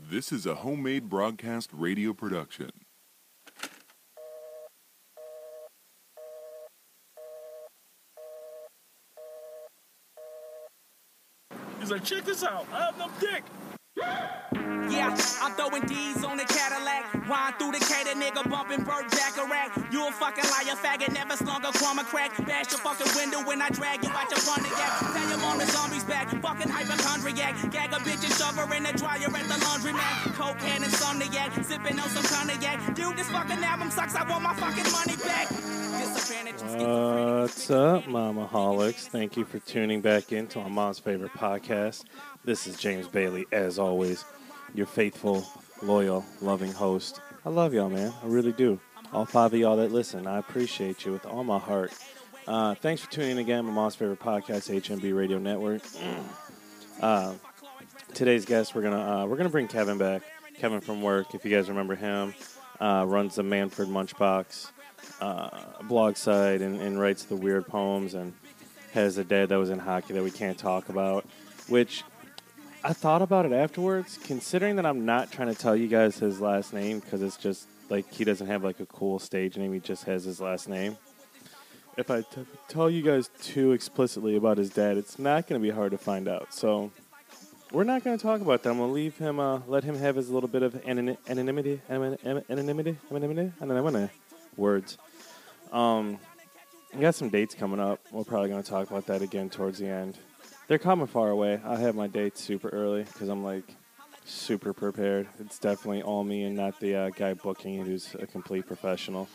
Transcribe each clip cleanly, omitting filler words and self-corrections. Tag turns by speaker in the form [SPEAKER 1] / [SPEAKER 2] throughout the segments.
[SPEAKER 1] This is a homemade broadcast radio production.
[SPEAKER 2] He's like, check this out. I have no dick.
[SPEAKER 3] Yeah, I'm throwing D's on the Cadillac. Ride through the Cater, nigga bumping Burt Bacharach. You a fucking liar, faggot, never slung a crumb of crack. Bash your fucking window when I drag you out your Pontiac. Tell your mom the zombies back, fucking hypochondriac. Gag a bitch and shove her in the dryer at the laundromat. Coke and insomniac, sipping on some cognac. Dude, this fucking album sucks, I want my fucking money back.
[SPEAKER 4] What's up, Mamaholics? Thank you for tuning back in to my mom's favorite podcast. This is James Bailey, as always, your faithful, loyal, loving host. I love y'all, man. I really do. All 5 of y'all that listen, I appreciate you with all my heart. Thanks for tuning in again. My mom's favorite podcast, HMB Radio Network. Today's guest, we're gonna bring Kevin back. Kevin from work, if you guys remember him, runs the Manfred Munchbox blog site and writes the weird poems and has a dad that was in hockey that we can't talk about, which I thought about it afterwards, considering that I'm not trying to tell you guys his last name because it's just like he doesn't have like a cool stage name, he just has his last name. If I tell you guys too explicitly about his dad, it's not going to be hard to find out. So we're not going to talk about that. I'm going to leave him, let him have his little bit of anonymity. Words. We got some dates coming up. We're probably going to talk about that again towards the end. They're coming far away. I have my dates super early because I'm like super prepared. It's definitely all me and not the guy booking it who's a complete professional.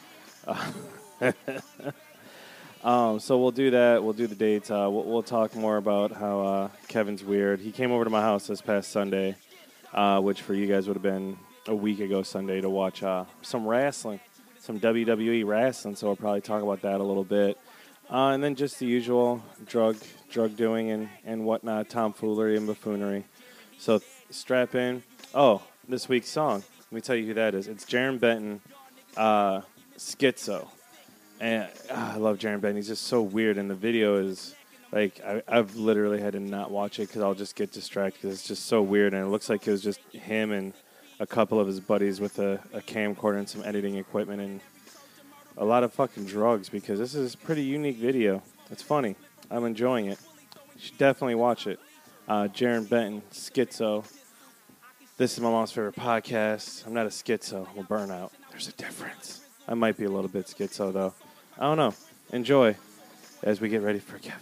[SPEAKER 4] So we'll do that. We'll do the dates. We'll talk more about how Kevin's weird. He came over to my house this past Sunday, which for you guys would have been a week ago Sunday, to watch some wrestling. Some WWE wrestling, so we'll probably talk about that a little bit. And then just the usual drug doing and whatnot, tomfoolery and buffoonery. So strap in. Oh, this week's song. Let me tell you who that is. It's Jarren Benton, Schizo. And I love Jarren Benton. He's just so weird, and the video is like, I've literally had to not watch it because I'll just get distracted because it's just so weird, and it looks like it was just him and a couple of his buddies with a camcorder and some editing equipment and a lot of fucking drugs, because this is a pretty unique video. It's funny. I'm enjoying it. You should definitely watch it. Jarren Benton, Schizo. This is my mom's favorite podcast. I'm not a schizo. I'm a burnout. There's a difference. I might be a little bit schizo, though. I don't know. Enjoy as we get ready for Kevin.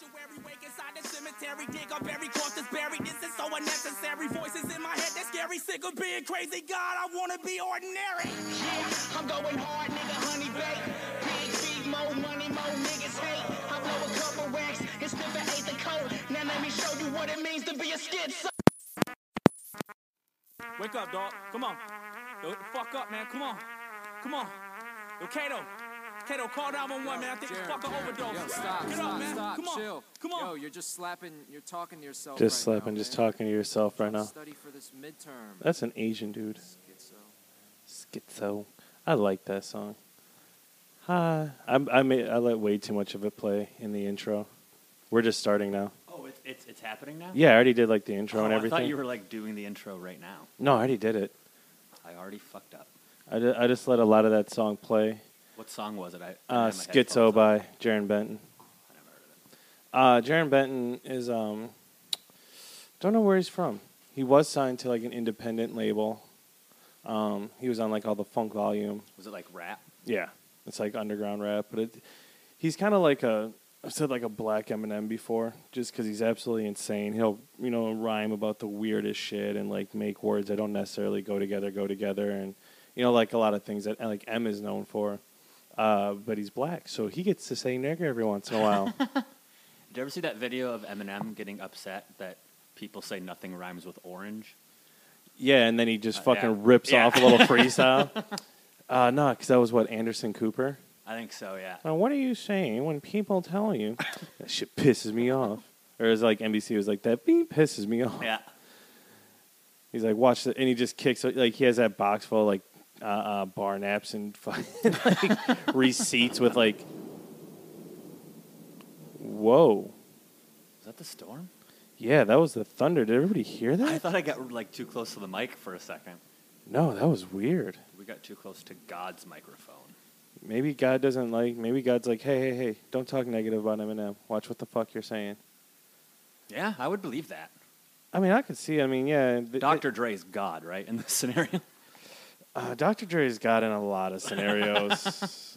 [SPEAKER 3] Dig up every corpse that's buried. This is so unnecessary. Voices in my head, they're scary. Sick of being crazy. God, I wanna be ordinary. Yeah, I'm going hard, nigga, honey bake. Big feet, more money, more niggas hate. I blow a couple racks and spit the eighth of coke. Now let me show you what it means to be a schizo. Wake up, dog. Come on. Yo, what the fuck up, man. Come on. Come on. Yo, Kato, call 911, man. I think the fucker overdose.
[SPEAKER 5] Yo, stop,
[SPEAKER 3] Get
[SPEAKER 5] stop,
[SPEAKER 3] up, man.
[SPEAKER 5] stop,
[SPEAKER 3] Come on.
[SPEAKER 5] chill.
[SPEAKER 3] Come on.
[SPEAKER 5] Yo, you're just slapping, you're talking to yourself
[SPEAKER 4] Just
[SPEAKER 5] right
[SPEAKER 4] slapping,
[SPEAKER 5] now,
[SPEAKER 4] just
[SPEAKER 5] man.
[SPEAKER 4] talking to yourself right now.
[SPEAKER 5] Study for this midterm.
[SPEAKER 4] That's an Asian dude.
[SPEAKER 5] Schizo.
[SPEAKER 4] Schizo. I like that song. I let way too much of it play in the intro. We're just starting now.
[SPEAKER 6] Oh, it's happening now?
[SPEAKER 4] Yeah, I already did like the intro and everything.
[SPEAKER 6] I thought you were like doing the intro right now.
[SPEAKER 4] No, I already did it.
[SPEAKER 6] I already fucked up.
[SPEAKER 4] I just let a lot of that song play.
[SPEAKER 6] What song was it?
[SPEAKER 4] Schizo by Jarren Benton.
[SPEAKER 6] I never heard of it.
[SPEAKER 4] Jarren Benton is don't know where he's from. He was signed to like an independent label. He was on like all the Funk Volume.
[SPEAKER 6] Was it like rap?
[SPEAKER 4] Yeah, it's like underground rap, but he's kind of like I've said like a black Eminem before, just because he's absolutely insane. He'll rhyme about the weirdest shit and like make words that don't necessarily go together, and like a lot of things that like M is known for. But he's black, so he gets to say nigger every once in a while.
[SPEAKER 6] Did you ever see that video of Eminem getting upset that people say nothing rhymes with orange?
[SPEAKER 4] Yeah, and then he just fucking rips off a little freestyle. No, because that was Anderson Cooper?
[SPEAKER 6] I think so, yeah.
[SPEAKER 4] What are you saying when people tell you? That shit pisses me off. Or it's like NBC was like, that beat pisses me off.
[SPEAKER 6] Yeah.
[SPEAKER 4] He's like, watch it, and he just kicks, like he has that box full of like bar naps and fucking like receipts with like, whoa.
[SPEAKER 6] Is that the storm?
[SPEAKER 4] Yeah, that was the thunder. Did everybody hear
[SPEAKER 6] I
[SPEAKER 4] that?
[SPEAKER 6] thought I got like too close to the mic for a second.
[SPEAKER 4] No, that was weird.
[SPEAKER 6] We got too close to God's microphone.
[SPEAKER 4] Maybe God doesn't like. Maybe God's like, hey, don't talk negative about Eminem. Watch what the fuck you're saying.
[SPEAKER 6] Yeah, I would believe that.
[SPEAKER 4] I mean, I could see. I mean, yeah.
[SPEAKER 6] Dr. Dre is God, right, in this scenario?
[SPEAKER 4] Dr. Dre's God in a lot of scenarios.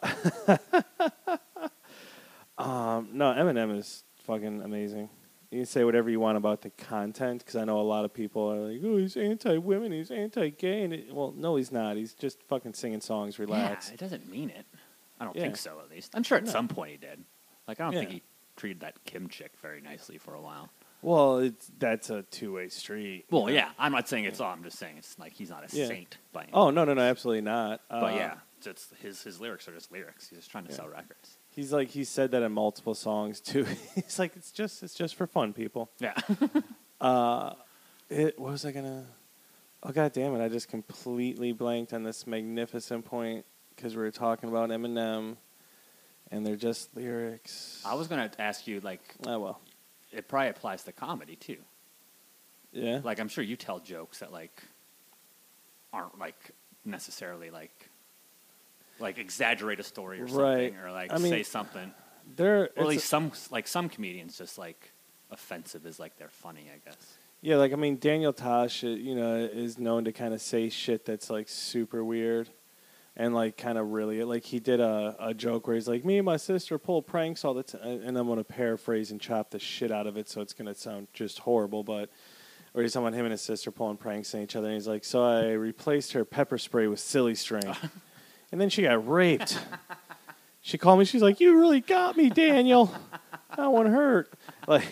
[SPEAKER 4] No, Eminem is fucking amazing. You can say whatever you want about the content, because I know a lot of people are like, oh, he's anti-women, he's anti-gay. And well, no, he's not. He's just fucking singing songs. Relax.
[SPEAKER 6] Yeah, it doesn't mean it. I don't
[SPEAKER 4] Yeah.
[SPEAKER 6] think so, at least. I'm sure at
[SPEAKER 4] No.
[SPEAKER 6] some point he did. Like, I don't think
[SPEAKER 4] Yeah.
[SPEAKER 6] he treated that Kim chick very nicely for a while.
[SPEAKER 4] Well, that's a two-way street.
[SPEAKER 6] Well, yeah, I'm not saying it's all. I'm just saying it's like he's not a
[SPEAKER 4] Yeah.
[SPEAKER 6] saint by any
[SPEAKER 4] Oh,
[SPEAKER 6] means.
[SPEAKER 4] no, absolutely not.
[SPEAKER 6] But yeah, it's his lyrics are just lyrics. He's just trying to
[SPEAKER 4] Yeah.
[SPEAKER 6] sell records.
[SPEAKER 4] He said that in multiple songs too. He's like, it's just for fun, people.
[SPEAKER 6] Yeah.
[SPEAKER 4] What was I gonna? Oh, god damn it! I just completely blanked on this magnificent point because we were talking about Eminem, and they're just lyrics.
[SPEAKER 6] I was going to ask you, like,
[SPEAKER 4] Oh well.
[SPEAKER 6] it probably applies to comedy, too.
[SPEAKER 4] Yeah.
[SPEAKER 6] Like, I'm sure you tell jokes that, like, aren't, like, necessarily, like exaggerate a story or something,
[SPEAKER 4] Right.
[SPEAKER 6] or, like,
[SPEAKER 4] I mean,
[SPEAKER 6] say something.
[SPEAKER 4] There.
[SPEAKER 6] Or at least some comedians just, like, offensive is, like, they're funny, I guess.
[SPEAKER 4] Yeah, like I mean, Daniel Tosh, is known to kind of say shit that's like super weird, and like kind of really like he did a joke where he's like, me and my sister pull pranks all the time, and I'm gonna paraphrase and chop the shit out of it, so it's gonna sound just horrible, but. Or he's talking about him and his sister pulling pranks on each other, and he's like, so I replaced her pepper spray with silly string, and then she got raped. She called me. She's like, you really got me, Daniel. That one hurt. Like.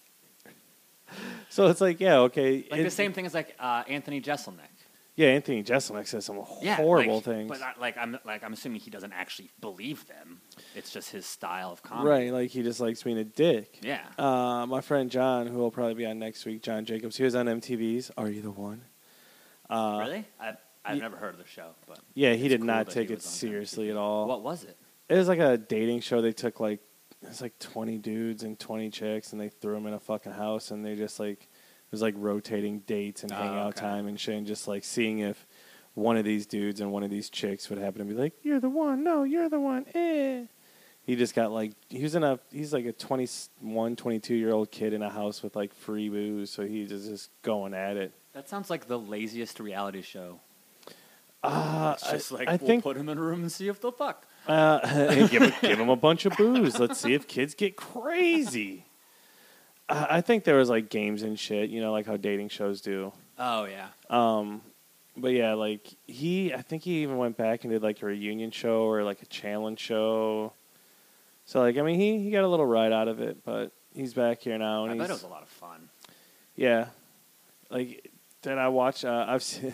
[SPEAKER 4] So it's like, yeah, okay.
[SPEAKER 6] Like, the same thing as, like, Anthony Jeselnik.
[SPEAKER 4] Yeah, Anthony Jeselnik says some
[SPEAKER 6] Yeah,
[SPEAKER 4] horrible
[SPEAKER 6] like,
[SPEAKER 4] things.
[SPEAKER 6] But I'm assuming he doesn't actually believe them. It's just his style of comedy.
[SPEAKER 4] Right, like he just likes being a dick.
[SPEAKER 6] Yeah.
[SPEAKER 4] My friend John, who will probably be on next week, John Jacobs, he was on MTV's Are You the One?
[SPEAKER 6] Really? I've never heard of the show, but
[SPEAKER 4] Yeah, he
[SPEAKER 6] it's
[SPEAKER 4] did
[SPEAKER 6] cool
[SPEAKER 4] not
[SPEAKER 6] that
[SPEAKER 4] take
[SPEAKER 6] he
[SPEAKER 4] it
[SPEAKER 6] was on
[SPEAKER 4] seriously
[SPEAKER 6] MTV.
[SPEAKER 4] at all.
[SPEAKER 6] What was it?
[SPEAKER 4] It was like a dating show. They took like, it was like 20 dudes and 20 chicks, and they threw them in a fucking house, and they just like, it was like rotating dates and hangout
[SPEAKER 6] okay.
[SPEAKER 4] time and shit, and just like seeing if one of these dudes and one of these chicks would happen to be like, you're the one, no, you're the one, eh. He just got like, he's like a 21, 22-year-old kid in a house with like free booze, so he's just going at it.
[SPEAKER 6] That sounds like the laziest reality show.
[SPEAKER 4] I
[SPEAKER 6] It's just like,
[SPEAKER 4] I
[SPEAKER 6] we'll
[SPEAKER 4] think
[SPEAKER 6] put him in a room and see if they'll fuck.
[SPEAKER 4] give him a bunch of booze. Let's see if kids get crazy. I think there was like games and shit, like how dating shows do.
[SPEAKER 6] Oh, yeah.
[SPEAKER 4] But yeah, like I think he even went back and did like a reunion show or like a challenge show. So like, I mean, he got a little ride out of it, but he's back here now. And
[SPEAKER 6] I
[SPEAKER 4] he's,
[SPEAKER 6] bet it was a lot of fun.
[SPEAKER 4] Yeah, like then I watched. I've seen.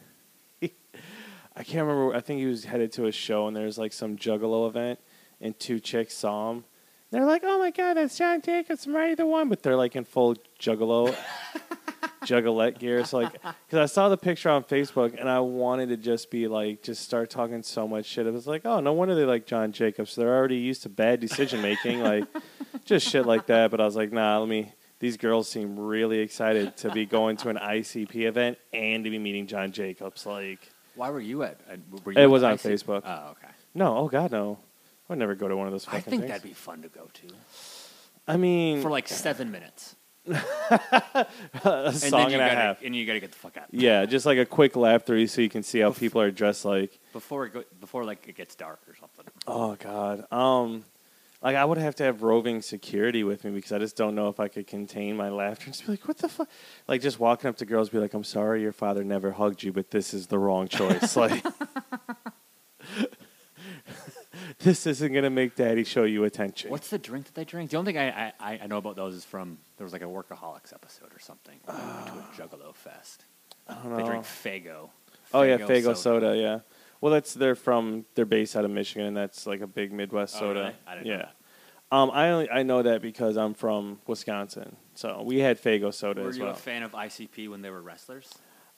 [SPEAKER 4] I can't remember. I think he was headed to a show, and there's like some Juggalo event, and two chicks saw him. They're like, "Oh my god, that's John Jacobs, I'm Ready the One," but they're like in full Juggalo, Juggalette gear. So like, because I saw the picture on Facebook, and I wanted to just be like, just start talking so much shit. It was like, oh, no wonder they like John Jacobs. They're already used to bad decision making, like just shit like that. But I was like, nah, These girls seem really excited to be going to an ICP event and to be meeting John Jacobs. Like,
[SPEAKER 6] Why were you at?
[SPEAKER 4] It was on Facebook.
[SPEAKER 6] Oh, okay.
[SPEAKER 4] no, oh god, no. I would never go to one of those
[SPEAKER 6] I
[SPEAKER 4] fucking
[SPEAKER 6] think
[SPEAKER 4] things.
[SPEAKER 6] that'd be fun to go to
[SPEAKER 4] I mean,
[SPEAKER 6] for like 7 minutes,
[SPEAKER 4] a
[SPEAKER 6] and
[SPEAKER 4] song
[SPEAKER 6] then you
[SPEAKER 4] and a
[SPEAKER 6] gotta,
[SPEAKER 4] half.
[SPEAKER 6] and you gotta get the fuck out.
[SPEAKER 4] Yeah, just like a quick lap through so you can see how people are dressed like.
[SPEAKER 6] Before like it gets dark or something.
[SPEAKER 4] Oh god. Like I would have to have roving security with me because I just don't know if I could contain my laughter and just be like, what the fuck? Like just walking up to girls be like, I'm sorry your father never hugged you, but this is the wrong choice. Like this isn't gonna make daddy show you attention.
[SPEAKER 6] What's the drink that they drink? The only thing I know about those is from there was like a Workaholics episode or something. We went to a Juggalo fest.
[SPEAKER 4] I don't know.
[SPEAKER 6] They drink Faygo.
[SPEAKER 4] Oh yeah, Faygo soda. Yeah. Well, they're based out of Michigan, and that's like a big Midwest
[SPEAKER 6] Oh,
[SPEAKER 4] soda.
[SPEAKER 6] really? I didn't know
[SPEAKER 4] Yeah. I know that because I'm from Wisconsin, so we had Faygo soda
[SPEAKER 6] Were
[SPEAKER 4] as
[SPEAKER 6] you
[SPEAKER 4] well.
[SPEAKER 6] a fan of ICP when they were wrestlers?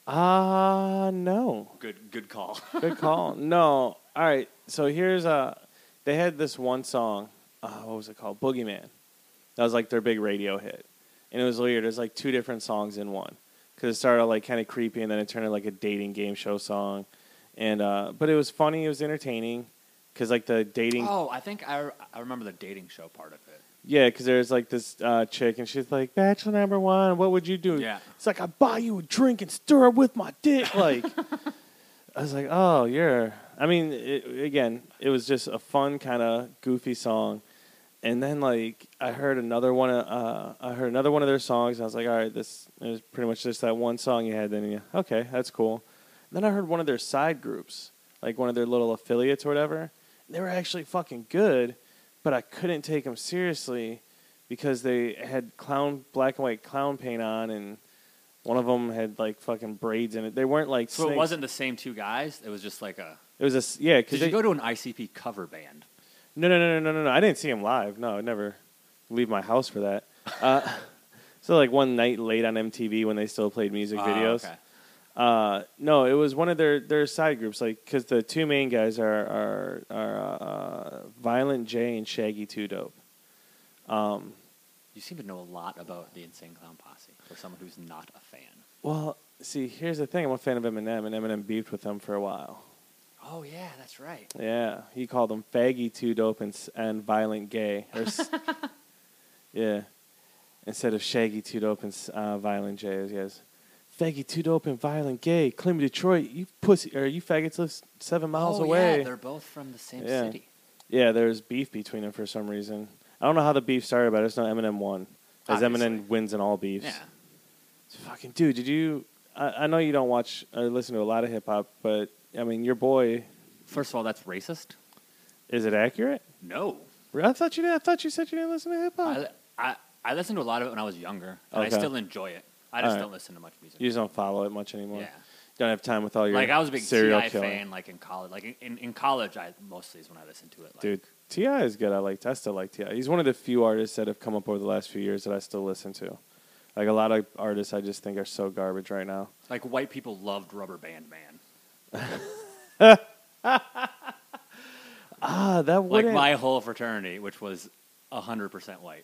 [SPEAKER 4] No.
[SPEAKER 6] Good call.
[SPEAKER 4] Good call. No. All right. So here's they had this one song. What was it called? Boogeyman. That was like their big radio hit. and it was weird. It was like two different songs in one because it started like kind of creepy, and then it turned into like a dating game show song, and but it was funny. It was entertaining because like the dating.
[SPEAKER 6] Oh, I think I remember the dating show part of it.
[SPEAKER 4] Yeah, because there's like this chick, and she's like, "Bachelor number one, what would you do?"
[SPEAKER 6] Yeah.
[SPEAKER 4] It's like, "I buy you a drink and stir it with my dick." Like, I was like, "Oh, you're." I mean, it was just a fun kind of goofy song, and then like I heard another one of their songs, and I was like, "All right, this is pretty much just that one song you had." Then okay, that's cool. And then I heard one of their side groups, like one of their little affiliates or whatever. And they were actually fucking good, but I couldn't take them seriously because they had black and white clown paint on, and one of them had like fucking braids in it. They weren't like
[SPEAKER 6] So
[SPEAKER 4] snakes.
[SPEAKER 6] it wasn't the same two guys. It was just like a.
[SPEAKER 4] It was because
[SPEAKER 6] Did you go to an ICP cover band?
[SPEAKER 4] No. I didn't see him live. No, I'd never leave my house for that. So like one night late on MTV when they still played music videos.
[SPEAKER 6] Okay.
[SPEAKER 4] No, it was one of their side groups. Like because the two main guys are Violent J and Shaggy 2 Dope.
[SPEAKER 6] You seem to know a lot about the Insane Clown Posse for someone who's not a fan.
[SPEAKER 4] Well, see, here's the thing. I'm a fan of Eminem, and Eminem beefed with them for a while.
[SPEAKER 6] Oh yeah, that's right.
[SPEAKER 4] Yeah, he called them Faggy 2 Dope and Violent Gay. Yeah, instead of Shaggy 2 Dope and Violent J, he has Faggy 2 Dope and Violent Gay. Claim Detroit, you pussy, or you faggots live 7 miles away.
[SPEAKER 6] Yeah, they're both from the same
[SPEAKER 4] Yeah.
[SPEAKER 6] city.
[SPEAKER 4] Yeah, there's beef between them for some reason. I don't know how the beef started, but I just know Eminem won. As
[SPEAKER 6] Obviously.
[SPEAKER 4] Eminem wins in all beefs.
[SPEAKER 6] Yeah.
[SPEAKER 4] It's fucking dude, did you? I know you don't watch or listen to a lot of hip hop, but I mean, your boy.
[SPEAKER 6] First of all, that's racist.
[SPEAKER 4] Is it accurate?
[SPEAKER 6] No.
[SPEAKER 4] I thought you did. I thought you said you didn't listen to hip hop.
[SPEAKER 6] I listened to a lot of it when I was younger, and
[SPEAKER 4] Okay.
[SPEAKER 6] I still enjoy it. I just don't listen to much music.
[SPEAKER 4] You just don't follow it much anymore.
[SPEAKER 6] Yeah.
[SPEAKER 4] Don't have time with all your
[SPEAKER 6] Like I was a big
[SPEAKER 4] serial
[SPEAKER 6] T.I.
[SPEAKER 4] killing.
[SPEAKER 6] fan, like in college. Like in college, I mostly is when I listened to it. Like,
[SPEAKER 4] Dude, T.I. is good. I still like T.I. He's one of the few artists that have come up over the last few years that I still listen to. Like a lot of artists I just think are so garbage right now.
[SPEAKER 6] like white people loved Rubber Band Man.
[SPEAKER 4] That
[SPEAKER 6] Like
[SPEAKER 4] wouldn't...
[SPEAKER 6] my whole fraternity, which was 100% white.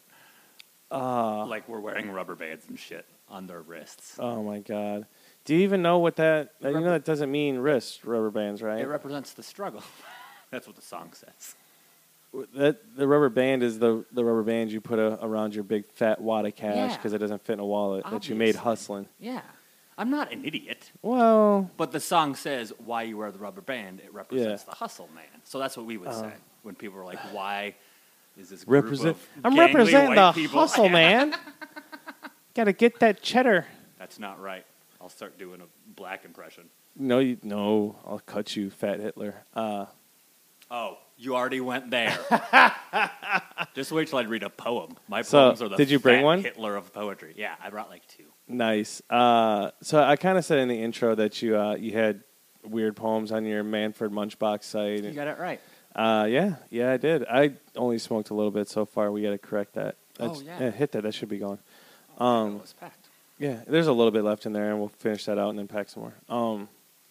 [SPEAKER 6] Like we're wearing rubber bands and shit on their wrists.
[SPEAKER 4] Oh, my God. Do you even know what that... You know that doesn't mean wrist rubber bands, right?
[SPEAKER 6] It represents the struggle. That's what the song says.
[SPEAKER 4] The rubber band is the rubber band you put around your big fat wad of cash
[SPEAKER 6] Yeah.
[SPEAKER 4] because it doesn't fit in a wallet that you made
[SPEAKER 6] Obviously.
[SPEAKER 4] hustling.
[SPEAKER 6] Yeah. I'm not an idiot.
[SPEAKER 4] Well,
[SPEAKER 6] But the song says, why you wear the rubber band, it represents the hustle man. So that's what we would say when people were like, why is this group
[SPEAKER 4] I'm
[SPEAKER 6] of gangly
[SPEAKER 4] representing
[SPEAKER 6] white
[SPEAKER 4] the
[SPEAKER 6] people?
[SPEAKER 4] hustle, man. Got to get that cheddar.
[SPEAKER 6] That's not right. I'll start doing a black impression.
[SPEAKER 4] No, I'll cut you, Fat Hitler.
[SPEAKER 6] Oh, you already went there. Just wait till I read a poem. My
[SPEAKER 4] So,
[SPEAKER 6] poems are the
[SPEAKER 4] did you bring
[SPEAKER 6] Fat
[SPEAKER 4] one?
[SPEAKER 6] Hitler of poetry. Yeah, I brought like 2.
[SPEAKER 4] Nice. So I kind of said in the intro that you had weird poems on your Manfred Munchbox site.
[SPEAKER 6] You got it right.
[SPEAKER 4] Yeah, I did. I only smoked a little bit so far. We got to correct that.
[SPEAKER 6] Oh, yeah.
[SPEAKER 4] Hit that. That should be gone.
[SPEAKER 6] It was packed.
[SPEAKER 4] Yeah, there's a little bit left in there, and we'll finish that out and then pack some more.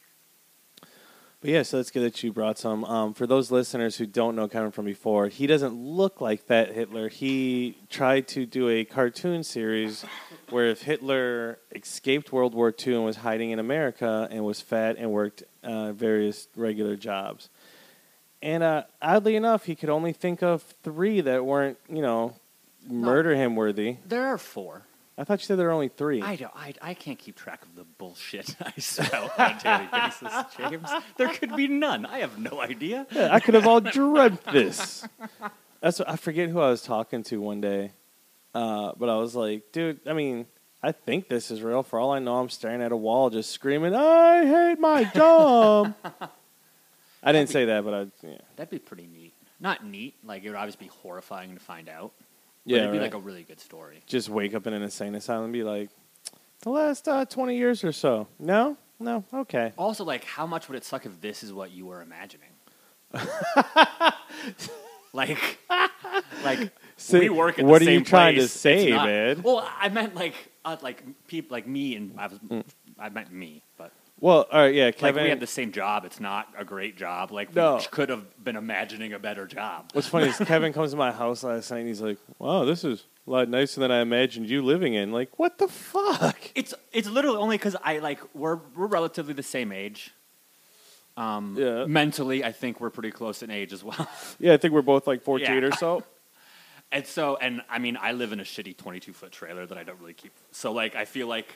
[SPEAKER 4] But yeah, so it's good that you brought some. For those listeners who don't know Kevin from before, he doesn't look like Fat Hitler. He tried to do a cartoon series where if Hitler escaped World War II and was hiding in America and was fat and worked various regular jobs. And oddly enough, he could only think of 3 that weren't, murder him worthy.
[SPEAKER 6] There are 4.
[SPEAKER 4] I thought you said there were only 3.
[SPEAKER 6] I can't keep track of the bullshit I spout on a daily basis, James. There could be none. I have no idea.
[SPEAKER 4] Yeah, I could have all dreamt this. I forget who I was talking to one day, but I was like, dude, I mean, I think this is real. For all I know, I'm staring at a wall just screaming, I hate my job. I didn't say that, but yeah.
[SPEAKER 6] That'd be pretty neat. Not neat. Like, it would obviously be horrifying to find out. But
[SPEAKER 4] Yeah,
[SPEAKER 6] it'd be
[SPEAKER 4] right.
[SPEAKER 6] like a really good story.
[SPEAKER 4] Just wake up in an insane asylum and be like, the last 20 years or so. No, okay.
[SPEAKER 6] Also, like, how much would it suck if this is what you were imagining? like,
[SPEAKER 4] So
[SPEAKER 6] we work at
[SPEAKER 4] what
[SPEAKER 6] the
[SPEAKER 4] are you
[SPEAKER 6] same
[SPEAKER 4] trying to
[SPEAKER 6] place.
[SPEAKER 4] say,
[SPEAKER 6] It's not-
[SPEAKER 4] man?
[SPEAKER 6] Well, I meant like people like me and I meant me, but
[SPEAKER 4] Well, all right, yeah,
[SPEAKER 6] like
[SPEAKER 4] Kevin.
[SPEAKER 6] we have the same job. It's not a great job. Like
[SPEAKER 4] No.
[SPEAKER 6] we could have been imagining a better job.
[SPEAKER 4] What's funny is Kevin comes to my house last night and he's like, wow, this is A lot nicer than I imagined you living in. Like, what the fuck?
[SPEAKER 6] It's literally only because we're relatively the same age.
[SPEAKER 4] Yeah.
[SPEAKER 6] Mentally, I think we're pretty close in age as well.
[SPEAKER 4] Yeah, I think we're both like 14
[SPEAKER 6] Yeah.
[SPEAKER 4] or so.
[SPEAKER 6] And I mean, I live in a shitty 22-foot trailer that I don't really keep. So like, I feel like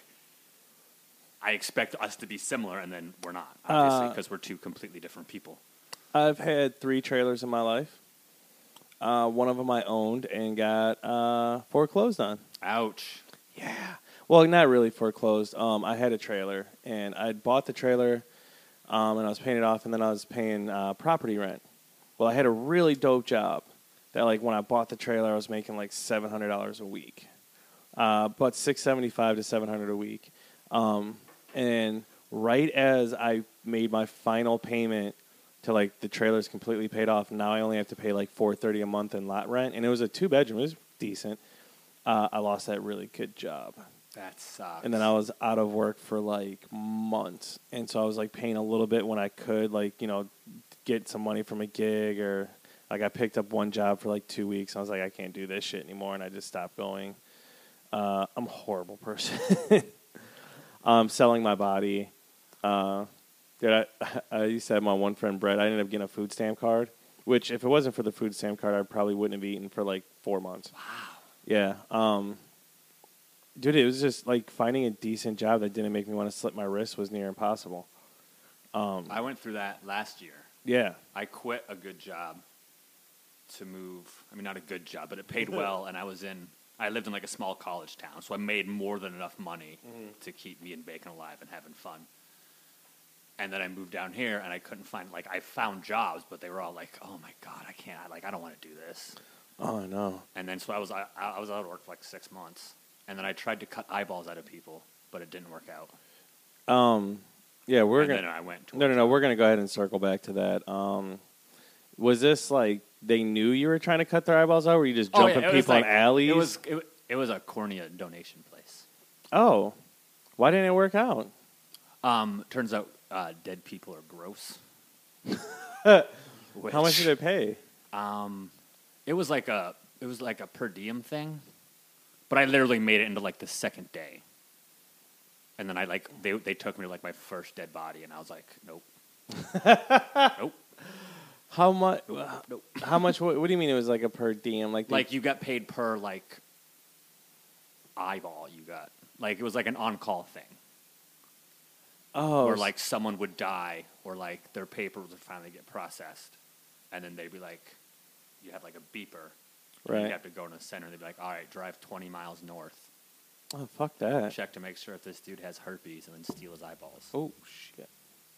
[SPEAKER 6] I expect us to be similar, and then we're not, obviously, because we're two completely different people.
[SPEAKER 4] I've had 3 trailers in my life. One of them I owned and got foreclosed on.
[SPEAKER 6] Ouch.
[SPEAKER 4] Yeah. Well, not really foreclosed. I had a trailer, and I'd bought the trailer, and I was paying it off, and then I was paying property rent. Well, I had a really dope job that, like, when I bought the trailer, I was making like $700 a week, but $675 to $700 a week. And right as I made my final payment to, like, the trailer's completely paid off, now I only have to pay like $430 a month in lot rent, and it was a 2-bedroom. It was decent. I lost that really good job.
[SPEAKER 6] That sucks.
[SPEAKER 4] And then I was out of work for like months. And so I was like paying a little bit when I could, like, you know, get some money from a gig, or like I picked up one job for like 2 weeks. I was like, I can't do this shit anymore. And I just stopped going. I'm a horrible person. Selling my body. Dude, I used to have my one friend, Brett. I ended up getting a food stamp card, which if it wasn't for the food stamp card, I probably wouldn't have eaten for like 4 months.
[SPEAKER 6] Wow.
[SPEAKER 4] Yeah. Dude, it was just like finding a decent job that didn't make me want to slit my wrist was near impossible.
[SPEAKER 6] I went through that last year.
[SPEAKER 4] Yeah.
[SPEAKER 6] I quit a good job to move. I mean, not a good job, but it paid well, and I lived in like a small college town, so I made more than enough money to keep me and Bacon alive and having fun. And then I moved down here, and I couldn't find, like, I found jobs, but they were all like, oh my God, I can't, I don't want to do this.
[SPEAKER 4] Oh, I know.
[SPEAKER 6] And then so I was out of work for like 6 months. And then I tried to cut eyeballs out of people, but it didn't work out.
[SPEAKER 4] Yeah, we're
[SPEAKER 6] and
[SPEAKER 4] gonna.
[SPEAKER 6] then I went to
[SPEAKER 4] No. We're gonna go ahead and circle back to that. Was this like they knew you were trying to cut their eyeballs out? Or were you just jumping people in alleys?
[SPEAKER 6] It was a cornea donation place.
[SPEAKER 4] Oh, why didn't it work out?
[SPEAKER 6] Turns out dead people are gross.
[SPEAKER 4] How much did it pay?
[SPEAKER 6] It was like a per diem thing, but I literally made it into like the second day. And then they took me to like my first dead body, and I was like, nope. Nope.
[SPEAKER 4] How much?
[SPEAKER 6] Nope.
[SPEAKER 4] How much? What do you mean it was like a per diem?
[SPEAKER 6] Like you got paid per like eyeball you got. Like it was like an on-call thing.
[SPEAKER 4] Oh.
[SPEAKER 6] Or like someone would die, or like their papers would finally get processed, and then they'd be like, you have like a beeper.
[SPEAKER 4] Right.
[SPEAKER 6] You'd have to go to the center, and they'd be like, all right, drive 20 miles north.
[SPEAKER 4] Oh, fuck that.
[SPEAKER 6] Check to make sure if this dude has herpes, and then steal his eyeballs.
[SPEAKER 4] Oh shit!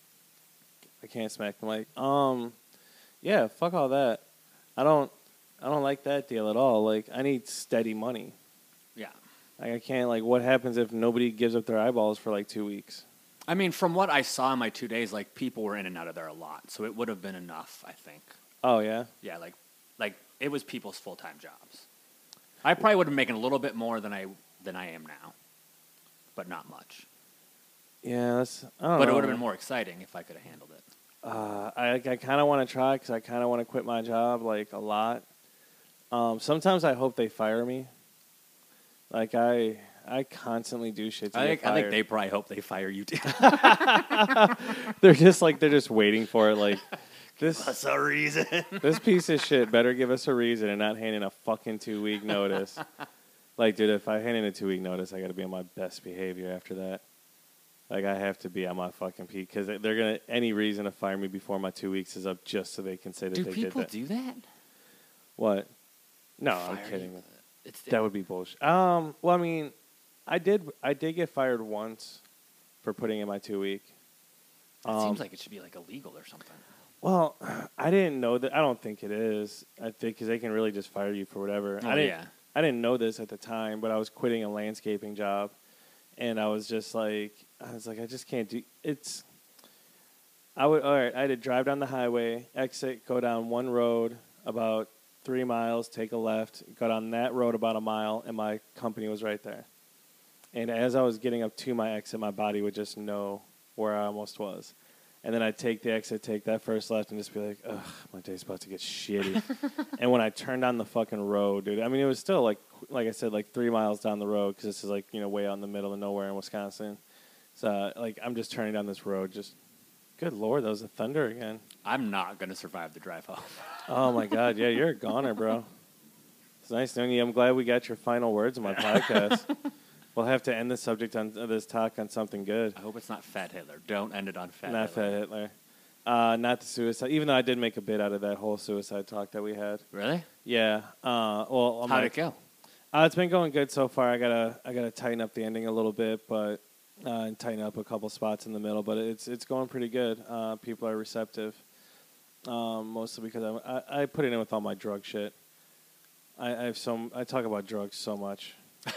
[SPEAKER 4] I can't smack the mic. Yeah, fuck all that. I don't like that deal at all. Like, I need steady money.
[SPEAKER 6] Yeah.
[SPEAKER 4] Like, I can't. Like, what happens if nobody gives up their eyeballs for like 2 weeks?
[SPEAKER 6] I mean, from what I saw in my 2 days, like people were in and out of there a lot, so it would have been enough, I think.
[SPEAKER 4] Oh yeah.
[SPEAKER 6] Yeah, like it was people's full-time jobs. I probably would have been making a little bit more than I am now, but not much.
[SPEAKER 4] Yeah, I don't know.
[SPEAKER 6] But it would have been more exciting if I could have handled it.
[SPEAKER 4] I kind of want to try because I kind of want to quit my job like a lot. Sometimes I hope they fire me. Like I constantly do shit to get fired.
[SPEAKER 6] I think they probably hope they fire you too.
[SPEAKER 4] they're just waiting for it. Like this.
[SPEAKER 6] That's a reason.
[SPEAKER 4] This piece of shit better give us a reason and not hand in a fucking 2-week notice. Like, dude, if I hand in a 2-week notice, I got to be on my best behavior after that. Like, I have to be on my fucking peak because they're gonna any reason to fire me before my 2 weeks is up just so they can say that they did that.
[SPEAKER 6] Do people do that?
[SPEAKER 4] What? No, I'm kidding. That would be bullshit. Well, I mean, I did get fired once for putting in my 2 week.
[SPEAKER 6] It seems like it should be like illegal or something.
[SPEAKER 4] Well, I didn't know that. I don't think it is. I think because they can really just fire you for whatever.
[SPEAKER 6] Oh,
[SPEAKER 4] I didn't know this at the time, but I was quitting a landscaping job, and I was like, I just can't do it's. All right. I had to drive down the highway, exit, go down one road about 3 miles, take a left, go down that road about a mile, and my company was right there. And as I was getting up to my exit, my body would just know where I almost was. And then I'd take the exit, take that first left, and just be like, ugh, my day's about to get shitty. And when I turned on the fucking road, dude, I mean, it was still like I said, like 3 miles down the road, because this is like, way out in the middle of nowhere in Wisconsin. So, like, I'm just turning down this road, just, good Lord, that was the thunder again.
[SPEAKER 6] I'm not going to survive the drive home.
[SPEAKER 4] Oh, my God. Yeah, you're a goner, bro. It's nice knowing you. I'm glad we got your final words on my podcast. We'll have to end the subject on this talk on something good.
[SPEAKER 6] I hope it's not Fat Hitler. Don't end it on Fat
[SPEAKER 4] Not
[SPEAKER 6] Hitler.
[SPEAKER 4] Fat Hitler. Not the suicide. Even though I did make a bit out of that whole suicide talk that we had.
[SPEAKER 6] Really?
[SPEAKER 4] Yeah. Well,
[SPEAKER 6] How'd it go?
[SPEAKER 4] It's been going good so far. I gotta tighten up the ending a little bit, but and tighten up a couple spots in the middle. But it's going pretty good. People are receptive, mostly because I put it in with all my drug shit. I talk about drugs so much.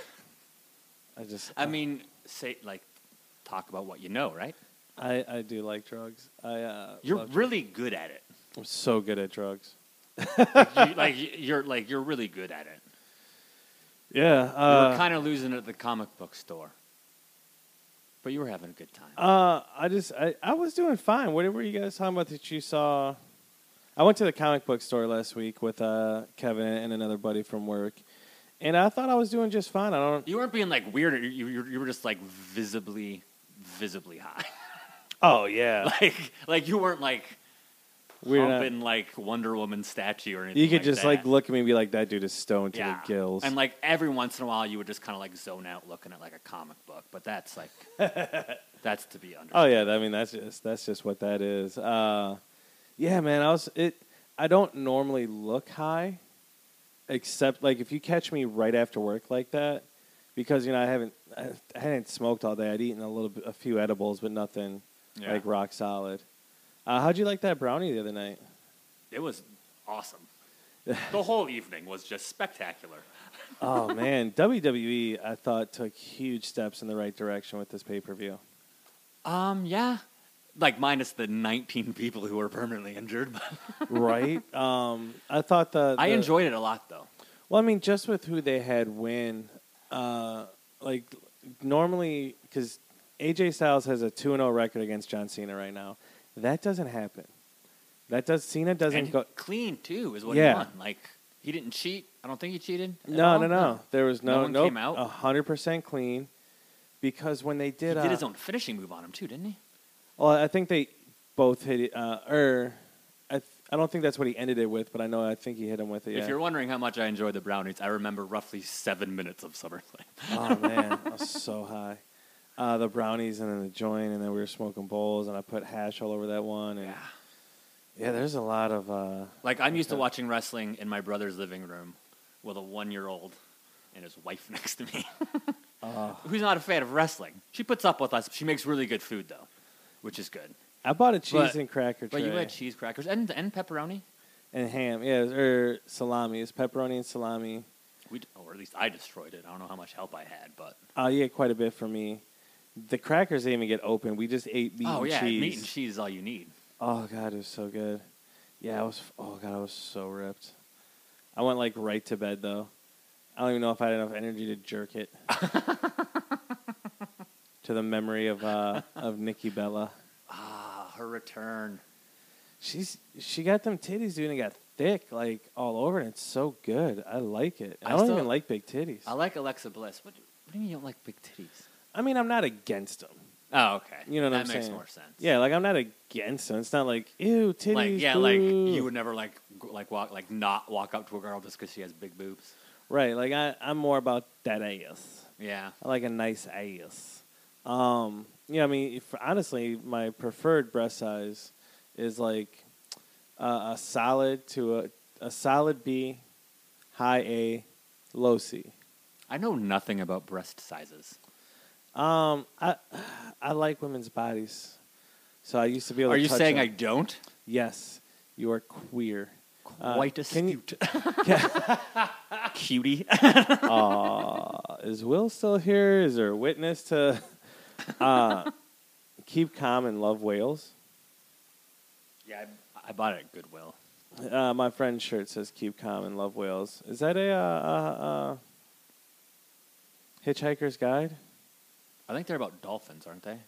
[SPEAKER 6] I mean, talk about what you know, right?
[SPEAKER 4] I do like drugs.
[SPEAKER 6] You're really good at it.
[SPEAKER 4] I'm so good at drugs.
[SPEAKER 6] You're really good at it.
[SPEAKER 4] Yeah.
[SPEAKER 6] You were kind of losing it at the comic book store, but you were having a good time.
[SPEAKER 4] I was doing fine. What were you guys talking about that you saw? I went to the comic book store last week with Kevin and another buddy from work, and I thought I was doing just fine.
[SPEAKER 6] You weren't being like weird. You were just like visibly high.
[SPEAKER 4] Oh yeah.
[SPEAKER 6] like you weren't like
[SPEAKER 4] Weird.
[SPEAKER 6] pumping like Wonder Woman statue or anything.
[SPEAKER 4] You could
[SPEAKER 6] like
[SPEAKER 4] just
[SPEAKER 6] that.
[SPEAKER 4] like look at me and be like, that dude is stoned to
[SPEAKER 6] Yeah.
[SPEAKER 4] the gills.
[SPEAKER 6] And like every once in a while, you would just kind of like zone out looking at like a comic book. But that's like that's to be understood.
[SPEAKER 4] Oh yeah, I mean that's just what that is. Yeah, man, I don't normally look high, except like if you catch me right after work like that, because I hadn't smoked all day. I'd eaten a few edibles, but nothing like rock solid. How'd you like that brownie the other night?
[SPEAKER 6] It was awesome. The whole evening was just spectacular.
[SPEAKER 4] Oh man, WWE I thought took huge steps in the right direction with this pay-per-view.
[SPEAKER 6] Yeah. Like minus the 19 people who were permanently injured.
[SPEAKER 4] Right? I thought
[SPEAKER 6] I enjoyed it a lot though.
[SPEAKER 4] Well, I mean, just with who they had win, like normally, because AJ Styles has a 2-0 record against John Cena right now. That doesn't happen. Cena doesn't
[SPEAKER 6] And
[SPEAKER 4] go
[SPEAKER 6] clean too is what
[SPEAKER 4] Yeah.
[SPEAKER 6] he won. Like he didn't cheat. I don't think he cheated. at
[SPEAKER 4] No.
[SPEAKER 6] all.
[SPEAKER 4] There was
[SPEAKER 6] No one came out?
[SPEAKER 4] 100% clean. Because when they
[SPEAKER 6] He
[SPEAKER 4] did,
[SPEAKER 6] did his own finishing move on him too, didn't he?
[SPEAKER 4] well, I think they both hit it. I don't think that's what he ended it with, but I think he hit him with it. Yeah.
[SPEAKER 6] If you're wondering how much I enjoyed the brownies, I remember roughly 7 minutes of SummerSlam.
[SPEAKER 4] Oh man, I was so high. The brownies and then the joint, and then we were smoking bowls, and I put hash all over that one. And yeah, there's a lot of.
[SPEAKER 6] Like I'm used to watching wrestling in my brother's living room with a 1-year-old and his wife next to me, who's not a fan of wrestling. She puts up with us. She makes really good food though, which is good.
[SPEAKER 4] I bought a cheese
[SPEAKER 6] But-
[SPEAKER 4] and cracker tray.
[SPEAKER 6] But you had cheese crackers and pepperoni.
[SPEAKER 4] and ham, yeah, or salami. It's pepperoni and salami.
[SPEAKER 6] Or at least I destroyed it. I don't know how much help I had, but
[SPEAKER 4] You ate quite a bit for me. The crackers didn't even get open. We just ate meat and cheese.
[SPEAKER 6] meat and cheese is all you need.
[SPEAKER 4] Oh god, it was so good. Yeah, I was. Oh god, I was so ripped. I went like right to bed though. I don't even know if I had enough energy to jerk it. To the memory of Nikki Bella.
[SPEAKER 6] Her return.
[SPEAKER 4] She got them titties, dude, and got thick like all over, and it's so good. I like it. I
[SPEAKER 6] I
[SPEAKER 4] don't
[SPEAKER 6] still-
[SPEAKER 4] even like big titties.
[SPEAKER 6] I like Alexa Bliss. What do you mean you don't like big titties?
[SPEAKER 4] I mean, I'm not against them.
[SPEAKER 6] Oh, okay.
[SPEAKER 4] You know what
[SPEAKER 6] that
[SPEAKER 4] I'm
[SPEAKER 6] makes
[SPEAKER 4] saying?
[SPEAKER 6] more sense.
[SPEAKER 4] Yeah, like I'm not against them. It's not like ew titties.
[SPEAKER 6] Like
[SPEAKER 4] boo.
[SPEAKER 6] you would never not walk up to a girl just because she has big boobs.
[SPEAKER 4] Right, like I'm more about that ass.
[SPEAKER 6] Yeah.
[SPEAKER 4] I like a nice ass. Yeah, I mean, honestly, my preferred breast size is like a solid to a solid B, high A, low C.
[SPEAKER 6] I know nothing about breast sizes.
[SPEAKER 4] I like women's bodies, so I used to be able.
[SPEAKER 6] Are
[SPEAKER 4] to
[SPEAKER 6] you
[SPEAKER 4] touch
[SPEAKER 6] saying
[SPEAKER 4] them.
[SPEAKER 6] I don't?
[SPEAKER 4] Yes, you are queer.
[SPEAKER 6] Quite
[SPEAKER 4] can you-
[SPEAKER 6] astute. Cutie.
[SPEAKER 4] Is Will still here? Is there a witness to keep calm and love whales?
[SPEAKER 6] Yeah, I bought it at Goodwill.
[SPEAKER 4] My friend's shirt says "Keep calm and love whales." Is that a Hitchhiker's Guide?
[SPEAKER 6] I think they're about dolphins, aren't they?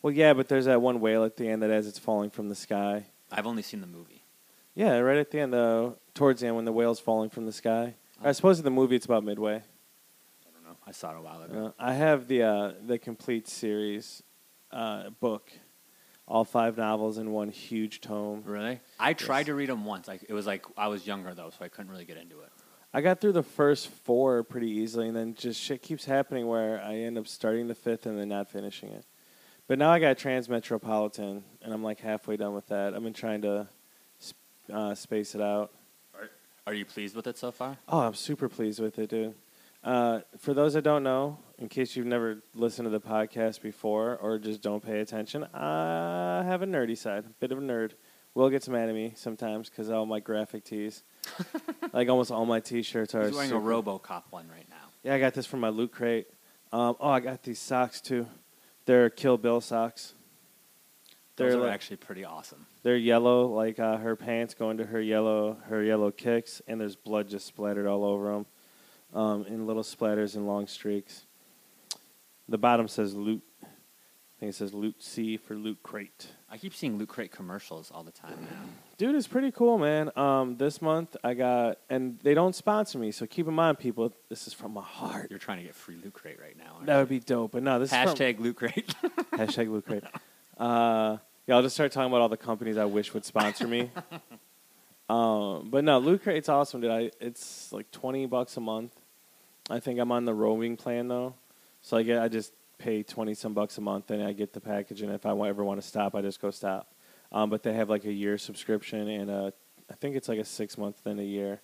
[SPEAKER 4] Well, yeah, but there's that one whale at the end that as it's falling from the sky.
[SPEAKER 6] I've only seen the movie.
[SPEAKER 4] Yeah, right at the end, towards the end when the whale's falling from the sky. I suppose in the movie it's about midway.
[SPEAKER 6] I don't know. I saw it a while ago.
[SPEAKER 4] I have the complete series book, all 5 novels in one huge tome.
[SPEAKER 6] Really? I tried to read them once. It was like I was younger though, so I couldn't really get into it.
[SPEAKER 4] I got through the first 4 pretty easily, and then just shit keeps happening where I end up starting the 5th and then not finishing it. But now I got Transmetropolitan, and I'm like halfway done with that. I've been trying to space it out.
[SPEAKER 6] Are you pleased with it so far?
[SPEAKER 4] Oh, I'm super pleased with it, dude. For those that don't know, in case you've never listened to the podcast before or just don't pay attention, I have a nerdy side, a bit of a nerd. Will gets mad at me sometimes because all my graphic tees, like almost all my T-shirts are.
[SPEAKER 6] He's wearing a RoboCop one right now.
[SPEAKER 4] Yeah, I got this from my Loot Crate. I got these socks too. They're Kill Bill socks.
[SPEAKER 6] Those
[SPEAKER 4] They're
[SPEAKER 6] are
[SPEAKER 4] like,
[SPEAKER 6] actually pretty awesome.
[SPEAKER 4] They're yellow, like her pants go into her yellow kicks, and there's blood just splattered all over them, in little splatters and long streaks. The bottom says Loot. I think it says Loot C for Loot Crate.
[SPEAKER 6] I keep seeing Loot Crate commercials all the time now.
[SPEAKER 4] Dude, it's pretty cool, man. This month I got, and they don't sponsor me, so keep in mind, people, this is from my heart.
[SPEAKER 6] You're trying to get free Loot Crate right now.
[SPEAKER 4] That would be dope, but no, this
[SPEAKER 6] Hashtag Loot Crate.
[SPEAKER 4] is hashtag Loot Crate. Yeah, I'll just start talking about all the companies I wish would sponsor me. But no, Loot Crate's awesome, dude. It's like $20 a month. I think I'm on the roaming plan though, so I just pay $20-some a month, and I get the package. And if I ever want to stop, I just go stop. But they have like a year subscription, and I think it's like a 6 month then a year.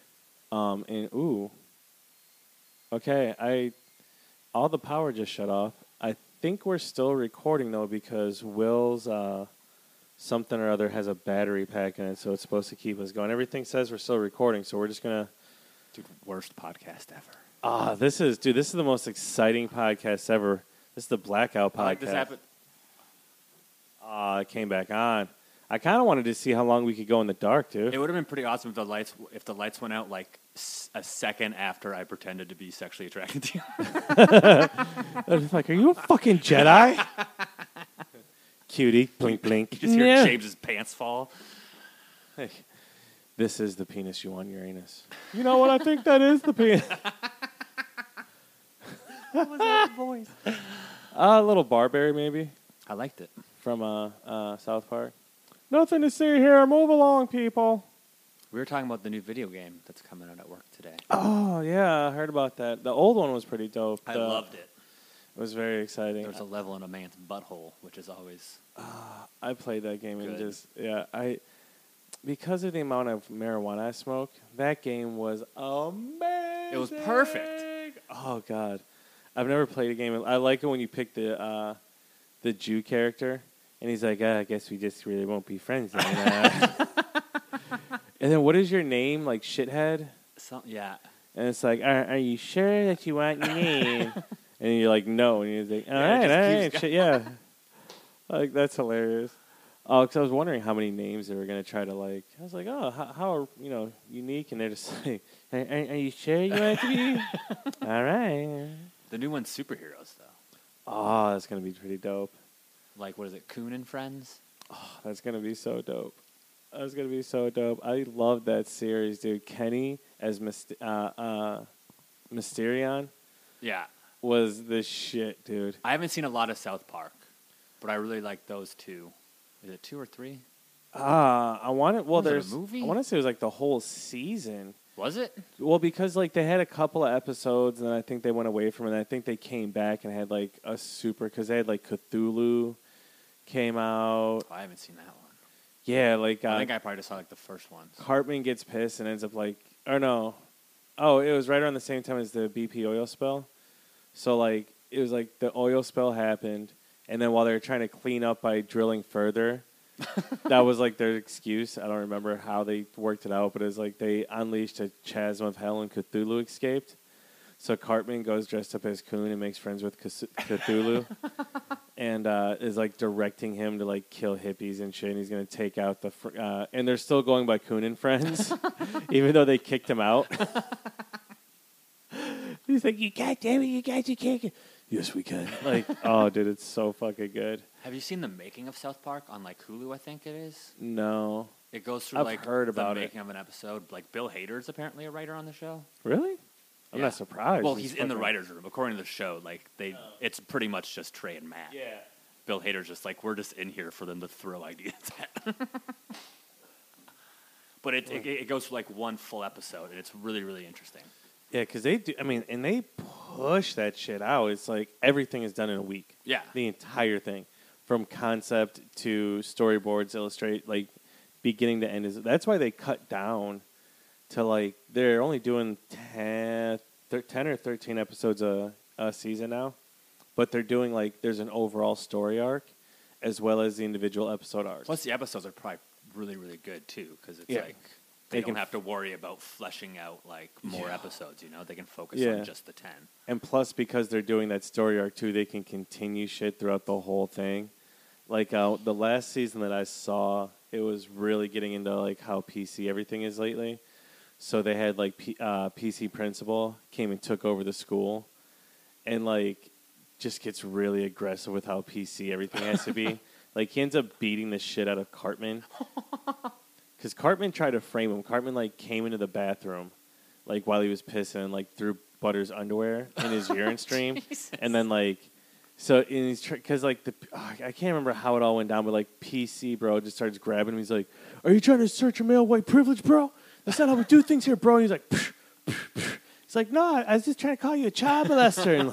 [SPEAKER 4] Okay, all the power just shut off. I think we're still recording though because Will's something or other has a battery pack in it, so it's supposed to keep us going. Everything says we're still recording, so we're just gonna.
[SPEAKER 6] Dude, worst podcast ever.
[SPEAKER 4] This is the most exciting podcast ever. This is the Blackout podcast.
[SPEAKER 6] Like this happened.
[SPEAKER 4] It came back on. I kind of wanted to see how long we could go in the dark, dude.
[SPEAKER 6] It would have been pretty awesome if the lights went out like a second after I pretended to be sexually attracted to you.
[SPEAKER 4] I was like, are you a fucking Jedi? Cutie, blink, blink.
[SPEAKER 6] You just hear James's pants fall.
[SPEAKER 4] Hey, this is the penis you want, Uranus. You know what? I think that is the penis. What was that voice? A little Barberry, maybe,
[SPEAKER 6] I liked it.
[SPEAKER 4] from South Park. Nothing to see here. Move along, people.
[SPEAKER 6] We were talking about the new video game that's coming out at work today.
[SPEAKER 4] Oh, yeah, I heard about that. The old one was pretty dope.
[SPEAKER 6] I loved it.
[SPEAKER 4] It was very exciting.
[SPEAKER 6] There's a level in a man's butthole, which is always
[SPEAKER 4] I played that game and
[SPEAKER 6] good.
[SPEAKER 4] because of the amount of marijuana I smoke, that game was amazing.
[SPEAKER 6] It was perfect.
[SPEAKER 4] Oh God, I've never played a game. I like it when you pick the Jew character, and he's like, I guess we just really won't be friends then. And then what is your name? Like shithead?
[SPEAKER 6] Yeah.
[SPEAKER 4] And it's like, are you sure that you want your name? And you're like, no. And you're like, all right, shit, yeah. Like, that's hilarious. Oh, because I was wondering how many names they were going to try to, like, I was like, oh, how unique? And they're just like, are you sure you want it to be? All right.
[SPEAKER 6] The new one's superheroes, though.
[SPEAKER 4] Oh, that's going to be pretty dope.
[SPEAKER 6] Like, what is it, Coon and Friends?
[SPEAKER 4] Oh, that's going to be so dope. That's going to be so dope. I love that series, dude. Kenny as Mysterion
[SPEAKER 6] Yeah.
[SPEAKER 4] was the shit, dude.
[SPEAKER 6] I haven't seen a lot of South Park, but I really like those two. Is it 2 or 3?
[SPEAKER 4] I want it. Well,
[SPEAKER 6] Was it a
[SPEAKER 4] there's.
[SPEAKER 6] movie?
[SPEAKER 4] I want to say it was like the whole season.
[SPEAKER 6] Was it?
[SPEAKER 4] Well, because like they had a couple of episodes, and then I think they went away from it. And I think they came back and had like a super because they had like Cthulhu came out.
[SPEAKER 6] Oh, I haven't seen that one.
[SPEAKER 4] Yeah, like
[SPEAKER 6] I think I probably just saw like the first ones.
[SPEAKER 4] Cartman gets pissed and ends up like, or no, it was right around the same time as the BP oil spill. So like it was like the oil spill happened, and then while they were trying to clean up by drilling further, that was like their excuse. I don't remember how they worked it out, but it was like they unleashed a chasm of hell and Cthulhu escaped. So Cartman goes dressed up as Coon and makes friends with Cthulhu, and is like directing him to like kill hippies and shit. And he's gonna take out the and they're still going by Coon and Friends, even though they kicked him out. He's like, "You goddamn it, you guys are kicking." Yes, we can. Like, oh, dude, it's so fucking good.
[SPEAKER 6] Have you seen the making of South Park on like Hulu? I think it is.
[SPEAKER 4] No.
[SPEAKER 6] It goes through
[SPEAKER 4] I've
[SPEAKER 6] like
[SPEAKER 4] heard about
[SPEAKER 6] the
[SPEAKER 4] it.
[SPEAKER 6] making of an episode. Like Bill Hader's apparently a writer on the show.
[SPEAKER 4] Really? I'm
[SPEAKER 6] Yeah.
[SPEAKER 4] not surprised.
[SPEAKER 6] Well, he's in the
[SPEAKER 4] fucking-
[SPEAKER 6] writers' room. According to the show, like it's pretty much just Trey and Matt.
[SPEAKER 4] Yeah.
[SPEAKER 6] Bill Hader's just like, we're just in here for them to throw ideas at. But it goes for like one full episode, and it's really, really interesting.
[SPEAKER 4] Yeah, because they do. I mean, and they push that shit out. It's like everything is done in a week.
[SPEAKER 6] Yeah.
[SPEAKER 4] The entire thing, from concept to storyboards, illustrate, like beginning to end. That's why they cut down to like they're only doing 10 or 13 episodes a season now, but they're doing like there's an overall story arc as well as the individual episode arcs.
[SPEAKER 6] Plus, the episodes are probably really, really good too, because it's
[SPEAKER 4] Yeah.
[SPEAKER 6] like
[SPEAKER 4] They
[SPEAKER 6] they don't
[SPEAKER 4] can-
[SPEAKER 6] have to worry about fleshing out like more episodes. You know, they can focus
[SPEAKER 4] Yeah.
[SPEAKER 6] on just the 10.
[SPEAKER 4] And plus, because they're doing that story arc too, they can continue shit throughout the whole thing. Like the last season that I saw, it was really getting into like how PC everything is lately. So they had like PC principal came and took over the school, and like just gets really aggressive with how PC everything has to be. Like he ends up beating the shit out of Cartman. Because Cartman tried to frame him. Cartman like came into the bathroom, like while he was pissing, and like threw Butter's underwear in his urine stream, and then like, so and he's because like I can't remember how it all went down, but like PC bro just starts grabbing him. He's like, "Are you trying to assert your male white privilege, bro? That's not how we do things here, bro." And he's like, psh, psh, psh. He's like, "No, I was just trying to call you a child molester." And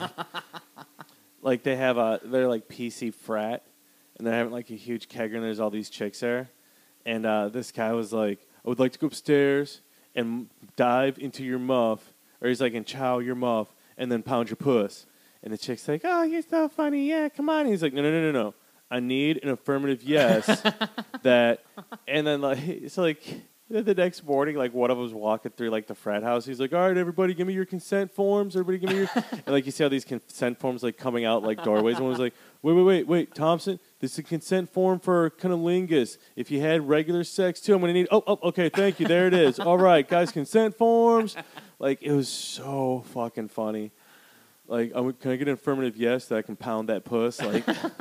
[SPEAKER 4] like they have they're like PC frat, and they're having like a huge kegger, and there's all these chicks there. And this guy was like, "I would like to go upstairs and dive into your muff," or he's like, "and chow your muff and then pound your puss." And the chick's like, "Oh, you're so funny. Yeah, come on." And he's like, No. I need an affirmative yes that." And then like, so like the next morning, like one of them was walking through like the frat house. He's like, "All right, everybody, give me your consent forms. Everybody, give me your." And like you see all these consent forms like coming out like doorways. And one was like, Wait, Thompson, this is a consent form for cunnilingus. If you had regular sex too, I'm gonna need. Oh, okay, thank you. There it is. All right, guys, consent forms. Like it was so fucking funny. Like, can I get an affirmative yes that I can pound that puss? Like,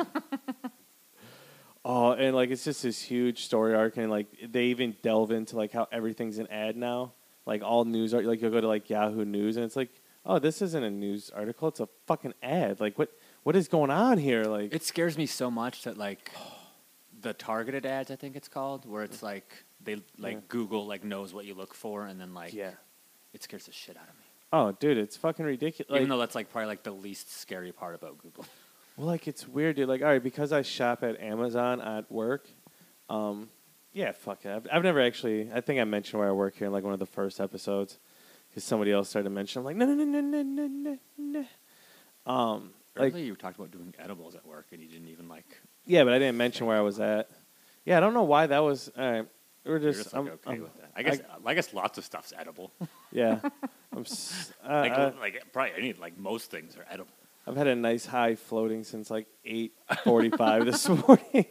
[SPEAKER 4] oh, and like it's just this huge story arc, and like they even delve into like how everything's an ad now. Like all news, like you'll go to like Yahoo News, and it's like, oh, this isn't a news article; it's a fucking ad. Like what is going on here? Like
[SPEAKER 6] It scares me so much that like the targeted ads, I think it's called, where it's like they like Google like knows what you look for, and then like it scares the shit out of me.
[SPEAKER 4] Oh, dude, it's fucking ridiculous. Like,
[SPEAKER 6] Even though that's like probably like the least scary part about Google.
[SPEAKER 4] well, like it's weird, dude. Like, all right, because I shop at Amazon at work. Yeah, fuck it. I've never actually. I think I mentioned where I work here in like one of the first episodes, because somebody else started to mention. I'm like, no. Like,
[SPEAKER 6] Earlier you talked about doing edibles at work, and you didn't even like.
[SPEAKER 4] yeah, but I didn't mention where I was at. Yeah, I don't know why that was. All right, we're
[SPEAKER 6] You're
[SPEAKER 4] just.
[SPEAKER 6] just like, okay with that. I guess lots of stuff's edible.
[SPEAKER 4] Yeah.
[SPEAKER 6] like probably any like most things are edible.
[SPEAKER 4] I've had a nice high floating since like 8:45 this morning.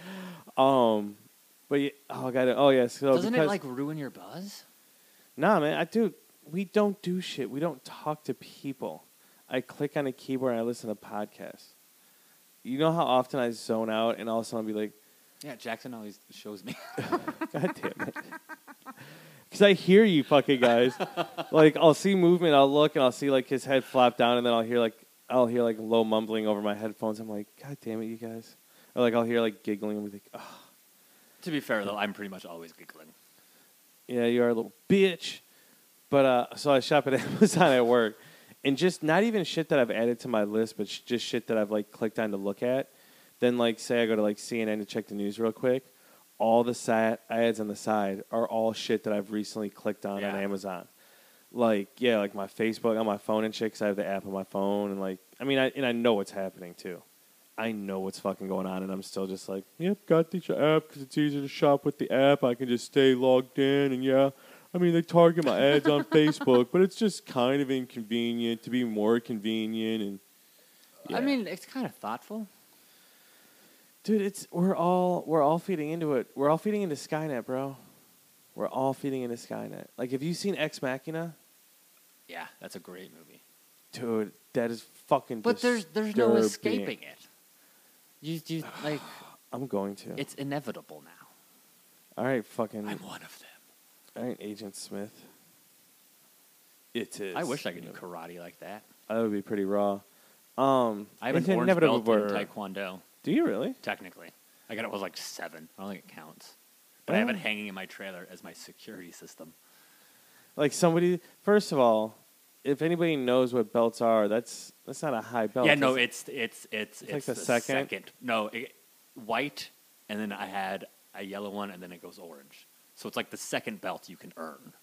[SPEAKER 4] But yeah, So
[SPEAKER 6] Doesn't it
[SPEAKER 4] because-
[SPEAKER 6] like ruin your buzz?
[SPEAKER 4] Nah, man, we don't do shit. We don't talk to people. I click on a keyboard and I listen to podcasts. You know how often I zone out and all of a sudden I'll be like,
[SPEAKER 6] Yeah, Jackson always shows me.
[SPEAKER 4] God damn it. Because I hear you fucking guys. Like, I'll see movement, I'll look, and I'll see like his head flop down, and then I'll hear like low mumbling over my headphones. I'm like, God damn it, you guys. Or like I'll hear like giggling and be like, oh.
[SPEAKER 6] To be fair though, I'm pretty much always giggling.
[SPEAKER 4] Yeah, you are a little bitch. But so I shop at Amazon at work, and just not even shit that I've added to my list, but just shit that I've like clicked on to look at. Then like say I go to like CNN to check the news real quick. All the ads on the side are all shit that I've recently clicked on Amazon. Like like my Facebook on my phone and shit, 'cause I have the app on my phone, and like I know what's happening too. I know what's fucking going on, and I'm still just like, yep, got the app because it's easier to shop with the app. I can just stay logged in, and they target my ads on Facebook, but it's just kind of inconvenient to be more convenient. And
[SPEAKER 6] I mean, it's kind of thoughtful.
[SPEAKER 4] Dude, we're all feeding into it. We're all feeding into Skynet, bro. We're all feeding into Skynet. Like, have you seen Ex Machina?
[SPEAKER 6] Yeah, that's a great movie.
[SPEAKER 4] Dude, that is fucking.
[SPEAKER 6] But there's no
[SPEAKER 4] disturbing.
[SPEAKER 6] escaping it. You like.
[SPEAKER 4] I'm going to.
[SPEAKER 6] It's inevitable now.
[SPEAKER 4] All right, fucking.
[SPEAKER 6] I'm one of them.
[SPEAKER 4] All right, Agent Smith. It is.
[SPEAKER 6] I wish I could do karate like that.
[SPEAKER 4] That would be pretty raw.
[SPEAKER 6] I have
[SPEAKER 4] it's
[SPEAKER 6] an orange
[SPEAKER 4] inevitable
[SPEAKER 6] belt in
[SPEAKER 4] where-
[SPEAKER 6] Taekwondo.
[SPEAKER 4] Do you really?
[SPEAKER 6] Technically, I got it when I was like 7. I don't think it counts. But I have
[SPEAKER 4] Oh.
[SPEAKER 6] it hanging in my trailer as my security system.
[SPEAKER 4] Like somebody. First of all, if anybody knows what belts are, that's not a high belt.
[SPEAKER 6] Yeah, no,
[SPEAKER 4] It's-
[SPEAKER 6] it's
[SPEAKER 4] like the
[SPEAKER 6] the
[SPEAKER 4] second?
[SPEAKER 6] No, white, and then I had a yellow one, and then it goes orange. So it's like the second belt you can earn.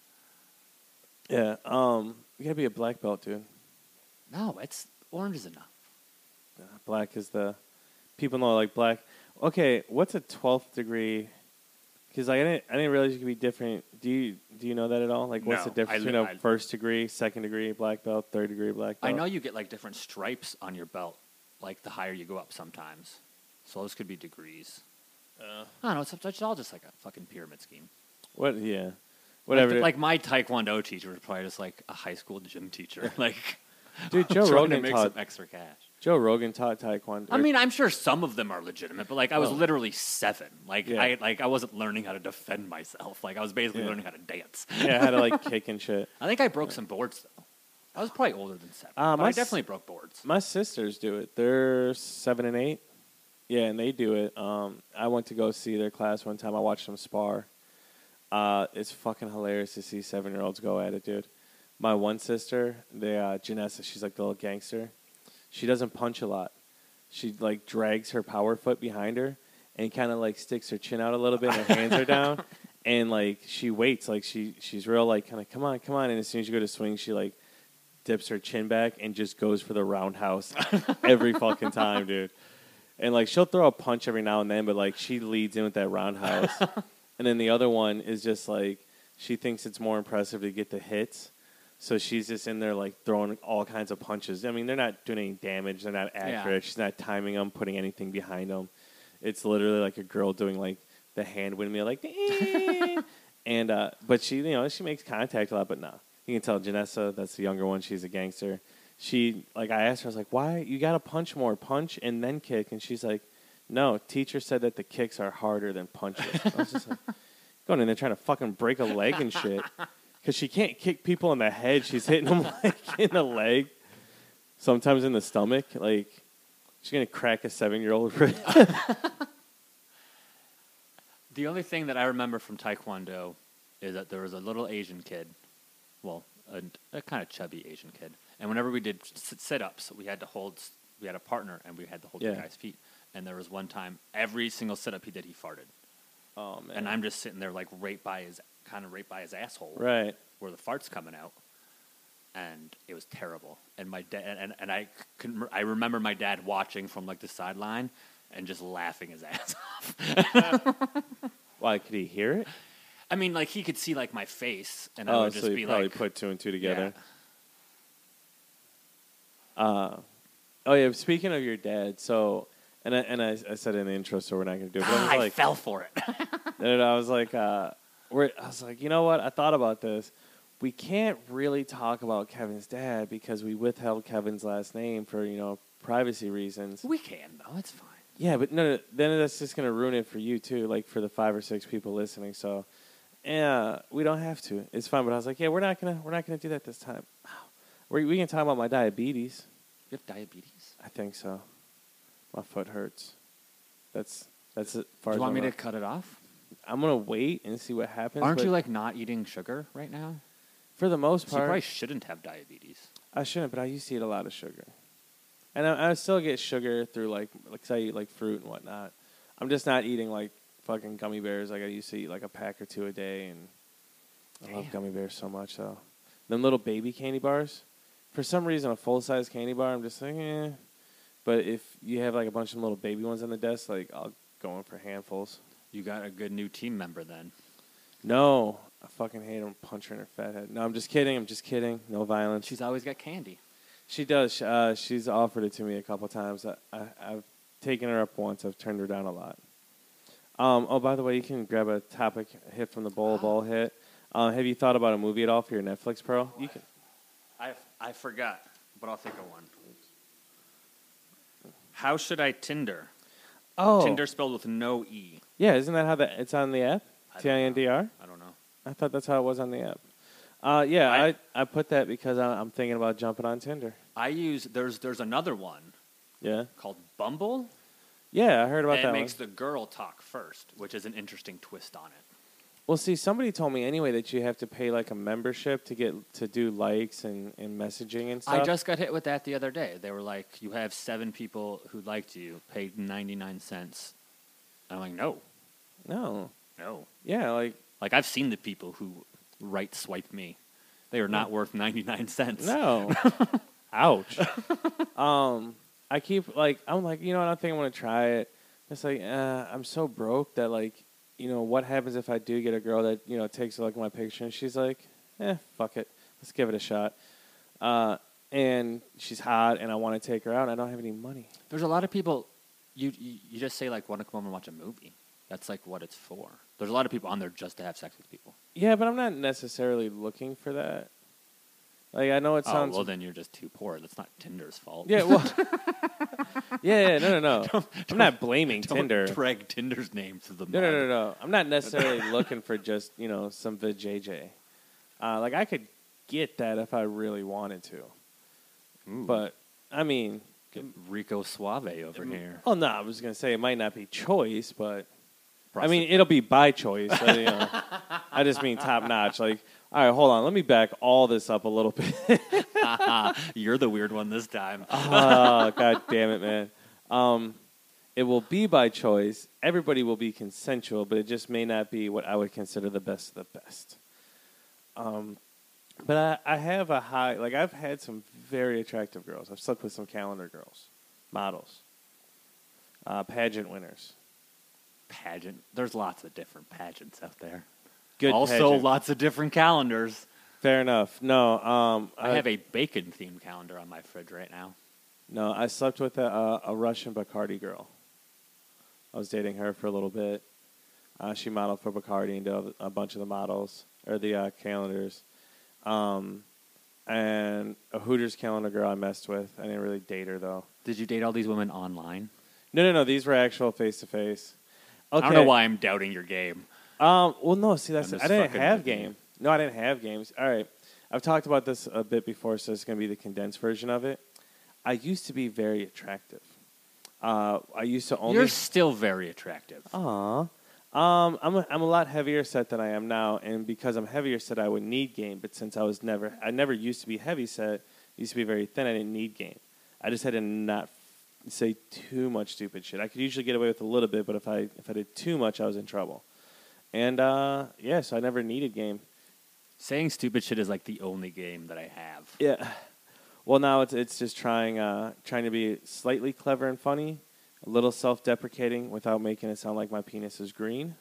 [SPEAKER 4] Yeah. You gotta be a black belt, dude.
[SPEAKER 6] No, it's orange is enough.
[SPEAKER 4] Black is the people know like black. Okay, what's a 12th degree? Because I didn't realize you could be different. Do you know that at all? Like, what's
[SPEAKER 6] No,
[SPEAKER 4] the difference between a first degree, second degree black belt, third degree black belt?
[SPEAKER 6] I know you get like different stripes on your belt, like the higher you go up sometimes. So those could be degrees. I don't know. It's all just like a fucking pyramid scheme.
[SPEAKER 4] What? Yeah. Whatever.
[SPEAKER 6] Like my Taekwondo teacher was probably just like a high school gym teacher. Like,
[SPEAKER 4] dude, Joe
[SPEAKER 6] trying to
[SPEAKER 4] Rogan
[SPEAKER 6] make
[SPEAKER 4] taught.
[SPEAKER 6] some extra cash.
[SPEAKER 4] Joe Rogan taught Taekwondo.
[SPEAKER 6] I mean, I'm sure some of them are legitimate, but like I was
[SPEAKER 4] Oh.
[SPEAKER 6] literally 7. Like
[SPEAKER 4] Yeah.
[SPEAKER 6] I wasn't learning how to defend myself. Like I was basically
[SPEAKER 4] Yeah.
[SPEAKER 6] learning how to dance.
[SPEAKER 4] yeah, how to like kick and shit.
[SPEAKER 6] I think I broke some boards though. I was probably older than 7.
[SPEAKER 4] my
[SPEAKER 6] but I
[SPEAKER 4] s-
[SPEAKER 6] definitely broke boards.
[SPEAKER 4] My sisters do it. They're 7 and 8. Yeah, and they do it. I went to go see their class one time. I watched them spar. It's fucking hilarious to see 7-year-olds go at it, dude. My one sister, Janessa, she's like the little gangster. She doesn't punch a lot. She like drags her power foot behind her and kind of like sticks her chin out a little bit and her hands are down. And like she waits, like she's real like kind of come on. And as soon as you go to swing, she like dips her chin back and just goes for the roundhouse every fucking time, dude. And like she'll throw a punch every now and then, but like she leads in with that roundhouse. And then the other one is just like she thinks it's more impressive to get the hits. So she's just in there like throwing all kinds of punches. I mean, they're not doing any damage. They're not accurate.
[SPEAKER 6] Yeah.
[SPEAKER 4] She's not timing them, putting anything behind them. It's literally like a girl doing like the hand windmill, like and but she, she makes contact a lot. But no, you can tell Janessa, that's the younger one. She's a gangster. She like I asked her, I was like, why you got to punch more, punch and then kick, and she's like, no, teacher said that the kicks are harder than punches. I was just like, going in there trying to fucking break a leg and shit. Because she can't kick people in the head. She's hitting them like in the leg. Sometimes in the stomach. Like, she's going to crack a 7-year-old.
[SPEAKER 6] The only thing that I remember from Taekwondo is that there was a little Asian kid, well, a kind of chubby Asian kid, and whenever we did sit-ups, we had a partner, and we had to hold the
[SPEAKER 4] Yeah.
[SPEAKER 6] guy's feet. And there was one time, every single sit-up he did, he farted.
[SPEAKER 4] Oh, man.
[SPEAKER 6] And I'm just sitting there, like, right by his asshole,
[SPEAKER 4] Right.
[SPEAKER 6] where the fart's coming out, and it was terrible. And my dad and I remember my dad watching from like the sideline and just laughing his ass off.
[SPEAKER 4] Why, could he hear it?
[SPEAKER 6] I mean, like he could see like my face, and I would just
[SPEAKER 4] so
[SPEAKER 6] be
[SPEAKER 4] you probably
[SPEAKER 6] like,
[SPEAKER 4] put 2 and 2 together.
[SPEAKER 6] yeah.
[SPEAKER 4] Oh, yeah, speaking of your dad, so, and I said in the intro, so we're not going to do it. But
[SPEAKER 6] I
[SPEAKER 4] like,
[SPEAKER 6] fell for it.
[SPEAKER 4] and I was like, you know what? I thought about this. We can't really talk about Kevin's dad because we withheld Kevin's last name for, privacy reasons.
[SPEAKER 6] We can though; it's fine.
[SPEAKER 4] Yeah, but no, then that's just going to ruin it for you too, like for the 5 or 6 people listening. So, yeah, we don't have to. It's fine. But I was like, yeah, we're not gonna do that this time. We can talk about my diabetes.
[SPEAKER 6] You have diabetes?
[SPEAKER 4] I think so. My foot hurts. That's as far
[SPEAKER 6] Do
[SPEAKER 4] as
[SPEAKER 6] you want
[SPEAKER 4] I'm
[SPEAKER 6] me to
[SPEAKER 4] at.
[SPEAKER 6] cut it off?
[SPEAKER 4] I'm gonna wait and see what happens.
[SPEAKER 6] Aren't
[SPEAKER 4] but
[SPEAKER 6] you like not eating sugar right now?
[SPEAKER 4] for the most
[SPEAKER 6] So you
[SPEAKER 4] part?
[SPEAKER 6] probably shouldn't have diabetes.
[SPEAKER 4] I shouldn't, but I used to eat a lot of sugar. And I still get sugar through, like 'cause I eat, like, fruit and whatnot. I'm just not eating, like, fucking gummy bears. Like, I used to eat, like, a pack or 2 a day, and I love
[SPEAKER 6] Damn.
[SPEAKER 4] gummy bears so much, though. Them little baby candy bars. For some reason, a full-size candy bar, I'm just like, eh. But if you have, like, a bunch of little baby ones on the desk, like, I'll go in for handfuls.
[SPEAKER 6] You got a good new team member then.
[SPEAKER 4] No. I fucking hate them. Punch her in her fat head. No, I'm just kidding. No violence.
[SPEAKER 6] She's always got candy.
[SPEAKER 4] She does. She's offered it to me a couple times. I've taken her up once. I've turned her down a lot. Oh, by the way, you can grab a topic hit from the ball hit. Have you thought about a movie at all for your Netflix, Pearl? You can.
[SPEAKER 6] I forgot. but I'll think of one. How should I Tinder?
[SPEAKER 4] Oh,
[SPEAKER 6] Tinder spelled with no E.
[SPEAKER 4] Yeah, isn't that how it's on the app?
[SPEAKER 6] I don't
[SPEAKER 4] TINDR?
[SPEAKER 6] I don't know.
[SPEAKER 4] I thought that's how it was on the app. I put that because I'm thinking about jumping on Tinder.
[SPEAKER 6] There's another one
[SPEAKER 4] Yeah?
[SPEAKER 6] called Bumble.
[SPEAKER 4] Yeah, I heard about
[SPEAKER 6] And
[SPEAKER 4] that
[SPEAKER 6] it
[SPEAKER 4] one.
[SPEAKER 6] makes the girl talk first, which is an interesting twist on it.
[SPEAKER 4] Well, see, somebody told me anyway that you have to pay like a membership to do likes and messaging and stuff.
[SPEAKER 6] I just got hit with that the other day. They were like, you have 7 people who liked you, paid 99 cents. And I'm like, no.
[SPEAKER 4] Yeah,
[SPEAKER 6] Like, I've seen the people who right swipe me. They are not worth 99 cents.
[SPEAKER 4] no. Ouch. I keep I'm like, you know, I don't think I want to try it. It's like, I'm so broke that what happens if I do get a girl that, takes a look at my picture and she's like, fuck it. Let's give it a shot. And she's hot and I want to take her out and I don't have any money.
[SPEAKER 6] There's a lot of people, you just say, like, want to come home and watch a movie. That's, like, what it's for. There's a lot of people on there just to have sex with people.
[SPEAKER 4] Yeah, but I'm not necessarily looking for that. Like, I know it sounds...
[SPEAKER 6] Oh, well, then you're just too poor. That's not Tinder's fault.
[SPEAKER 4] Yeah, well... no. I'm not blaming
[SPEAKER 6] Don't
[SPEAKER 4] Tinder.
[SPEAKER 6] drag Tinder's name to the mud.
[SPEAKER 4] No. I'm not necessarily looking for just, some vajayjay. I could get that if I really wanted to.
[SPEAKER 6] Ooh.
[SPEAKER 4] But, I mean...
[SPEAKER 6] Get Rico Suave over here.
[SPEAKER 4] Oh, no, I was going to say it might not be choice, but... I
[SPEAKER 6] Prostitute.
[SPEAKER 4] mean, it'll be by choice. I just mean top notch. Like, all right, hold on. Let me back all this up a little bit.
[SPEAKER 6] You're the weird one this time.
[SPEAKER 4] Oh, God damn it, man. It will be by choice. Everybody will be consensual, but it just may not be what I would consider the best of the best. But I have a high... I've had some very attractive girls. I've slept with some calendar girls, models, pageant winners.
[SPEAKER 6] Pageant. There's lots of different pageants out there.
[SPEAKER 4] Good
[SPEAKER 6] also,
[SPEAKER 4] pageant.
[SPEAKER 6] lots of different calendars.
[SPEAKER 4] Fair enough. No,
[SPEAKER 6] I have a bacon-themed calendar on my fridge right now.
[SPEAKER 4] No, I slept with a Russian Bacardi girl. I was dating her for a little bit. She modeled for Bacardi and did a bunch of the models, or the calendars. And a Hooters calendar girl I messed with. I didn't really date her, though.
[SPEAKER 6] Did you date all these women online?
[SPEAKER 4] No. These were actual face-to-face. Okay.
[SPEAKER 6] I don't know why I'm doubting your game.
[SPEAKER 4] Well, no, see, that's
[SPEAKER 6] I'm
[SPEAKER 4] I
[SPEAKER 6] just
[SPEAKER 4] didn't
[SPEAKER 6] fucking
[SPEAKER 4] have
[SPEAKER 6] with you.
[SPEAKER 4] game. No, I didn't have games. All right. I've talked about this a bit before, so it's going to be the condensed version of it. I used to be very attractive. I used to only...
[SPEAKER 6] You're still very attractive.
[SPEAKER 4] Aw. I'm a lot heavier set than I am now, and because I'm heavier set, I would need game. But since I never used to be heavy set, used to be very thin, I didn't need game. I just had to not say too much stupid shit. I could usually get away with a little bit, but if I did too much, I was in trouble. And so I never needed game.
[SPEAKER 6] Saying stupid shit is like the only game that I have.
[SPEAKER 4] Yeah. Well, now it's just trying to be slightly clever and funny, a little self-deprecating without making it sound like my penis is green.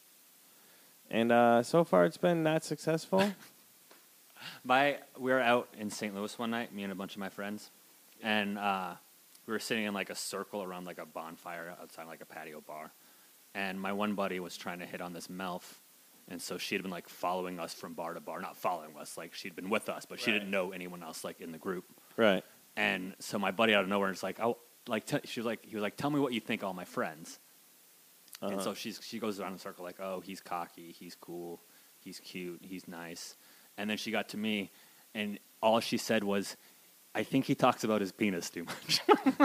[SPEAKER 4] And so far, it's been not successful.
[SPEAKER 6] We were out in St. Louis one night, me and a bunch of my friends, and we were sitting in like a circle around like a bonfire outside like a patio bar. And my one buddy was trying to hit on this MILF, and so she had been like following us from bar to bar, not following us, like she'd been with us, but she didn't know anyone else like in the group.
[SPEAKER 4] Right.
[SPEAKER 6] And so my buddy out of nowhere is like, he was like, tell me what you think of all my friends. And so she goes around in a circle like, oh, he's cocky, he's cool, he's cute, he's nice. And then she got to me, and all she said was, I think he talks about his penis too much.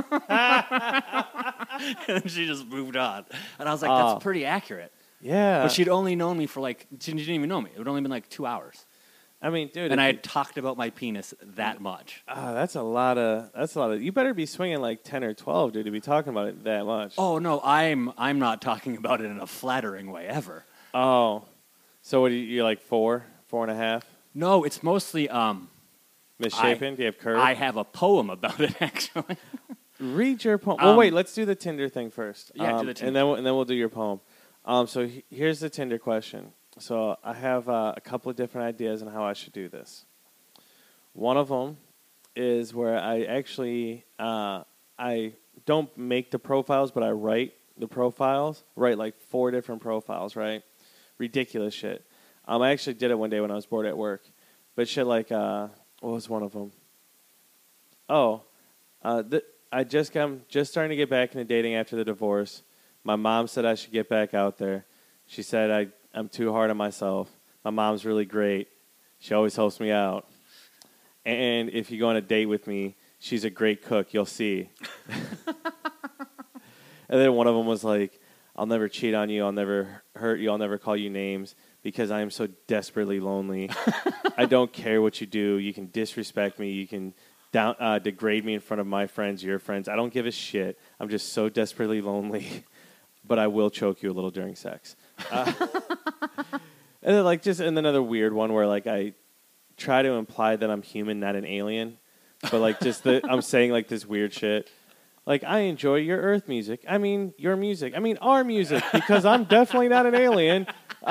[SPEAKER 6] And she just moved on. And I was like, that's pretty accurate.
[SPEAKER 4] Yeah.
[SPEAKER 6] But she'd only known me for she didn't even know me. It would only been like 2 hours.
[SPEAKER 4] I mean, dude.
[SPEAKER 6] And I had talked about my penis that much.
[SPEAKER 4] That's a lot of. You better be swinging like 10 or 12, dude, to be talking about it that much.
[SPEAKER 6] Oh, no, I'm not talking about it in a flattering way ever.
[SPEAKER 4] Oh. So what you're like 4.5?
[SPEAKER 6] No, it's mostly
[SPEAKER 4] Misshapen? Do you have curve?
[SPEAKER 6] I have a poem about it, actually.
[SPEAKER 4] Read your poem. Well, wait, let's do the Tinder thing first.
[SPEAKER 6] Yeah, do the Tinder.
[SPEAKER 4] And then we'll do your poem. So here's the Tinder question. So I have a couple of different ideas on how I should do this. One of them is where I actually I don't make the profiles, but I write the profiles. Write like 4 different profiles, right? Ridiculous shit. I actually did it one day when I was bored at work. But shit like, what was one of them? oh, I just starting to get back into dating after the divorce. My mom said I should get back out there. She said I'm too hard on myself. My mom's really great. She always helps me out. And if you go on a date with me, she's a great cook. You'll see. And then one of them was like, I'll never cheat on you. I'll never hurt you. I'll never call you names because I am so desperately lonely. I don't care what you do. You can disrespect me. You can degrade me in front of my friends, your friends. I don't give a shit. I'm just so desperately lonely. But I will choke you a little during sex. And then and another weird one where like I try to imply that I'm human, not an alien. But like I'm saying like this weird shit. Like, I enjoy your Earth music. I mean, your music. I mean, our music, because I'm definitely not an alien.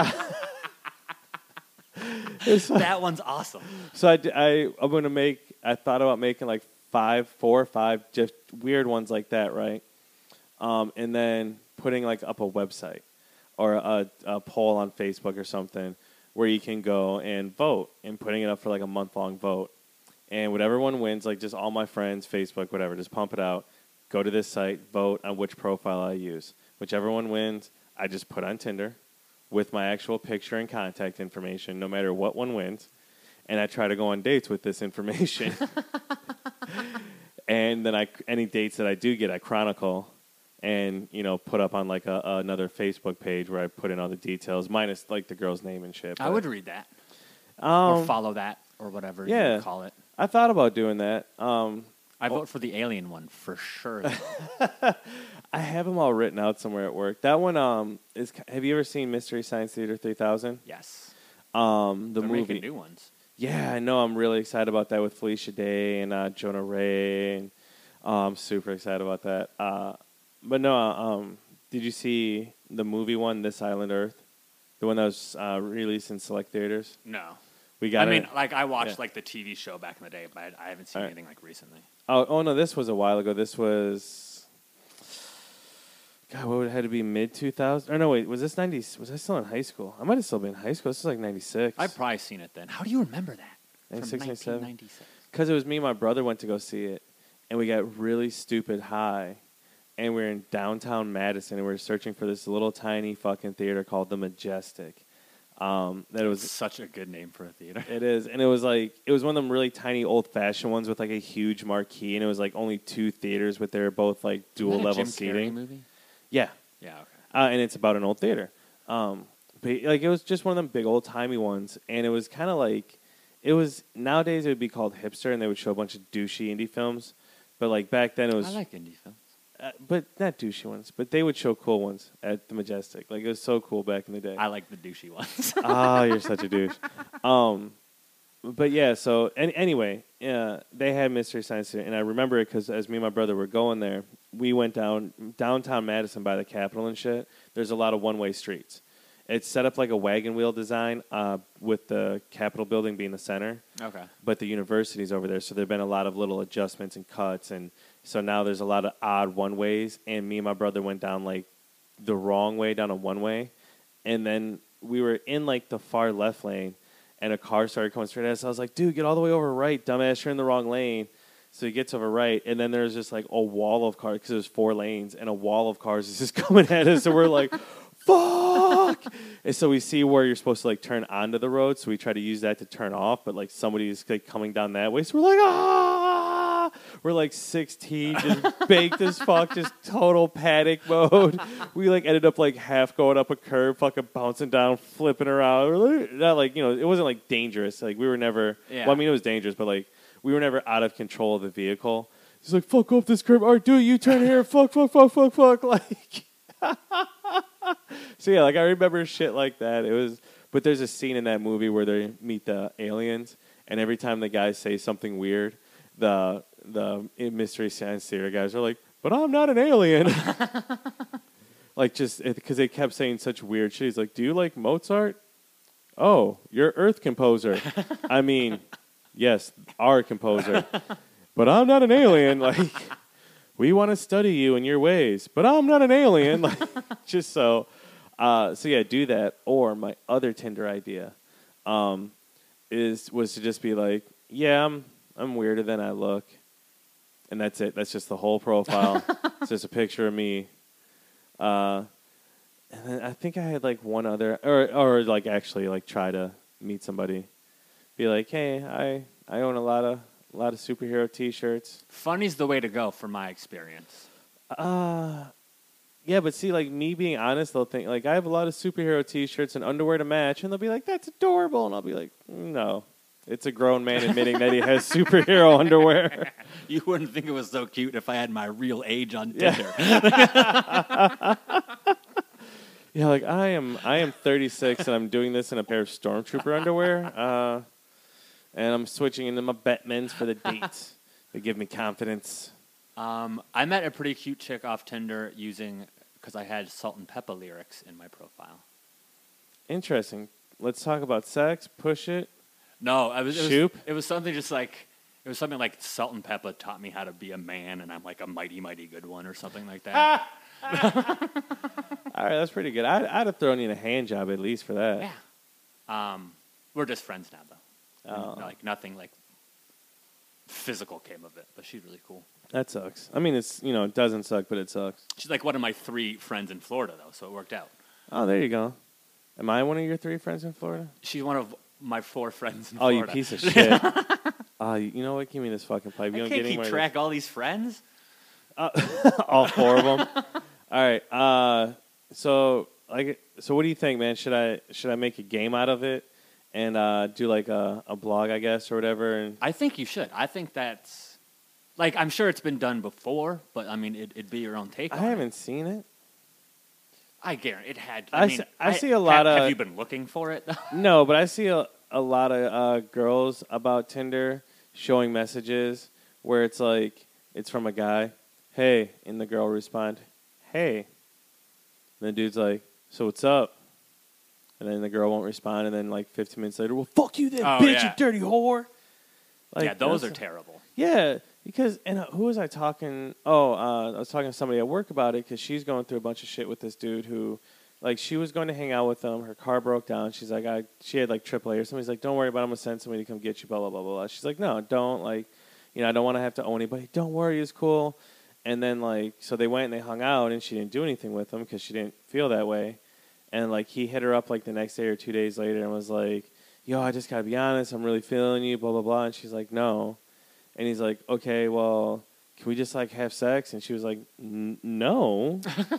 [SPEAKER 6] That one's awesome.
[SPEAKER 4] So I'm going to I thought about making like 4 or 5 just weird ones like that, right? And then putting like up a website or a poll on Facebook or something where you can go and vote and putting it up for like a month-long vote. And whatever one wins, like just all my friends, Facebook, whatever, just pump it out. Go to this site, vote on which profile I use. Whichever one wins, I just put on Tinder with my actual picture and contact information, no matter what one wins. And I try to go on dates with this information. And then any dates that I do get, I chronicle and, put up on like another Facebook page where I put in all the details, minus like the girl's name and shit.
[SPEAKER 6] I would read that. Or follow that or whatever you call it.
[SPEAKER 4] I thought about doing that.
[SPEAKER 6] I vote for the alien one for sure.
[SPEAKER 4] I have them all written out somewhere at work. That one is. Have you ever seen Mystery Science Theater 3000?
[SPEAKER 6] Yes.
[SPEAKER 4] The
[SPEAKER 6] They're
[SPEAKER 4] movie.
[SPEAKER 6] making new ones.
[SPEAKER 4] Yeah, I know. I'm really excited about that with Felicia Day and Jonah Ray, and I'm super excited about that. But no, did you see the movie one, This Island Earth, the one that was released in select theaters?
[SPEAKER 6] No. I watched like the TV show back in the day, but I haven't seen anything like recently.
[SPEAKER 4] Oh no, this was a while ago. This was, God, what would it have to be, mid-2000s? Or no, wait, was this 90s? Was I still in high school? I might have still been in high school. This was like 96.
[SPEAKER 6] I've probably seen it then. How do you remember that?
[SPEAKER 4] 96, 97?
[SPEAKER 6] 96.
[SPEAKER 4] Because it was me and my brother went to go see it, and we got really stupid high, and we were in downtown Madison, and we were searching for this little tiny fucking theater called The Majestic. That was
[SPEAKER 6] such a good name for a theater.
[SPEAKER 4] It is, and it was one of them really tiny old-fashioned ones with like a huge marquee, and it was like only 2 theaters, but they were both like dual level seating.
[SPEAKER 6] Carrey movie?
[SPEAKER 4] Yeah.
[SPEAKER 6] Yeah. Okay.
[SPEAKER 4] And it's about an old theater. But like it was just one of them big old-timey ones, and it was kind of like nowadays it would be called hipster, and they would show a bunch of douchey indie films, but like back then it was.
[SPEAKER 6] I like indie films.
[SPEAKER 4] But not douchey ones. But they would show cool ones at the Majestic. Like, it was so cool back in the day.
[SPEAKER 6] I like the douchey ones.
[SPEAKER 4] You're such a douche. But yeah, so anyway, they had Mystery Science Theater, and I remember it because as me and my brother were going there, we went downtown Madison by the Capitol and shit. There's a lot of one-way streets. It's set up like a wagon wheel design with the Capitol building being the center.
[SPEAKER 6] Okay.
[SPEAKER 4] But the university's over there, so there have been a lot of little adjustments and cuts, and so now there's a lot of odd one-ways, and me and my brother went down like the wrong way down a one-way, and then we were in like the far left lane, and a car started coming straight at us. I was like, dude, get all the way over right, dumbass, you're in the wrong lane. So he gets over right, and then there's just like a wall of cars, because there's 4 lanes, and a wall of cars is just coming at us, so we're like, fuck! And so we see where you're supposed to like turn onto the road, so we try to use that to turn off, but like somebody's like coming down that way, so we're like, ah! We're like 16, just baked as fuck, just total panic mode. We like ended up like half going up a curb, fucking bouncing down, flipping around. We're like, not like, it wasn't like dangerous. Like we were never, well, I mean, it was dangerous, but like we were never out of control of the vehicle. He's like, fuck off this curb. All right, do it. You turn here. Fuck. Like, so yeah, like I remember shit like that. It was, but there's a scene in that movie where they meet the aliens, and every time the guys say something weird, the Mystery Science Theater guys are like, but I'm not an alien. Like, just because they kept saying such weird shit. He's like, do you like Mozart? Oh, you're Earth composer. I mean, yes, our composer. But I'm not an alien. Like, we want to study you and your ways. But I'm not an alien. Like, just so yeah, do that. Or my other Tinder idea was to just be like, yeah, I'm weirder than I look. and that's it. That's just the whole profile. It's just a picture of me. And then I think I had like one other, or like actually like try to meet somebody, be like, hey, I own a lot of superhero T-shirts.
[SPEAKER 6] Funny's the way to go, from my experience.
[SPEAKER 4] Yeah, but see, like me being honest, they'll think like I have a lot of superhero T-shirts and underwear to match, and they'll be like, "That's adorable," and I'll be like, "No, it's a grown man admitting that he has superhero underwear."
[SPEAKER 6] You wouldn't think it was so cute if I had my real age on Tinder.
[SPEAKER 4] Yeah, like I am 36 and I'm doing this in a pair of Stormtrooper underwear, and I'm switching into my Batmans for the dates. They give me confidence.
[SPEAKER 6] I met a pretty cute chick off Tinder because I had Salt and Pepper lyrics in my profile.
[SPEAKER 4] Interesting. Let's talk about sex. Push it.
[SPEAKER 6] No,
[SPEAKER 4] Shoop?
[SPEAKER 6] It was something just like Salt and Pepper taught me how to be a man, and I'm like a mighty, mighty good one, or something like that.
[SPEAKER 4] All right, that's pretty good. I'd have thrown you in a hand job at least for that.
[SPEAKER 6] Yeah. We're just friends now, though.
[SPEAKER 4] Oh.
[SPEAKER 6] Like nothing like physical came of it, but she's really cool.
[SPEAKER 4] That sucks. I mean, it's it doesn't suck, but it sucks.
[SPEAKER 6] She's like one of my 3 friends in Florida, though, so it worked out.
[SPEAKER 4] Oh, there you go. Am I one of your 3 friends in Florida?
[SPEAKER 6] She's one of my 4 friends in
[SPEAKER 4] Oh,
[SPEAKER 6] Florida.
[SPEAKER 4] you piece of shit. You know what? Give me this fucking pipe. You
[SPEAKER 6] I
[SPEAKER 4] don't
[SPEAKER 6] can't
[SPEAKER 4] get
[SPEAKER 6] keep
[SPEAKER 4] anywhere.
[SPEAKER 6] track of all these friends.
[SPEAKER 4] All 4 of them. All right. So what do you think, man? Should I make a game out of it and do like a blog, I guess, or whatever? And
[SPEAKER 6] I think you should. I think that's like I'm sure it's been done before, but I mean it'd be your own take.
[SPEAKER 4] I
[SPEAKER 6] on
[SPEAKER 4] haven't
[SPEAKER 6] it.
[SPEAKER 4] seen it.
[SPEAKER 6] I guarantee it had.
[SPEAKER 4] I see a lot of.
[SPEAKER 6] Have you been looking for it?
[SPEAKER 4] No, but I see a lot of girls about Tinder showing messages where it's like it's from a guy, hey, and the girl respond, hey, and the dude's like, so what's up? And then the girl won't respond, and then like 15 minutes later, well, fuck you then, bitch, you dirty whore. Like,
[SPEAKER 6] yeah, those are terrible.
[SPEAKER 4] Yeah, because, and who was I talking? I was talking to somebody at work about it because she's going through a bunch of shit with this dude who, like, she was going to hang out with him. Her car broke down. She's like, she had like AAA or somebody's like, don't worry about it. I'm going to send somebody to come get you, blah, blah, blah, blah. She's like, no, don't, like, I don't want to have to own anybody. Don't worry, it's cool. And then, like, so they went and they hung out and she didn't do anything with him because she didn't feel that way. And, like, he hit her up, like, the next day or 2 days later and was like, yo, I just got to be honest. I'm really feeling you, blah, blah, blah. And she's like, no. And he's like, okay, well, can we just, like, have sex? And she was like, no.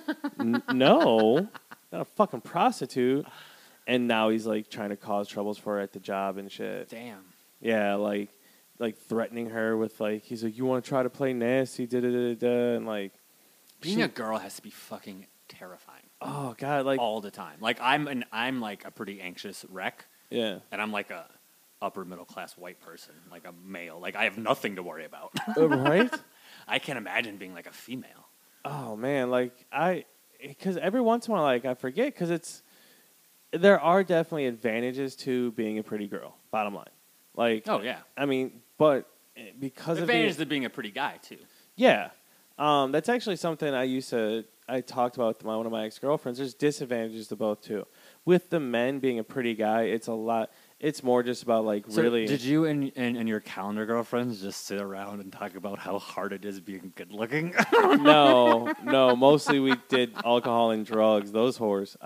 [SPEAKER 4] No. Not a fucking prostitute. And now he's, like, trying to cause troubles for her at the job and shit.
[SPEAKER 6] Damn.
[SPEAKER 4] Yeah, like threatening her with, like, he's like, you want to try to play nasty, da-da-da-da-da. And, like.
[SPEAKER 6] Being a girl has to be fucking terrifying.
[SPEAKER 4] Oh, God, like.
[SPEAKER 6] All the time. Like, I'm like, a pretty anxious wreck.
[SPEAKER 4] Yeah.
[SPEAKER 6] And I'm like a upper middle class white person, like a male. Like I have nothing to worry about.
[SPEAKER 4] Right?
[SPEAKER 6] I can't imagine being like a female.
[SPEAKER 4] Oh man, like because every once in a while, like I forget because there are definitely advantages to being a pretty girl. Bottom line, like
[SPEAKER 6] oh yeah,
[SPEAKER 4] I mean, but because
[SPEAKER 6] advantages to being a pretty guy too.
[SPEAKER 4] Yeah, that's actually something I talked about with one of my ex-girlfriends. There's disadvantages to both too. With the men being a pretty guy, it's a lot. It's more just about like
[SPEAKER 6] so
[SPEAKER 4] really.
[SPEAKER 6] Did you and your calendar girlfriends just sit around and talk about how hard it is being good looking?
[SPEAKER 4] No. Mostly we did alcohol and drugs. Those whores.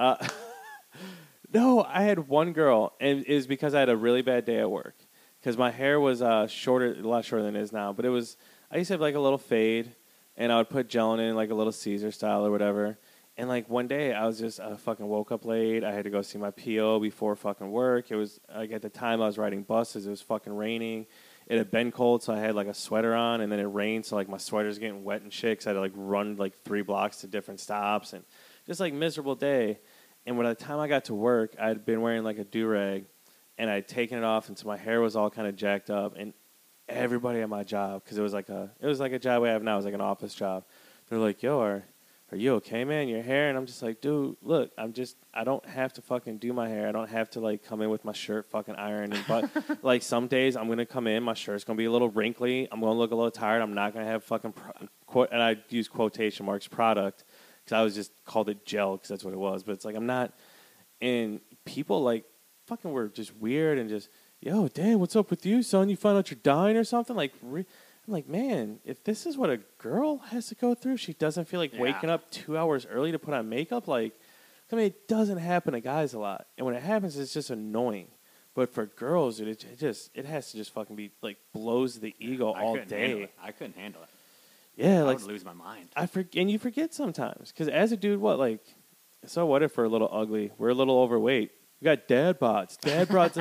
[SPEAKER 4] No, I had one girl, and it was because I had a really bad day at work. Because my hair was shorter, a lot shorter than it is now. But I used to have like a little fade, and I would put gel in like a little Caesar style or whatever. And like one day I fucking woke up late. I had to go see my PO before fucking work. It was like at the time I was riding buses. It was fucking raining. It had been cold, so I had like a sweater on, and then it rained, so like my sweater's getting wet and shit. 'Cause I had to like run like 3 blocks to different stops, and just like miserable day. And by the time I got to work, I'd been wearing like a do-rag, and I'd taken it off, and so my hair was all kind of jacked up. And everybody at my job, because it was like a job I have now, it was like an office job. They're like, "Yo, are you okay, man? Your hair?" And I'm just like, dude, look, I don't have to fucking do my hair. I don't have to like come in with my shirt fucking ironed. But like some days I'm gonna come in, my shirt's gonna be a little wrinkly. I'm gonna look a little tired. I'm not gonna have fucking and I use quotation marks product. Because I was just called it gel because that's what it was. But it's like I'm not. And people like fucking were just weird and just, yo, damn, what's up with you, son? You found out you're dying or something? Like, I'm like, man, if this is what a girl has to go through, she doesn't feel like waking up 2 hours early to put on makeup. Like, I mean, it doesn't happen to guys a lot, and when it happens, it's just annoying. But for girls, dude, it has to just fucking be like blows the ego all day.
[SPEAKER 6] I couldn't handle it.
[SPEAKER 4] Yeah,
[SPEAKER 6] I
[SPEAKER 4] like
[SPEAKER 6] would lose my mind.
[SPEAKER 4] and you forget sometimes because as a dude, so what if we're a little ugly? We're a little overweight. We got dad bods. Dad bods,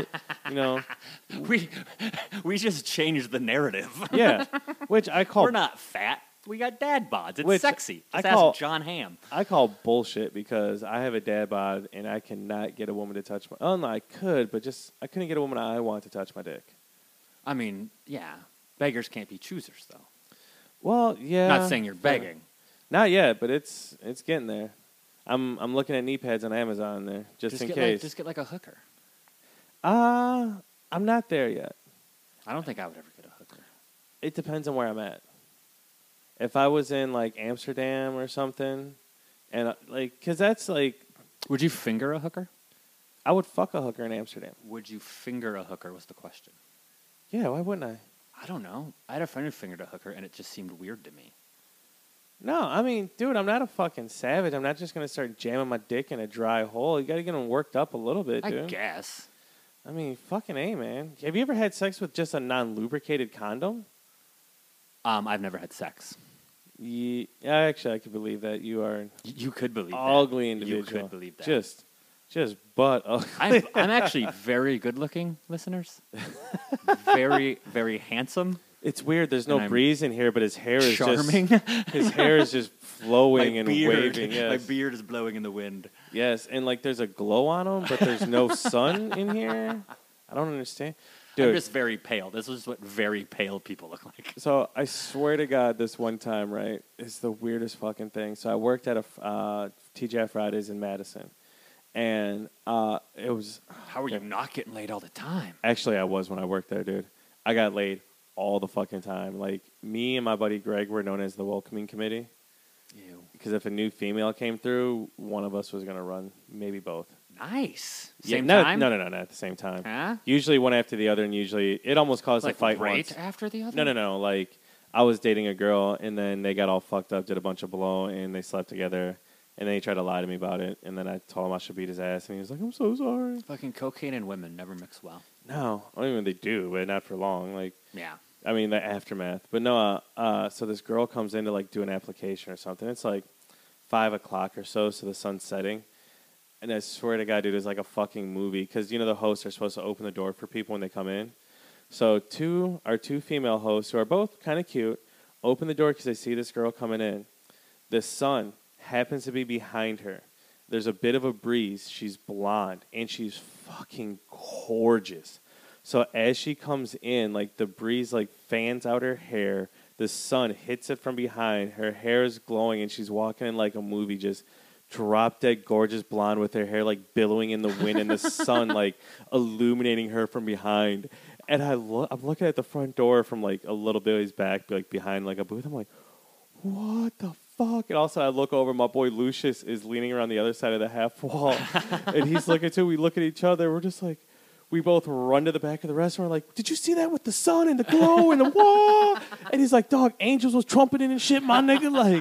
[SPEAKER 6] We just changed the narrative.
[SPEAKER 4] Yeah, which I call
[SPEAKER 6] We're not fat. We got dad bods. It's
[SPEAKER 4] Which
[SPEAKER 6] sexy.
[SPEAKER 4] I
[SPEAKER 6] Just
[SPEAKER 4] call-
[SPEAKER 6] ask John Hamm.
[SPEAKER 4] I call bullshit because I have a dad bod and I cannot get a woman to touch my. Oh no, I could, but I couldn't get a woman I want to touch my dick.
[SPEAKER 6] I mean, yeah, beggars can't be choosers, though.
[SPEAKER 4] Well, yeah.
[SPEAKER 6] Not saying you're begging.
[SPEAKER 4] Not yet, but it's getting there. I'm looking at knee pads on Amazon there just in case.
[SPEAKER 6] Just get like a hooker.
[SPEAKER 4] I'm not there yet.
[SPEAKER 6] I don't think I would ever get a hooker.
[SPEAKER 4] It depends on where I'm at. If I was in like Amsterdam or something, and because that's like,
[SPEAKER 6] Would you finger a hooker?
[SPEAKER 4] I would fuck a hooker in Amsterdam.
[SPEAKER 6] Would you finger a hooker was the question.
[SPEAKER 4] Yeah, why wouldn't I?
[SPEAKER 6] I don't know. I had a friend who fingered a hooker, and it just seemed weird to me.
[SPEAKER 4] No, I mean, dude, I'm not a fucking savage. I'm not just gonna start jamming my dick in a dry hole. You gotta get them worked up a little bit, dude.
[SPEAKER 6] I guess.
[SPEAKER 4] I mean, fucking A, man. Have you ever had sex with just a non-lubricated condom?
[SPEAKER 6] I've never had sex.
[SPEAKER 4] Yeah, actually, I could believe that. You are an
[SPEAKER 6] You could believe that.
[SPEAKER 4] ugly individual.
[SPEAKER 6] You could believe that.
[SPEAKER 4] Just butt ugly.
[SPEAKER 6] I'm actually very good looking, listeners. Very, very handsome.
[SPEAKER 4] It's weird. There's no
[SPEAKER 6] And I'm
[SPEAKER 4] breeze in here, but his hair is
[SPEAKER 6] charming.
[SPEAKER 4] his hair is just flowing and waving. Yes.
[SPEAKER 6] My beard is blowing in the wind.
[SPEAKER 4] Yes, and like there's a glow on him, but there's no sun in here. I don't understand. Dude,
[SPEAKER 6] I'm just very pale. This is what very pale people look like.
[SPEAKER 4] so I swear to God, this one time, right, is the weirdest fucking thing. So I worked at a TGI Fridays in Madison, and it was
[SPEAKER 6] How are you not getting laid all the time?
[SPEAKER 4] actually I was when I worked there, dude. I got laid all the fucking time. Like me and my buddy Greg were known as the welcoming committee
[SPEAKER 6] Ew.
[SPEAKER 4] because if a new female came through, one of us was gonna run, maybe both.
[SPEAKER 6] Nice.
[SPEAKER 4] Yeah,
[SPEAKER 6] Same
[SPEAKER 4] no,
[SPEAKER 6] time?
[SPEAKER 4] No, not at the same time.
[SPEAKER 6] Huh?
[SPEAKER 4] Usually one after the other, and usually it almost caused
[SPEAKER 6] Like
[SPEAKER 4] a fight
[SPEAKER 6] right
[SPEAKER 4] once.
[SPEAKER 6] after the other?
[SPEAKER 4] No. Like I was dating a girl, and then they got all fucked up, did a bunch of blow, and they slept together. And then he tried to lie to me about it, and then I told him I should beat his ass, and he was like, "I'm so sorry."
[SPEAKER 6] Fucking cocaine and women never mix well.
[SPEAKER 4] No, I don't even think they do, but not for long. Like,
[SPEAKER 6] Yeah.
[SPEAKER 4] I mean, the aftermath. But no, so this girl comes in to like do an application or something. It's like 5 o'clock or so the sun's setting. And I swear to God, dude, it's like a fucking movie. Because, you know, the hosts are supposed to open the door for people when they come in. So our two female hosts, who are both kind of cute, open the door because they see this girl coming in. The sun happens to be behind her. There's a bit of a breeze. She's blonde, and she's fucking gorgeous. So as she comes in, like the breeze like fans out her hair. The sun hits it from behind. Her hair is glowing, and she's walking in like a movie, just drop dead gorgeous blonde with her hair like billowing in the wind and the sun like illuminating her from behind. And I'm looking at the front door from like a little bit back, like behind like a booth. I'm like, what the fuck? And also I look over, my boy Lucius is leaning around the other side of the half wall, and he's looking too. We look at each other. We're just like, we both run to the back of the restaurant. We're like, did you see that with the sun and the glow and the wall? And he's like, dog, angels was trumpeting and shit, my nigga. Like,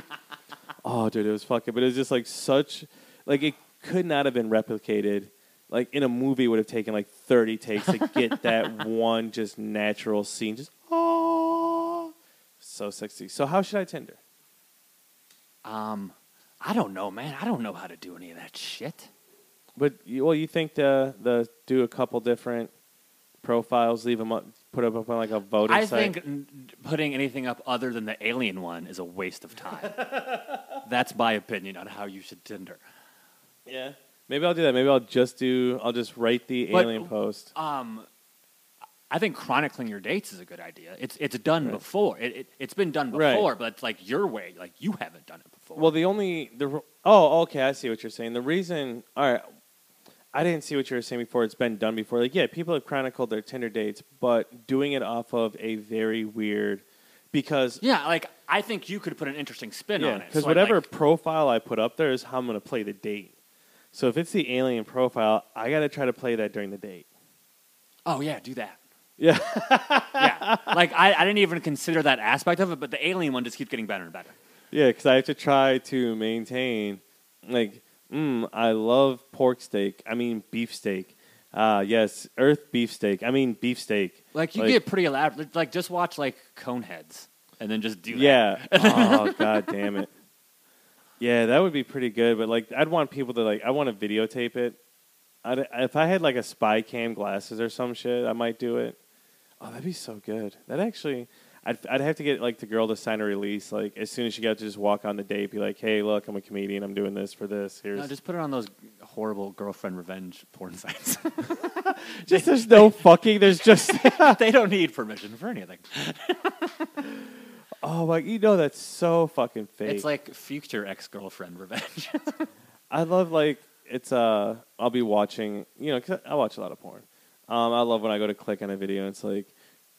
[SPEAKER 4] oh, dude, it was fucking. But it was just like such, like it could not have been replicated. Like in a movie, it would have taken like 30 takes to get that one just natural scene. Just oh, so sexy. So how should I Tinder?
[SPEAKER 6] I don't know, man. I don't know how to do any of that shit.
[SPEAKER 4] But you think the do a couple different profiles, leave them up, put up on like a voting
[SPEAKER 6] I
[SPEAKER 4] site?
[SPEAKER 6] think putting anything up other than the alien one is a waste of time. That's my opinion on how you should Tinder.
[SPEAKER 4] Yeah. Maybe I'll do that. Maybe I'll just write the
[SPEAKER 6] But,
[SPEAKER 4] alien post.
[SPEAKER 6] I think chronicling your dates is a good idea. It's done before. It's been done
[SPEAKER 4] Right.
[SPEAKER 6] before, but it's like your way. Like you haven't done it before.
[SPEAKER 4] Well, okay, I see what you're saying. The reason, all right, I didn't see what you were saying before. It's been done before. Like, yeah, people have chronicled their Tinder dates, but doing it off of a very weird, because
[SPEAKER 6] yeah, like I think you could put an interesting spin on it.
[SPEAKER 4] because
[SPEAKER 6] So
[SPEAKER 4] whatever
[SPEAKER 6] like,
[SPEAKER 4] profile I put up there is how I'm going to play the date. So if it's the alien profile, I got to try to play that during the date.
[SPEAKER 6] oh yeah, do that.
[SPEAKER 4] Yeah.
[SPEAKER 6] Yeah, like I didn't even consider that aspect of it, but the alien one just keeps getting better and better.
[SPEAKER 4] Yeah, because I have to try to maintain, like, I love pork steak. I mean beef steak. Yes, earth beef steak. I mean beef steak.
[SPEAKER 6] Like you get pretty elaborate. Like just watch like Coneheads, and then just do that.
[SPEAKER 4] Yeah. Oh, god damn it. Yeah, that would be pretty good. But like, I'd want people to like. I want to videotape it. If I had like a spy cam glasses or some shit, I might do it. Oh, that'd be so good. That actually. I'd have to get like the girl to sign a release. Like as soon as she got to just walk on the date, be like, "Hey, look, I'm a comedian. I'm doing this for this." Here's
[SPEAKER 6] No, just put it on those horrible girlfriend revenge porn sites.
[SPEAKER 4] just there's no fucking. There's just
[SPEAKER 6] They don't need permission for anything.
[SPEAKER 4] oh like that's so fucking fake.
[SPEAKER 6] It's like future ex-girlfriend revenge.
[SPEAKER 4] I love like it's I'll be watching 'cause I watch a lot of porn. I love when I go to click on a video and it's like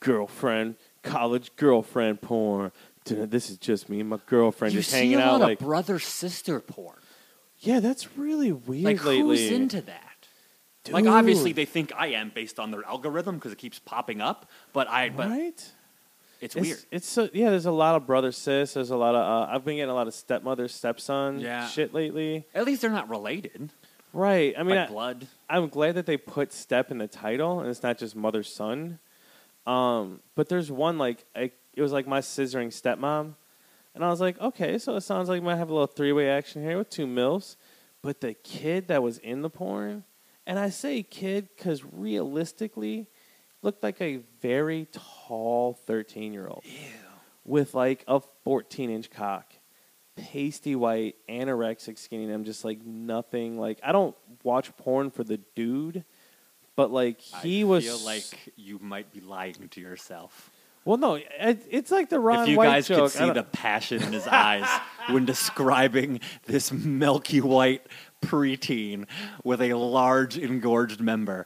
[SPEAKER 4] college girlfriend porn. Dude, this is just me and my girlfriend
[SPEAKER 6] You
[SPEAKER 4] just
[SPEAKER 6] see
[SPEAKER 4] hanging
[SPEAKER 6] a
[SPEAKER 4] out
[SPEAKER 6] lot
[SPEAKER 4] like
[SPEAKER 6] of brother-sister porn.
[SPEAKER 4] yeah, that's really weird
[SPEAKER 6] Like
[SPEAKER 4] lately.
[SPEAKER 6] who's into that? Like
[SPEAKER 4] Dude.
[SPEAKER 6] obviously they think I am based on their algorithm because it keeps popping up. But
[SPEAKER 4] right?
[SPEAKER 6] it's weird.
[SPEAKER 4] It's so yeah. There's a lot of brother sis. There's a lot of I've been getting a lot of stepmother stepson shit lately.
[SPEAKER 6] At least they're not related.
[SPEAKER 4] Right. I mean,
[SPEAKER 6] Like blood.
[SPEAKER 4] I'm glad that they put step in the title and it's not just mother son. But there's one like it was like my scissoring stepmom, and I was like, okay, so it sounds like we might have a little three-way action here with two milfs. But the kid that was in the porn, and I say kid because realistically, looked like a very tall 13-year-old with like a 14-inch cock, pasty white, anorexic skinny. And I'm just like nothing. Like I don't watch porn for the dude. But like he was,
[SPEAKER 6] feel like you might be lying to yourself.
[SPEAKER 4] Well, no, it's like the Ron
[SPEAKER 6] If you
[SPEAKER 4] White
[SPEAKER 6] guys
[SPEAKER 4] joke.
[SPEAKER 6] could see the passion in his eyes when describing this milky white preteen with a large engorged member.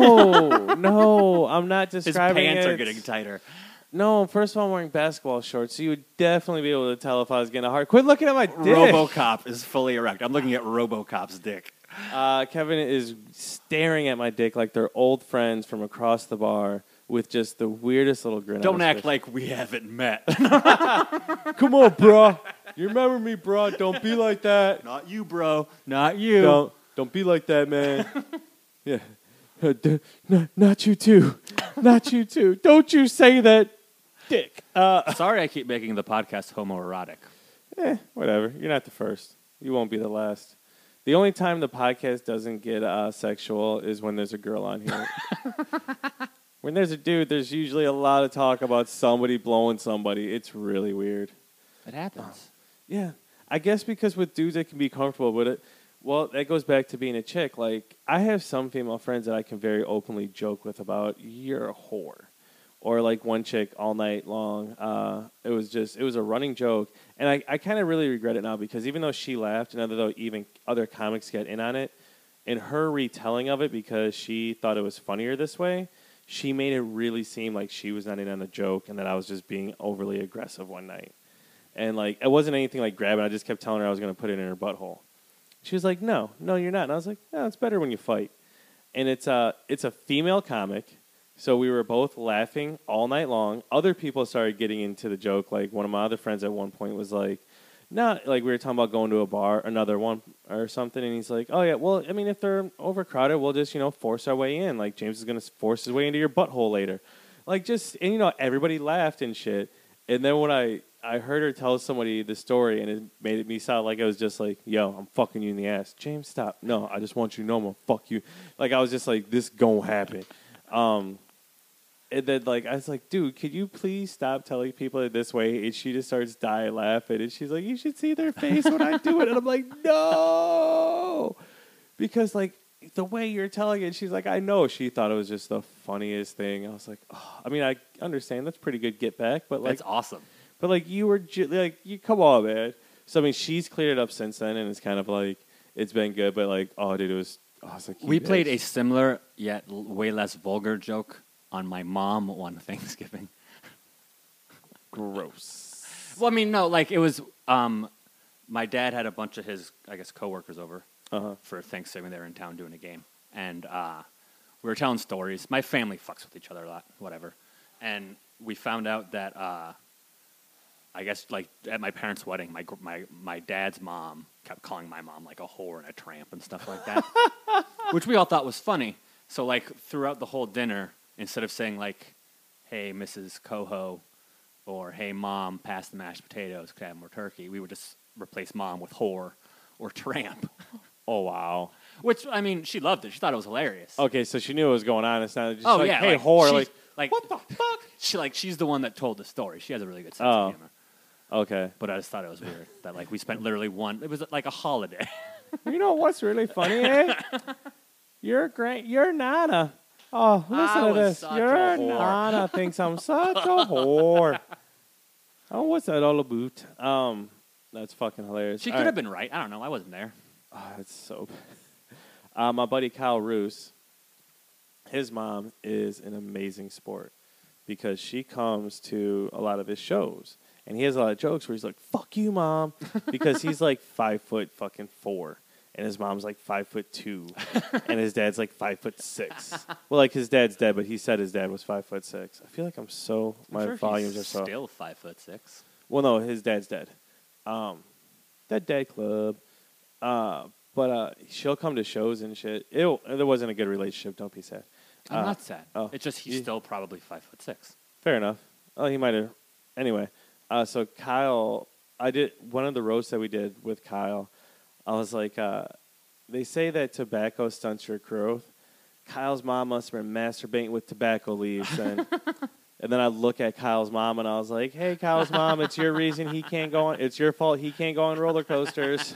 [SPEAKER 4] No, I'm not
[SPEAKER 6] His
[SPEAKER 4] describing
[SPEAKER 6] pants
[SPEAKER 4] it.
[SPEAKER 6] are getting tighter.
[SPEAKER 4] No, first of all, I'm wearing basketball shorts, so you would definitely be able to tell if I was getting a hard. Quit looking at my dick.
[SPEAKER 6] RoboCop is fully erect. I'm looking at RoboCop's dick.
[SPEAKER 4] Kevin is staring at my dick like they're old friends from across the bar with just the weirdest little grin.
[SPEAKER 6] Don't
[SPEAKER 4] on his
[SPEAKER 6] act
[SPEAKER 4] face.
[SPEAKER 6] like we haven't met.
[SPEAKER 4] Come on, bro. You remember me, bro? Don't be like that.
[SPEAKER 6] Not you, bro. Not you.
[SPEAKER 4] Don't be like that, man. Yeah. Not you too. Not you too. Don't you say that, dick.
[SPEAKER 6] Sorry I keep making the podcast homoerotic.
[SPEAKER 4] Whatever. You're not the first. You won't be the last. The only time the podcast doesn't get sexual is when there's a girl on here. When there's a dude, there's usually a lot of talk about somebody blowing somebody. It's really weird.
[SPEAKER 6] It happens.
[SPEAKER 4] Yeah. I guess because with dudes, they can be comfortable with it. Well, that goes back to being a chick. Like, I have some female friends that I can very openly joke with about, you're a whore. Or like one chick all night long. It was a running joke. And I kind of really regret it now because even though she laughed and though even other comics get in on it, in her retelling of it because she thought it was funnier this way, she made it really seem like she was not in on the joke and that I was just being overly aggressive one night. And like, it wasn't anything like grabbing. I just kept telling her I was going to put it in her butthole. She was like, no, you're not. And I was like, no, it's better when you fight. And it's a female comic. So we were both laughing all night long. Other people started getting into the joke. Like one of my other friends at one point was like, like we were talking about going to a bar, another one or something. And he's like, oh yeah, well, I mean, if they're overcrowded, we'll just, force our way in. Like James is going to force his way into your butthole later. Like and everybody laughed and shit. And then when I heard her tell somebody the story and it made me sound like I was just like, yo, I'm fucking you in the ass. James, stop. No, I just want you to know I'm going to fuck you. Like I was just like, this gon' happen. And then, like, I was like, dude, could you please stop telling people it this way? And she just starts dying laughing. And she's like, you should see their face when I do it. And I'm like, no. Because, like, the way you're telling it, she's like, I know. She thought it was just the funniest thing. I was like, oh. I mean, I understand. That's pretty good get back. But, like,
[SPEAKER 6] that's awesome.
[SPEAKER 4] But, like, you were, you come on, man. So, I mean, she's cleared it up since then. And it's kind of like, it's been good. But, like, oh, dude, it was like,
[SPEAKER 6] we played a similar yet way less vulgar joke on my mom one Thanksgiving.
[SPEAKER 4] Gross.
[SPEAKER 6] Well, I mean, no, like it was. My dad had a bunch of his, I guess, coworkers over for Thanksgiving. They were in town doing a game, and we were telling stories. My family fucks with each other a lot, whatever. And we found out that, I guess, like, at my parents' wedding, my dad's mom kept calling my mom, like, a whore and a tramp and stuff like that, which we all thought was funny. So, like, throughout the whole dinner, instead of saying, like, hey, Mrs. Coho, or hey, Mom, pass the mashed potatoes, could I have more turkey, we would just replace Mom with whore or tramp.
[SPEAKER 4] Oh, wow.
[SPEAKER 6] Which, I mean, she loved it. She thought it was hilarious.
[SPEAKER 4] Okay, so she knew what was going on. It's not just
[SPEAKER 6] Oh,
[SPEAKER 4] like,
[SPEAKER 6] yeah.
[SPEAKER 4] hey,
[SPEAKER 6] like,
[SPEAKER 4] whore.
[SPEAKER 6] she's-
[SPEAKER 4] Like, what the fuck?
[SPEAKER 6] She's the one that told the story. She has a really good sense
[SPEAKER 4] Oh.
[SPEAKER 6] of humor.
[SPEAKER 4] Okay.
[SPEAKER 6] But I just thought it was weird that, like, we spent literally it was like a holiday.
[SPEAKER 4] You know what's really funny, eh? Your Nana. Oh, listen
[SPEAKER 6] I
[SPEAKER 4] to
[SPEAKER 6] was
[SPEAKER 4] this.
[SPEAKER 6] such
[SPEAKER 4] Your
[SPEAKER 6] a whore.
[SPEAKER 4] Nana thinks I'm such a whore. Oh, what's that all about? That's fucking hilarious.
[SPEAKER 6] She
[SPEAKER 4] All
[SPEAKER 6] could
[SPEAKER 4] right.
[SPEAKER 6] have been right. I don't know. I wasn't there.
[SPEAKER 4] Oh, it's so bad. My buddy Kyle Roos, his mom is an amazing sport because she comes to a lot of his shows. And he has a lot of jokes where he's like, fuck you, Mom. Because he's like 5'4". And his mom's like 5'2". And his dad's like 5'6". Well, like his dad's dead, but he said his dad was 5'6". I feel like my
[SPEAKER 6] I'm sure
[SPEAKER 4] volumes
[SPEAKER 6] he's
[SPEAKER 4] are so.
[SPEAKER 6] still 5'6".
[SPEAKER 4] Well, no, his dad's dead. That dad club. But she'll come to shows and shit. There wasn't a good relationship. Don't be sad.
[SPEAKER 6] I'm not sad.
[SPEAKER 4] oh,
[SPEAKER 6] It's just he's
[SPEAKER 4] you-
[SPEAKER 6] still probably 5'6".
[SPEAKER 4] Fair enough. Oh, he might have. Anyway, so Kyle, I did one of the roasts that we did with Kyle. I was like, they say that tobacco stunts your growth. Kyle's mom must have been masturbating with tobacco leaves. And then I look at Kyle's mom and I was like, hey, Kyle's mom, it's your reason he can't go on. It's your fault he can't go on roller coasters.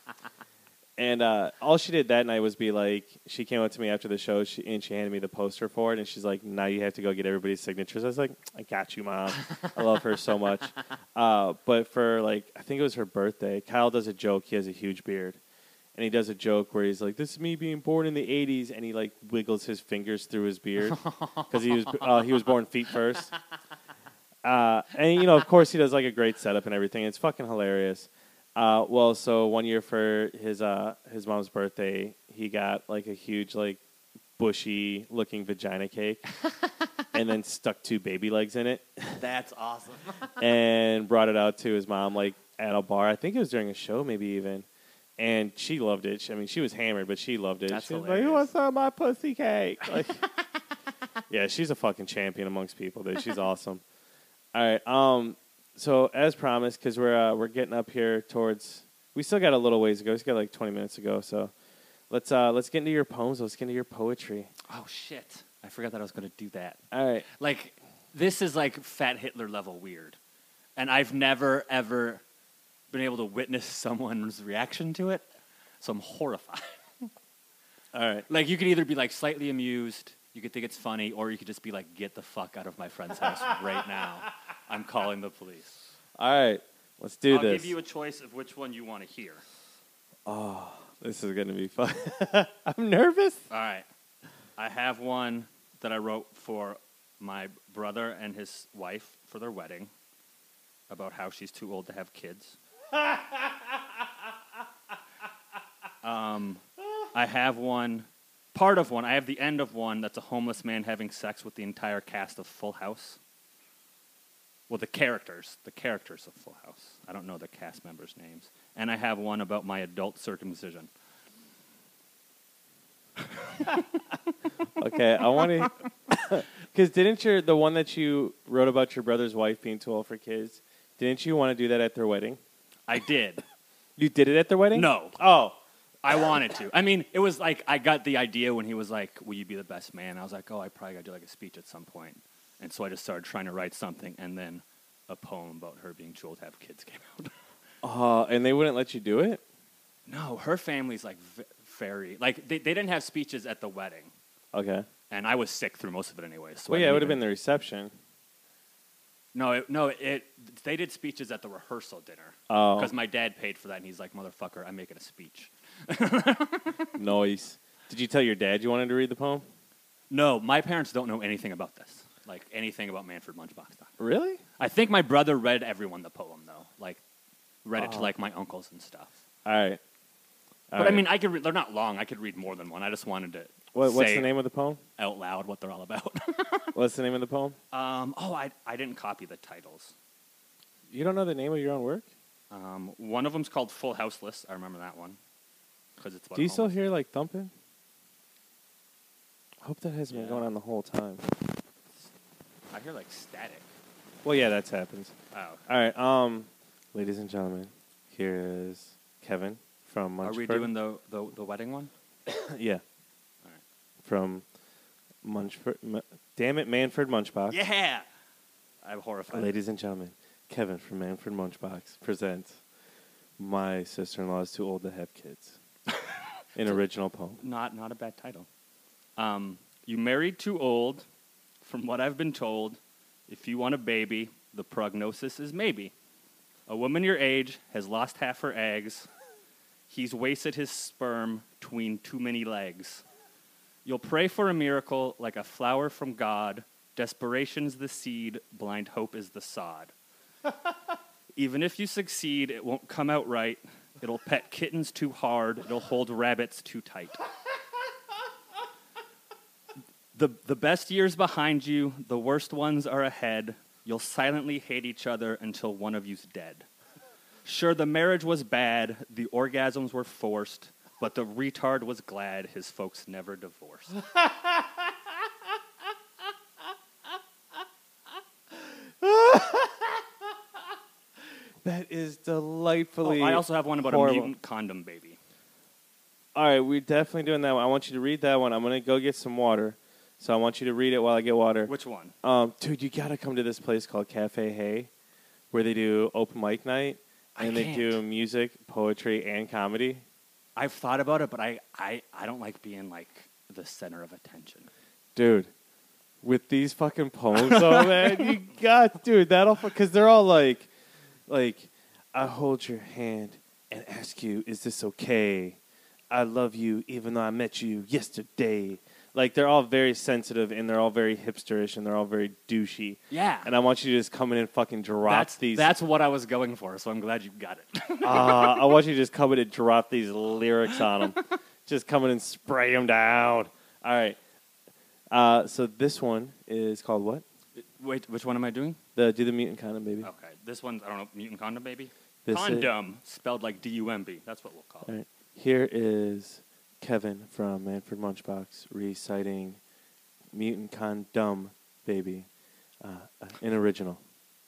[SPEAKER 4] And all she did that night was be like, she came up to me after the show and she handed me the poster for it. And she's like, now you have to go get everybody's signatures. I was like, I got you, Mom. I love her so much. But for like, I think it was her birthday, Kyle does a joke. He has a huge beard. And he does a joke where he's like, this is me being born in the 80s. And he like wiggles his fingers through his beard because he was born feet first. And, you know, of course he does like a great setup and everything. It's fucking hilarious. Well, so one year for his mom's birthday, he got like a huge like bushy looking vagina cake, and then stuck 2 baby legs in it,
[SPEAKER 6] That's awesome.
[SPEAKER 4] and brought it out to his mom like at a bar. I think it was during a show, maybe even, and she loved it. I mean, she was hammered, but she loved it.
[SPEAKER 6] That's
[SPEAKER 4] she was like,
[SPEAKER 6] hilarious.
[SPEAKER 4] "Who wants some of my pussy cake?" Like, yeah, she's a fucking champion amongst people, dude. She's awesome. All right, so as promised, because we're getting up here towards, we still got a little ways to go. We still got like 20 minutes to go. So let's get into your poems. Let's get into your poetry.
[SPEAKER 6] Oh, shit. I forgot that I was going to do that.
[SPEAKER 4] All right.
[SPEAKER 6] Like, this is like Fat Hitler level weird. And I've never, ever been able to witness someone's reaction to it. So I'm horrified.
[SPEAKER 4] All right.
[SPEAKER 6] Like, you could either be like slightly amused, you could think it's funny, or you could just be like, get the fuck out of my friend's house right now. I'm calling the police.
[SPEAKER 4] All right. Let's do
[SPEAKER 6] I'll
[SPEAKER 4] this.
[SPEAKER 6] give you a choice of which one you want to hear.
[SPEAKER 4] This is going to be fun. I'm nervous.
[SPEAKER 6] All right. I have one that I wrote for my brother and his wife for their wedding about how she's too old to have kids. I have one, part of one, I have the end of one that's a homeless man having sex with the entire cast of Full House. Well, the characters of Full House. I don't know the cast members' names. And I have one about my adult circumcision.
[SPEAKER 4] Okay, I want to, because didn't the one that you wrote about your brother's wife being too old for kids, didn't you want to do that at their wedding?
[SPEAKER 6] I did.
[SPEAKER 4] You did it at their wedding?
[SPEAKER 6] No.
[SPEAKER 4] Oh.
[SPEAKER 6] I wanted to. I mean, it was like, I got the idea when he was like, will you be the best man? I was like, oh, I probably got to do like a speech at some point. And so I just started trying to write something, and then a poem about her being too old to have kids came out.
[SPEAKER 4] And they wouldn't let you do it?
[SPEAKER 6] No, her family's like very, like, they didn't have speeches at the wedding.
[SPEAKER 4] Okay.
[SPEAKER 6] And I was sick through most of it anyway. So
[SPEAKER 4] Well,
[SPEAKER 6] I
[SPEAKER 4] yeah, it
[SPEAKER 6] didn't
[SPEAKER 4] would have
[SPEAKER 6] even-
[SPEAKER 4] been the reception.
[SPEAKER 6] No, they did speeches at the rehearsal dinner.
[SPEAKER 4] Oh.
[SPEAKER 6] Because my dad paid for that, and he's like, motherfucker, I'm making a speech.
[SPEAKER 4] Noise. Did you tell your dad you wanted to read the poem?
[SPEAKER 6] No, my parents don't know anything about this. Like, anything about Manfred Lunchbox.
[SPEAKER 4] Really?
[SPEAKER 6] I think my brother read everyone the poem, though. Like, read it to, like, my uncles and stuff.
[SPEAKER 4] All right.
[SPEAKER 6] But, I mean, I could read, they're not long. I could read more than one. I just wanted to.
[SPEAKER 4] What's
[SPEAKER 6] say
[SPEAKER 4] the name of the poem?
[SPEAKER 6] out loud what they're all about.
[SPEAKER 4] What's the name of the poem?
[SPEAKER 6] I didn't copy the titles.
[SPEAKER 4] You don't know the name of your own work?
[SPEAKER 6] One of them's called Full Houseless. I remember that one. Because it's about
[SPEAKER 4] Do you still
[SPEAKER 6] homeless.
[SPEAKER 4] hear like thumping? I hope that hasn't been
[SPEAKER 6] Yeah.
[SPEAKER 4] going on the whole time.
[SPEAKER 6] I hear like static.
[SPEAKER 4] Well, yeah, that happens.
[SPEAKER 6] Oh.
[SPEAKER 4] All right, ladies and gentlemen, here is Kevin from
[SPEAKER 6] Are
[SPEAKER 4] Munchford.
[SPEAKER 6] we doing the wedding one?
[SPEAKER 4] Yeah.
[SPEAKER 6] All right.
[SPEAKER 4] From Munchford. Damn it, Manford Munchbox.
[SPEAKER 6] Yeah. I'm horrified.
[SPEAKER 4] Ladies and gentlemen, Kevin from Manford Munchbox presents My Sister-in-Law is Too Old to Have Kids. An original poem.
[SPEAKER 6] Not a bad title. You married too old. From what I've been told, if you want a baby, the prognosis is maybe. A woman your age has lost half her eggs. He's wasted his sperm between too many legs. You'll pray for a miracle like a flower from God. Desperation's the seed, blind hope is the sod. Even if you succeed, it won't come out right. It'll pet kittens too hard. It'll hold rabbits too tight. The best years behind you, the worst ones are ahead. You'll silently hate each other until one of you's dead. Sure, the marriage was bad, the orgasms were forced, but the retard was glad his folks never divorced.
[SPEAKER 4] That is delightfully
[SPEAKER 6] I also have one about
[SPEAKER 4] horrible.
[SPEAKER 6] a mutant condom baby.
[SPEAKER 4] All right, we're definitely doing that one. I want you to read that one. I'm going to go get some water. So I want you to read it while I get water.
[SPEAKER 6] Which one?
[SPEAKER 4] Dude, you got to come to this place called Cafe Hay, where they do open mic night, and they do music, poetry, and comedy.
[SPEAKER 6] I've thought about it, but I don't like being like the center of attention.
[SPEAKER 4] Dude, with these fucking poems, though, man, you got, dude, that'll, because they're all like, I hold your hand and ask you, is this okay? I love you even though I met you yesterday. Like, they're all very sensitive, and they're all very hipsterish, and they're all very douchey.
[SPEAKER 6] Yeah.
[SPEAKER 4] And I want you to just come in and fucking drop these.
[SPEAKER 6] That's what I was going for, so I'm glad you got it.
[SPEAKER 4] I want you to just come in and drop these lyrics on them. Just come in and spray them down. All right. So this one is called what?
[SPEAKER 6] Wait, which one am I doing?
[SPEAKER 4] Do the mutant condom baby.
[SPEAKER 6] Okay, this one's, I don't know, mutant condom baby?
[SPEAKER 4] This
[SPEAKER 6] Condom, spelled like D-U-M-B. That's what we'll call it.
[SPEAKER 4] All right. Here is Kevin from Manford Munchbox reciting Mutant Condom Baby, an original.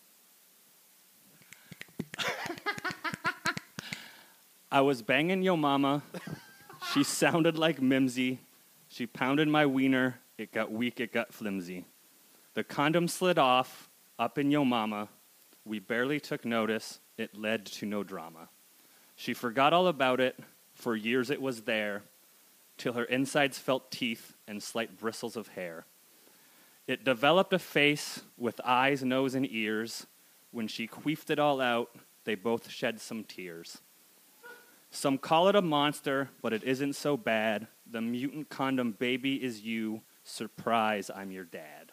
[SPEAKER 6] I was banging yo mama. She sounded like Mimsy. She pounded my wiener. It got weak, it got flimsy. The condom slid off, up in yo mama. We barely took notice. It led to no drama. She forgot all about it. For years it was there, till her insides felt teeth and slight bristles of hair. It developed a face with eyes, nose, and ears. When she queefed it all out, they both shed some tears. Some call it a monster, but it isn't so bad. The mutant condom baby is you. Surprise, I'm your dad.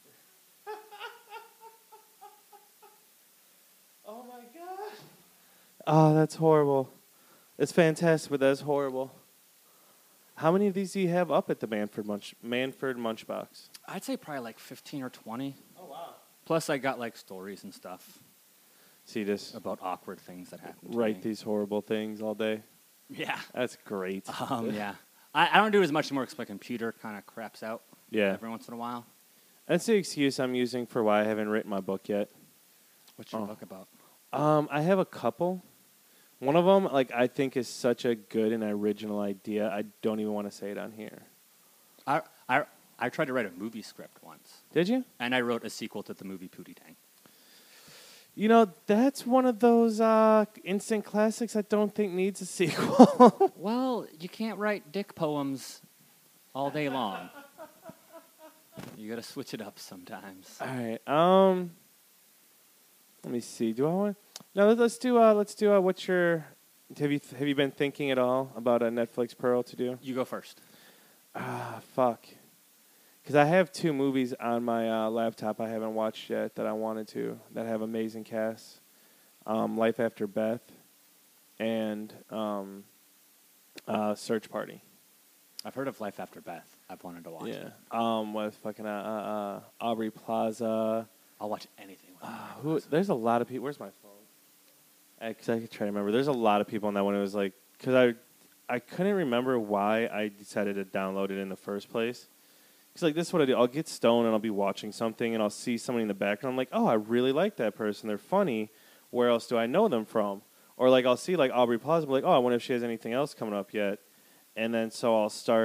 [SPEAKER 4] Oh, my God. Oh, that's horrible. It's fantastic, but that's horrible. How many of these do you have up at the Manford Munchbox?
[SPEAKER 6] I'd say probably like 15 or 20.
[SPEAKER 4] Oh, wow.
[SPEAKER 6] Plus, I got like stories and stuff
[SPEAKER 4] See, just
[SPEAKER 6] about awkward things that happened to
[SPEAKER 4] write
[SPEAKER 6] me.
[SPEAKER 4] these horrible things all day.
[SPEAKER 6] Yeah.
[SPEAKER 4] That's great.
[SPEAKER 6] Yeah. I don't do as much anymore because my computer kind of craps out
[SPEAKER 4] Yeah.
[SPEAKER 6] every once in a while.
[SPEAKER 4] That's the excuse I'm using for why I haven't written my book yet.
[SPEAKER 6] What's your
[SPEAKER 4] Oh.
[SPEAKER 6] book about?
[SPEAKER 4] I have a couple. One of them, I think is such a good and original idea. I don't even want to say it on here.
[SPEAKER 6] I tried to write a movie script once,
[SPEAKER 4] Did you?
[SPEAKER 6] and I wrote a sequel to the movie Pootie Tang.
[SPEAKER 4] You know, that's one of those instant classics I don't think needs a sequel.
[SPEAKER 6] Well, you can't write dick poems all day long. You got to switch it up sometimes.
[SPEAKER 4] All right. Let me see. Do I want? No. Let's do. What's your? Have you been thinking at all about a Netflix Pearl to do?
[SPEAKER 6] You go first.
[SPEAKER 4] Fuck. Because I have 2 movies on my laptop I haven't watched yet that I wanted to, that have amazing casts. Life After Beth and Search Party.
[SPEAKER 6] I've heard of Life After Beth. I've wanted to watch
[SPEAKER 4] Yeah.
[SPEAKER 6] it.
[SPEAKER 4] With fucking Aubrey Plaza.
[SPEAKER 6] I'll watch anything with
[SPEAKER 4] Who? There's a lot of people. Where's my phone? Because I could try to remember. There's a lot of people on that one. It was like, because I couldn't remember why I decided to download it in the first place. Because like this is what I do. I'll get stoned and I'll be watching something and I'll see somebody in the background. I'm like, oh, I really like that person. They're funny. Where else do I know them from? Or like I'll see like Aubrey Plaza, be like, oh, I wonder if she has anything else coming up yet. And then so I'll start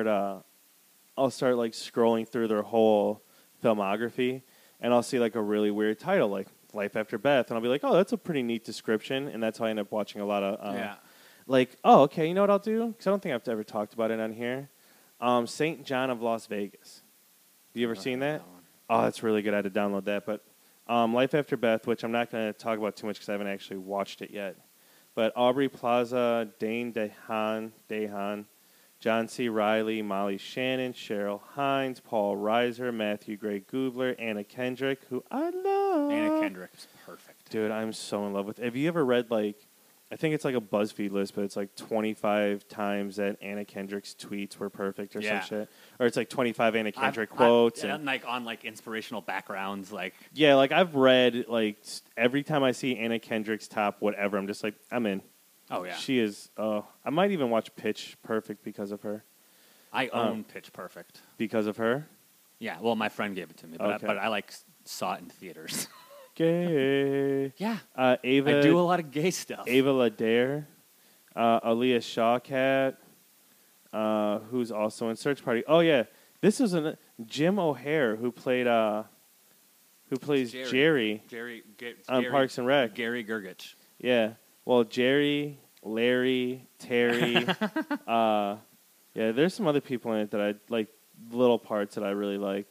[SPEAKER 4] like scrolling through their whole filmography, and I'll see like a really weird title like Life After Beth, and I'll be like, oh, that's a pretty neat description, and that's how I end up watching a lot of like, oh, okay, you know what I'll do? Because I don't think I've ever talked about it on here. St. John of Las Vegas. Have you ever seen that? Oh, that's really good. I had to download that. But Life After Beth, which I'm not going to talk about too much because I haven't actually watched it yet. But Aubrey Plaza, Dane DeHaan, John C. Reilly, Molly Shannon, Cheryl Hines, Paul Reiser, Matthew Gray Gubler, Anna Kendrick, who I love.
[SPEAKER 6] Anna Kendrick is perfect.
[SPEAKER 4] Dude, I'm so in love with. Have you ever read like, I think it's like a BuzzFeed list, but it's like 25 times that Anna Kendrick's tweets were perfect or some shit, or it's like 25 Anna Kendrick quotes
[SPEAKER 6] and like on like inspirational backgrounds, like
[SPEAKER 4] yeah, like I've read like every time I see Anna Kendrick's top whatever, I'm just like I'm in.
[SPEAKER 6] Oh yeah,
[SPEAKER 4] she is. I might even watch Pitch Perfect because of her.
[SPEAKER 6] I own Pitch Perfect
[SPEAKER 4] because of her.
[SPEAKER 6] Yeah, well, my friend gave it to me, but
[SPEAKER 4] Okay.
[SPEAKER 6] but I like saw it in theaters.
[SPEAKER 4] Gay.
[SPEAKER 6] Yeah,
[SPEAKER 4] Ava.
[SPEAKER 6] I do a lot of gay stuff.
[SPEAKER 4] Ava Ladare, Aaliyah Shawkat, who's also in Search Party. Oh yeah, this is Jim O'Hare who plays Jerry on Parks and Rec.
[SPEAKER 6] Gary Gergich.
[SPEAKER 4] Yeah. Well, Jerry, Larry, Terry. Yeah, there's some other people in it that I like, little parts that I really liked.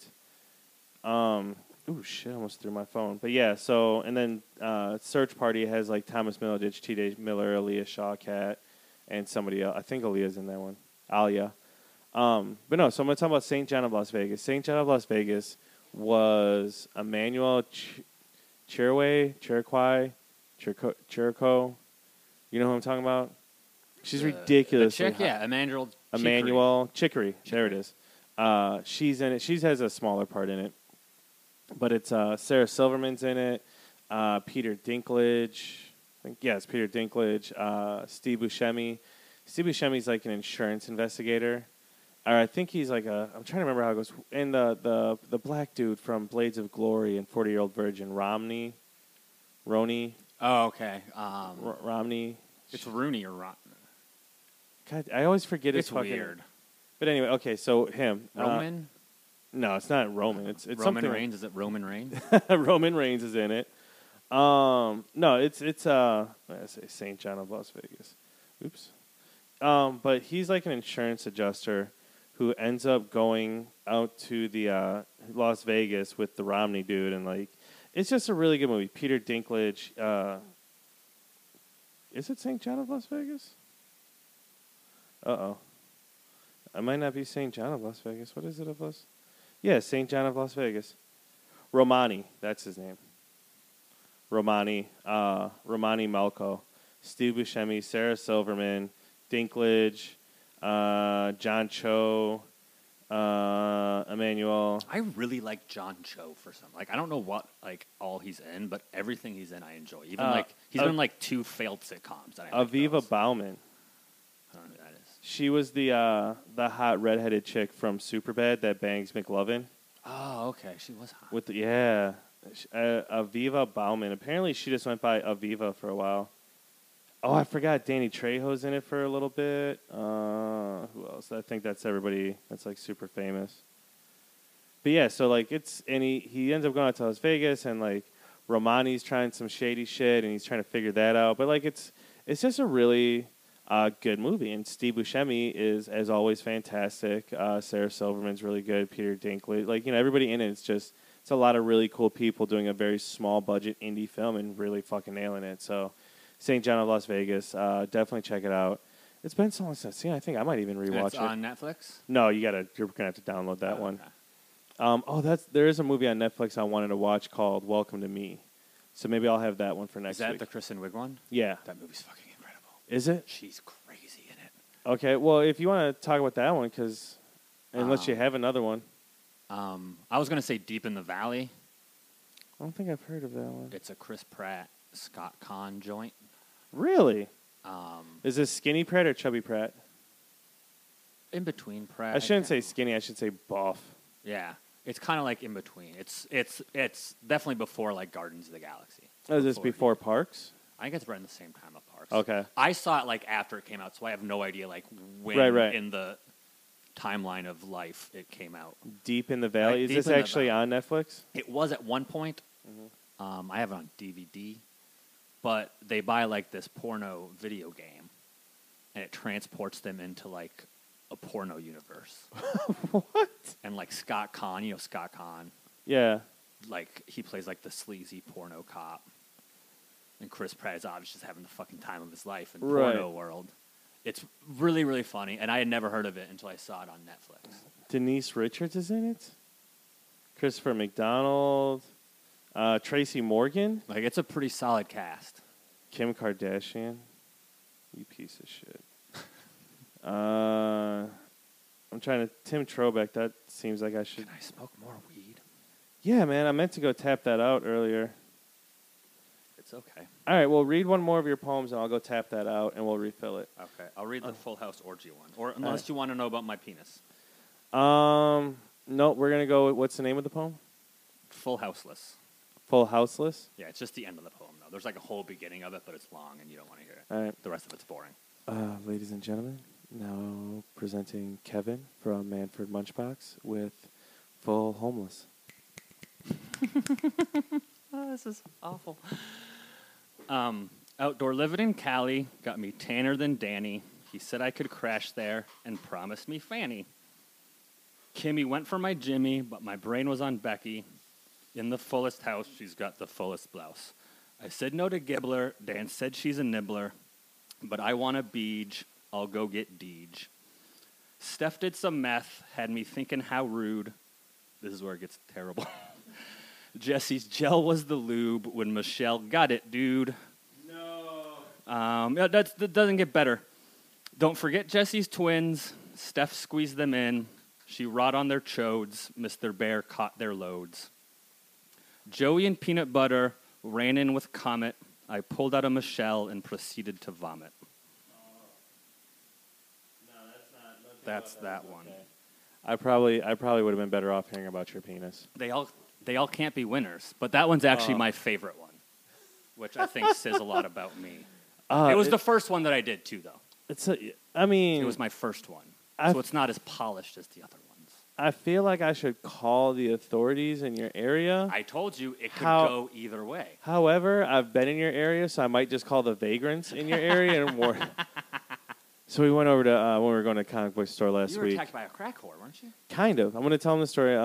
[SPEAKER 4] Ooh, shit, I almost threw my phone. But yeah, so, and then Search Party has like Thomas Middleditch, T.J. Miller, Aaliyah Shawkat, and somebody else. I think Aaliyah's in that one. Alia. But no, so I'm going to talk about St. John of Las Vegas. St. John of Las Vegas was Emmanuel Chirico. You know who I'm talking about? She's ridiculous.
[SPEAKER 6] The chick, yeah, Emmanuel
[SPEAKER 4] Chicory. There it is. She's in it. She has a smaller part in it. But it's Sarah Silverman's in it. Peter Dinklage. It's Peter Dinklage. Steve Buscemi. Steve Buscemi's like an insurance investigator. Or I think he's like I'm trying to remember how it goes. And the black dude from Blades of Glory and 40-Year-Old Virgin, Roni.
[SPEAKER 6] Oh, okay.
[SPEAKER 4] Romney.
[SPEAKER 6] It's Rooney or Ron.
[SPEAKER 4] God, I always forget his
[SPEAKER 6] It's
[SPEAKER 4] fucking.
[SPEAKER 6] weird.
[SPEAKER 4] But anyway, okay, so him.
[SPEAKER 6] Roman?
[SPEAKER 4] No, it's not Roman. It's
[SPEAKER 6] Roman
[SPEAKER 4] something.
[SPEAKER 6] Reigns. Is it Roman Reigns?
[SPEAKER 4] Roman Reigns is in it. No, it's I say St. John of Las Vegas. Oops. But he's like an insurance adjuster who ends up going out to the Las Vegas with the Romney dude, and like it's just a really good movie. Peter Dinklage. Is it St. John of Las Vegas? Uh-oh. I might not be St. John of Las Vegas. What is it of us? Yeah, St. John of Las Vegas. Romani, that's his name. Romani Malco. Steve Buscemi, Sarah Silverman, Dinklage, John Cho, Emmanuel.
[SPEAKER 6] I really like John Cho for some. Like, I don't know what like all he's in, but everything he's in, I enjoy. Even like he's been in like 2 failed sitcoms. That I
[SPEAKER 4] Aviva
[SPEAKER 6] like
[SPEAKER 4] Bauman.
[SPEAKER 6] I don't know who that is.
[SPEAKER 4] She was the hot redheaded chick from Superbad that bangs McLovin.
[SPEAKER 6] Oh, okay. She was hot.
[SPEAKER 4] With Aviva Bauman. Apparently, she just went by Aviva for a while. Oh, I forgot Danny Trejo's in it for a little bit. Who else? I think that's everybody that's like super famous. But yeah, so like he ends up going out to Las Vegas, and like Romani's trying some shady shit, and he's trying to figure that out. But like it's just a really good movie, and Steve Buscemi is as always fantastic. Sarah Silverman's really good. Peter Dinklage, like everybody in it. It's a lot of really cool people doing a very small budget indie film and really fucking nailing it. So. St. John of Las Vegas. Definitely check it out. It's been so long since I've seen it. I think I might even rewatch it.
[SPEAKER 6] On Netflix?
[SPEAKER 4] No, you're gonna have to download that one. Okay. There is a movie on Netflix I wanted to watch called Welcome to Me. So maybe I'll have that one for next week.
[SPEAKER 6] Is that the Kristen Wiig one?
[SPEAKER 4] Yeah.
[SPEAKER 6] That movie's fucking incredible.
[SPEAKER 4] Is it?
[SPEAKER 6] She's crazy in it.
[SPEAKER 4] Okay, well, if you want to talk about that one, because unless you have another one.
[SPEAKER 6] I was going to say Deep in the Valley.
[SPEAKER 4] I don't think I've heard of that one.
[SPEAKER 6] It's a Chris Pratt, Scott Conn joint.
[SPEAKER 4] Really? Is this Skinny Pratt or Chubby Pratt?
[SPEAKER 6] In between Pratt.
[SPEAKER 4] I shouldn't say skinny. I should say buff.
[SPEAKER 6] Yeah, it's kind of like in between. It's definitely before like Guardians of the Galaxy.
[SPEAKER 4] Is this before Parks?
[SPEAKER 6] I think it's right in the same time of Parks.
[SPEAKER 4] Okay.
[SPEAKER 6] I saw it like after it came out, so I have no idea like when
[SPEAKER 4] Right.
[SPEAKER 6] in the timeline of life it came out.
[SPEAKER 4] Deep in the Valley. Is
[SPEAKER 6] Deep
[SPEAKER 4] this
[SPEAKER 6] in the
[SPEAKER 4] actually on Netflix?
[SPEAKER 6] It was at one point. I have it on DVD, but they buy like this porno video game, and it transports them into like a porno universe.
[SPEAKER 4] What?
[SPEAKER 6] And like Scott Conn, you know Scott Conn,
[SPEAKER 4] Yeah.
[SPEAKER 6] like he plays like the sleazy porno cop, and Chris Pratt is obviously just having the fucking time of his life in porno world. It's really, really funny, and I had never heard of it until I saw it on Netflix.
[SPEAKER 4] Denise Richards is in it. Christopher McDonald. Tracy Morgan.
[SPEAKER 6] Like it's a pretty solid cast.
[SPEAKER 4] Kim Kardashian. You piece of shit. I'm trying to... Tim Trobeck. That seems like I should...
[SPEAKER 6] Can I smoke more weed?
[SPEAKER 4] Yeah, man. I meant to go tap that out earlier.
[SPEAKER 6] It's okay.
[SPEAKER 4] All right, well, read one more of your poems, and I'll go tap that out, and we'll refill it.
[SPEAKER 6] Okay, I'll read the Full House Orgy one. Or unless you want to know about my penis.
[SPEAKER 4] No, we're going to go with... What's the name of the poem?
[SPEAKER 6] Full Houseless.
[SPEAKER 4] Full Houseless?
[SPEAKER 6] Yeah, it's just the end of the poem, though. There's like a whole beginning of it, but it's long, and you don't want to hear it.
[SPEAKER 4] All right.
[SPEAKER 6] The rest of it's boring.
[SPEAKER 4] Ladies and gentlemen, now presenting Kevin from Manford Munchbox with Full Homeless.
[SPEAKER 6] Oh, this is awful. Outdoor living in Cali got me tanner than Danny. He said I could crash there and promised me Fanny. Kimmy went for my Jimmy, but my brain was on Becky. In the fullest house, she's got the fullest blouse. I said no to Gibbler. Dan said she's a nibbler. But I want a beej. I'll go get Deej. Steph did some meth, had me thinking how rude. This is where it gets terrible. Jesse's gel was the lube when Michelle got it, dude. No. Yeah, that doesn't get better. Don't forget Jesse's twins. Steph squeezed them in. She rot on their chodes. Mr. Bear caught their loads. Joey and Peanut Butter ran in with Comet. I pulled out a Michelle and proceeded to vomit. That's that one.
[SPEAKER 4] I probably would have been better off hearing about your penis.
[SPEAKER 6] They all can't be winners, but that one's actually my favorite one, which I think says a lot about me. It was the first one that I did too, though. It was my first one, so it's not as polished as the other ones.
[SPEAKER 4] I feel like I should call the authorities in your area.
[SPEAKER 6] I told you it could go either way.
[SPEAKER 4] However, I've been in your area, so I might just call the vagrants in your area and warn. So we went over to when we were going to a comic book store last week.
[SPEAKER 6] You were attacked by a crack whore, weren't you?
[SPEAKER 4] Kind of. I'm going to tell them the story.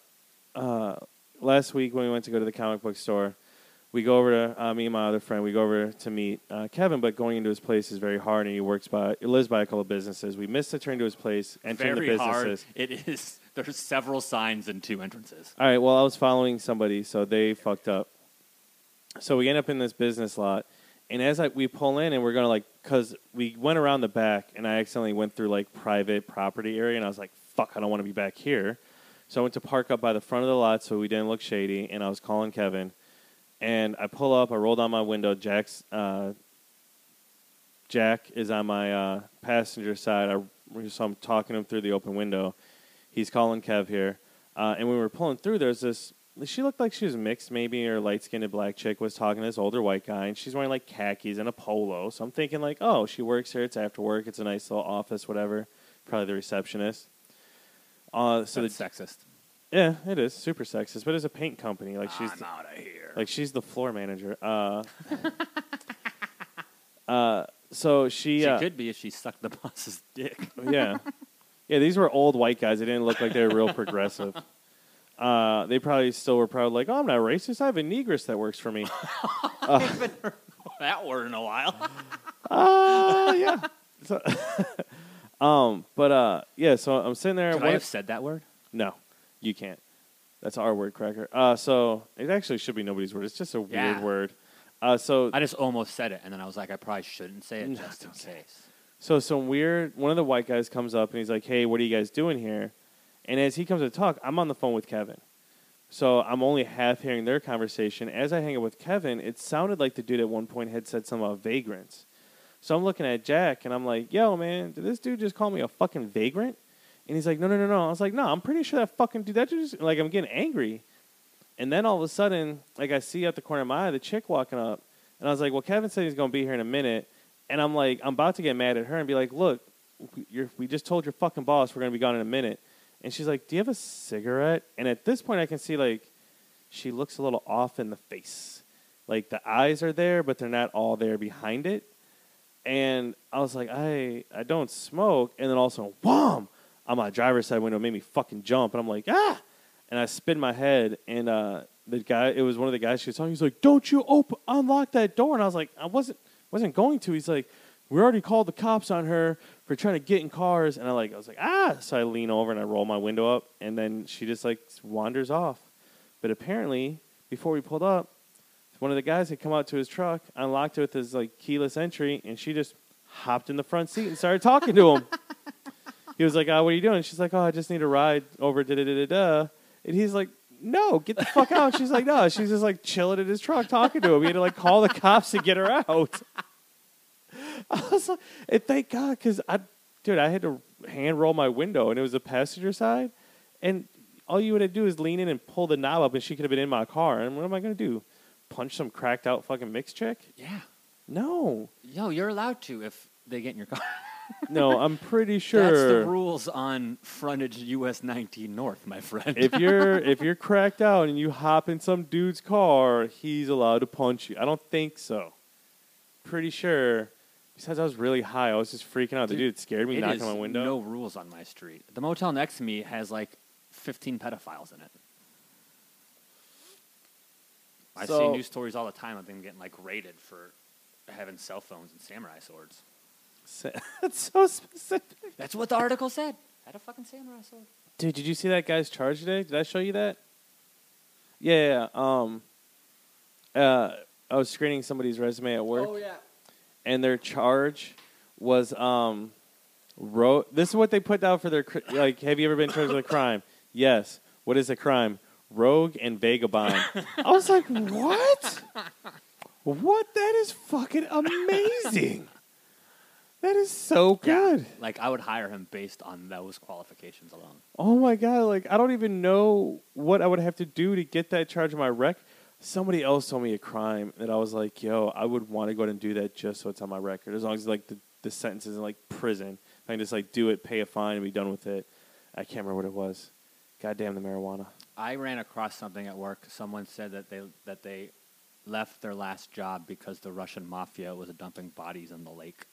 [SPEAKER 4] Last week when we went to go to the comic book store, we go over to me and my other friend. We go over to meet Kevin, but going into his place is very hard, and he lives by a couple of businesses. We missed the turn to his place, entering the businesses.
[SPEAKER 6] Hard. It is. There's several signs and 2 entrances.
[SPEAKER 4] All right. Well, I was following somebody, so they fucked up. So we end up in this business lot, and as we pull in, and we're gonna because we went around the back, and I accidentally went through private property area, and I was like, "Fuck, I don't want to be back here." So I went to park up by the front of the lot so we didn't look shady, and I was calling Kevin. And I pull up, I roll down my window. Jack is on my passenger side. So I'm talking to him through the open window. He's calling Kev here. And when we were pulling through, there's this, she looked like she was mixed, maybe, or light-skinned black chick was talking to this older white guy, and she's wearing khakis and a polo. So I'm thinking oh, she works here, it's after work, it's a nice little office, whatever. Probably the receptionist.
[SPEAKER 6] That's sexist.
[SPEAKER 4] Yeah, it is super sexist, but it's a paint company.
[SPEAKER 6] She's out of here.
[SPEAKER 4] She's the floor manager. So she
[SPEAKER 6] could be if she sucked the boss's dick.
[SPEAKER 4] Yeah. These were old white guys. They didn't look like they were real progressive. They probably still were oh, I'm not racist. I have a negress that works for me.
[SPEAKER 6] I haven't heard that word in a while.
[SPEAKER 4] Yeah. So, so I'm sitting there.
[SPEAKER 6] Could I have said that word?
[SPEAKER 4] No. You can't. That's our word, Cracker. So it actually should be nobody's word. It's just a weird word. So
[SPEAKER 6] I just almost said it, and then I was like, I probably shouldn't say it just in case.
[SPEAKER 4] So one of the white guys comes up and he's like, hey, what are you guys doing here? And as he comes to talk, I'm on the phone with Kevin. So I'm only half hearing their conversation. As I hang out with Kevin, it sounded like the dude at one point had said something about vagrants. So I'm looking at Jack and I'm like, yo, man, did this dude just call me a fucking vagrant? And he's like, no. I was like, no, I'm pretty sure that fucking dude, that just, like, I'm getting angry. And then all of a sudden, like, I see out the corner of my eye the chick walking up. And I was like, well, Kevin said he's going to be here in a minute. And I'm like, I'm about to get mad at her and be like, look, we just told your fucking boss we're going to be gone in a minute. And she's like, do you have a cigarette? And at this point, I can see, like, she looks a little off in the face. Like, the eyes are there, but they're not all there behind it. And I was like, I don't smoke. And then also, wham! On my driver's side window, it made me fucking jump. And I'm like, ah! And I spin my head. And the guy, it was one of the guys she was talking. He's like, don't you unlock that door? And I was like, I wasn't going to. He's like, we already called the cops on her for trying to get in cars. And I was like, ah! So I lean over and I roll my window up. And then she just, like, wanders off. But apparently, before we pulled up, one of the guys had come out to his truck, unlocked it with his, like, keyless entry, and she just hopped in the front seat and started talking to him. He was like, what are you doing? She's like, I just need a ride over da-da-da-da-da. And he's like, no, get the fuck out. She's like, no. She's just, like, chilling in his truck talking to him. He had to, like, call the cops to get her out. I was like, and thank God, because, I had to hand roll my window, and it was the passenger side. And all you would have to do is lean in and pull the knob up, and she could have been in my car. And what am I going to do? Punch some cracked out fucking mixed chick?
[SPEAKER 6] Yeah.
[SPEAKER 4] No.
[SPEAKER 6] No, you're allowed to if they get in your car.
[SPEAKER 4] No, I'm pretty sure.
[SPEAKER 6] That's the rules on frontage US 19 North, my friend.
[SPEAKER 4] If you're cracked out and you hop in some dude's car, he's allowed to punch you. I don't think so. Pretty sure. Besides, I was really high. I was just freaking out. The dude scared me knocking on my window.
[SPEAKER 6] No rules on my street. The motel next to me has like 15 pedophiles in it. I see news stories all the time of them getting like raided for having cell phones and samurai swords.
[SPEAKER 4] That's so specific.
[SPEAKER 6] That's what the article said. Had a fucking samurai sword.
[SPEAKER 4] Dude, did you see that guy's charge today? Did I show you that? Yeah. I was screening somebody's resume at work.
[SPEAKER 5] Oh, yeah.
[SPEAKER 4] And their charge was this is what they put down for their like. Have you ever been charged with a crime? Yes. What is a crime? Rogue and vagabond. I was like, what? What? That is fucking amazing. That is so good.
[SPEAKER 6] Yeah, like, I would hire him based on those qualifications alone.
[SPEAKER 4] Oh, my God. Like, I don't even know what I would have to do to get that charge of my rec. Somebody else told me a crime that I was like, yo, I would want to go ahead and do that just so it's on my record. As long as, like, the sentence isn't, like, prison. If I can just, like, do it, pay a fine, and be done with it. I can't remember what it was. Goddamn the marijuana.
[SPEAKER 6] I ran across something at work. Someone said that they left their last job because the Russian mafia was dumping bodies in the lake.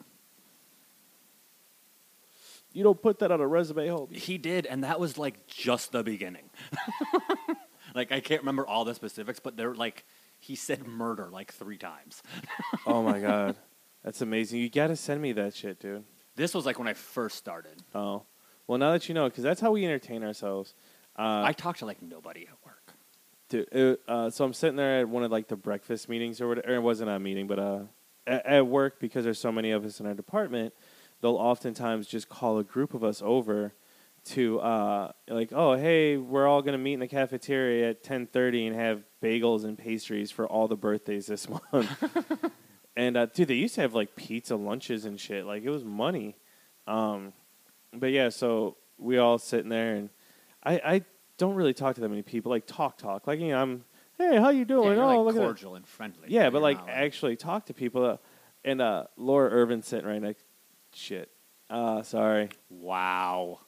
[SPEAKER 4] You don't put that on a resume, Hobie.
[SPEAKER 6] He did, and that was, like, just the beginning. Like, I can't remember all the specifics, but they're, like, he said murder, like, 3 times.
[SPEAKER 4] Oh, my God. That's amazing. You got to send me that shit, dude.
[SPEAKER 6] This was, like, when I first started.
[SPEAKER 4] Oh. Well, now that you know, because that's how we entertain ourselves.
[SPEAKER 6] I talk to, like, nobody at work.
[SPEAKER 4] Dude, so I'm sitting there at one of, like, the breakfast meetings or whatever. It wasn't a meeting, but at work, because there's so many of us in our department, they'll oftentimes just call a group of us over to, like, oh, hey, we're all going to meet in the cafeteria at 10:30 and have bagels and pastries for all the birthdays this month. And, dude, they used to have, like, pizza lunches and shit. Like, it was money. But, yeah, so we all sitting there, and I don't really talk to that many people. Like, talk. Like, you know, I'm, hey, how you doing?
[SPEAKER 6] Yeah,
[SPEAKER 4] oh,
[SPEAKER 6] you're,
[SPEAKER 4] look
[SPEAKER 6] like,
[SPEAKER 4] at
[SPEAKER 6] cordial and friendly.
[SPEAKER 4] Yeah, but, like,
[SPEAKER 6] not,
[SPEAKER 4] actually talk to people. And Laura Irvin's sitting right next. Shit. Sorry.
[SPEAKER 6] Wow.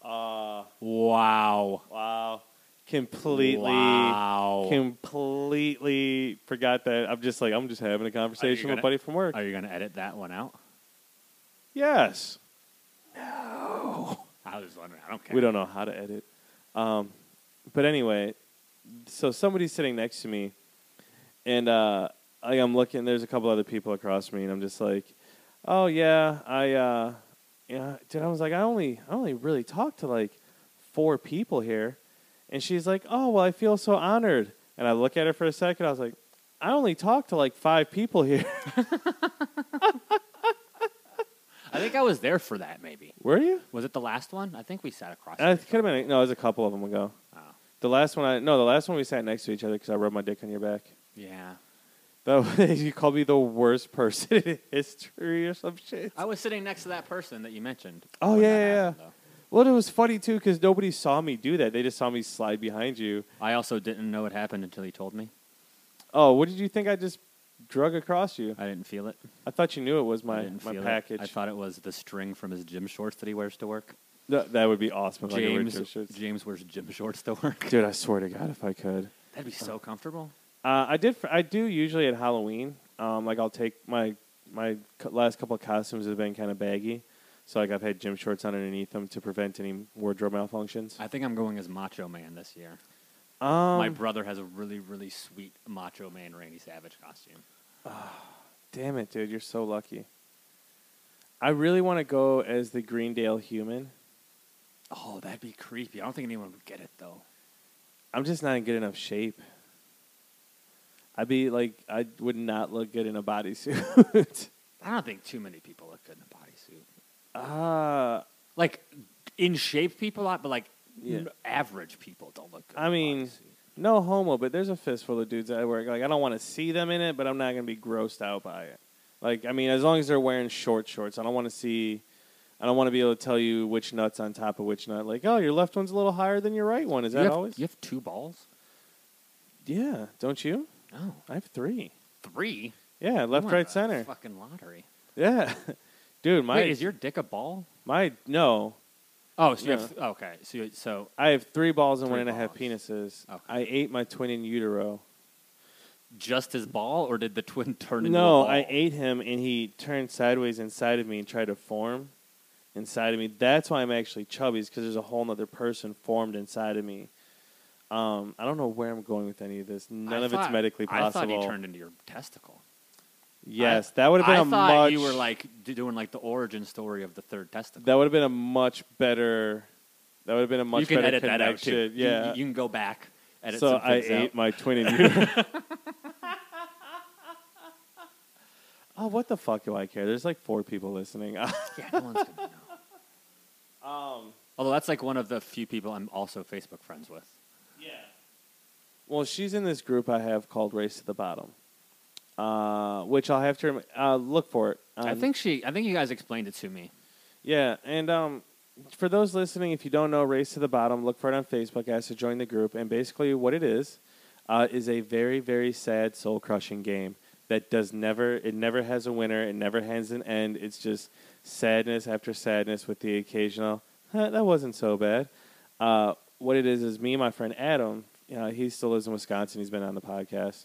[SPEAKER 4] Completely forgot that. I'm just having a conversation with a buddy from work.
[SPEAKER 6] Are you going to edit that one out?
[SPEAKER 4] Yes.
[SPEAKER 6] No. I was wondering. I don't care.
[SPEAKER 4] We don't know how to edit. But anyway, so somebody's sitting next to me, and I'm looking. There's a couple other people across me, and I'm just like, oh yeah, dude, I was like, I only really talked to like 4 people here. And she's like, oh, well, I feel so honored. And I look at her for a second. I was like, I only talked to like 5 people here.
[SPEAKER 6] I think I was there for that. Maybe
[SPEAKER 4] Were you?
[SPEAKER 6] was it the last one? I think we sat across.
[SPEAKER 4] It could have been. No, it was a couple of them ago.
[SPEAKER 6] Oh.
[SPEAKER 4] The last one we sat next to each other because I rubbed my dick on your back.
[SPEAKER 6] Yeah,
[SPEAKER 4] You called me the worst person in history or some shit.
[SPEAKER 6] I was sitting next to that person that you mentioned.
[SPEAKER 4] Oh,
[SPEAKER 6] when
[SPEAKER 4] yeah,
[SPEAKER 6] that
[SPEAKER 4] yeah,
[SPEAKER 6] happened, though.
[SPEAKER 4] Well, it was funny, too, because nobody saw me do that. They just saw me slide behind you.
[SPEAKER 6] I also didn't know it happened until he told me.
[SPEAKER 4] Oh, what did you think I just drug across you?
[SPEAKER 6] I didn't feel it.
[SPEAKER 4] I thought you knew it was
[SPEAKER 6] I
[SPEAKER 4] my
[SPEAKER 6] didn't feel
[SPEAKER 4] package.
[SPEAKER 6] It. I thought it was the string from his gym shorts that he wears to work.
[SPEAKER 4] That would be awesome if I could wear gym
[SPEAKER 6] James
[SPEAKER 4] shorts.
[SPEAKER 6] James wears gym shorts to work.
[SPEAKER 4] Dude, I swear to God, if I could.
[SPEAKER 6] That'd be so comfortable.
[SPEAKER 4] I do usually at Halloween. Like I'll take my last couple of costumes have been kind of baggy, so like I've had gym shorts on underneath them to prevent any wardrobe malfunctions.
[SPEAKER 6] I think I'm going as Macho Man this year.
[SPEAKER 4] My
[SPEAKER 6] My brother has a really, really sweet Macho Man Randy Savage costume.
[SPEAKER 4] damn it, dude, you're so lucky. I really want to go as the Greendale Human.
[SPEAKER 6] Oh, that'd be creepy. I don't think anyone would get it though.
[SPEAKER 4] I'm just not in good enough shape. I would not look good in a bodysuit.
[SPEAKER 6] I don't think too many people look good in a bodysuit. Like in shape people, but like
[SPEAKER 4] Yeah.
[SPEAKER 6] average people don't look good.
[SPEAKER 4] I
[SPEAKER 6] in a
[SPEAKER 4] mean,
[SPEAKER 6] bodysuit.
[SPEAKER 4] no homo, but there's a fistful of dudes at work. Like, I don't want to see them in it, but I'm not going to be grossed out by it. Like, I mean, as long as they're wearing shorts, I don't want to see. I don't want to be able to tell you which nut's on top of which nut. Like, oh, your left one's a little higher than your right one. Is that always?
[SPEAKER 6] You have 2 balls?
[SPEAKER 4] Yeah, don't you?
[SPEAKER 6] No.
[SPEAKER 4] I have 3.
[SPEAKER 6] 3?
[SPEAKER 4] Yeah,
[SPEAKER 6] You
[SPEAKER 4] left,
[SPEAKER 6] won
[SPEAKER 4] right,
[SPEAKER 6] a
[SPEAKER 4] center.
[SPEAKER 6] Fucking lottery.
[SPEAKER 4] Yeah, dude,
[SPEAKER 6] Wait, is your dick a ball?
[SPEAKER 4] no.
[SPEAKER 6] Oh, so you
[SPEAKER 4] No.
[SPEAKER 6] have okay. So
[SPEAKER 4] I have 3 balls and
[SPEAKER 6] 3
[SPEAKER 4] 1.5
[SPEAKER 6] balls.
[SPEAKER 4] penises.
[SPEAKER 6] Okay.
[SPEAKER 4] I ate my twin in utero.
[SPEAKER 6] just his ball, or did the twin turn into a
[SPEAKER 4] No,
[SPEAKER 6] ball?
[SPEAKER 4] I ate him, and he turned sideways inside of me and tried to form inside of me. That's why I'm actually chubby, is because there's a whole other person formed inside of me. I don't know where I'm going with any of this. None of it's medically possible.
[SPEAKER 6] I thought he turned into your testicle.
[SPEAKER 4] Yes, that would have been
[SPEAKER 6] I
[SPEAKER 4] a
[SPEAKER 6] thought
[SPEAKER 4] much.
[SPEAKER 6] you were like doing like the origin story of the third testicle.
[SPEAKER 4] That would have been a much better. That would have been a much
[SPEAKER 6] you can
[SPEAKER 4] better
[SPEAKER 6] edit that out
[SPEAKER 4] connection.
[SPEAKER 6] too.
[SPEAKER 4] Yeah.
[SPEAKER 6] You can go back. Edit
[SPEAKER 4] So
[SPEAKER 6] some
[SPEAKER 4] I
[SPEAKER 6] things
[SPEAKER 4] ate
[SPEAKER 6] out.
[SPEAKER 4] my twin in utero. Oh, what the fuck do I care? There's like 4 people listening.
[SPEAKER 6] Yeah, no one's gonna know. Although that's like one of the few people I'm also Facebook friends with.
[SPEAKER 4] Yeah. Well, she's in this group I have called Race to the Bottom, which I'll have to look for it.
[SPEAKER 6] I think you guys explained it to me.
[SPEAKER 4] Yeah, and for those listening, if you don't know Race to the Bottom, look for it on Facebook. Ask to join the group, and basically what it is a very, very sad, soul-crushing game that never has a winner. It never has an end. It's just sadness after sadness with the occasional, that wasn't so bad. What it is me and my friend Adam, he still lives in Wisconsin. He's been on the podcast.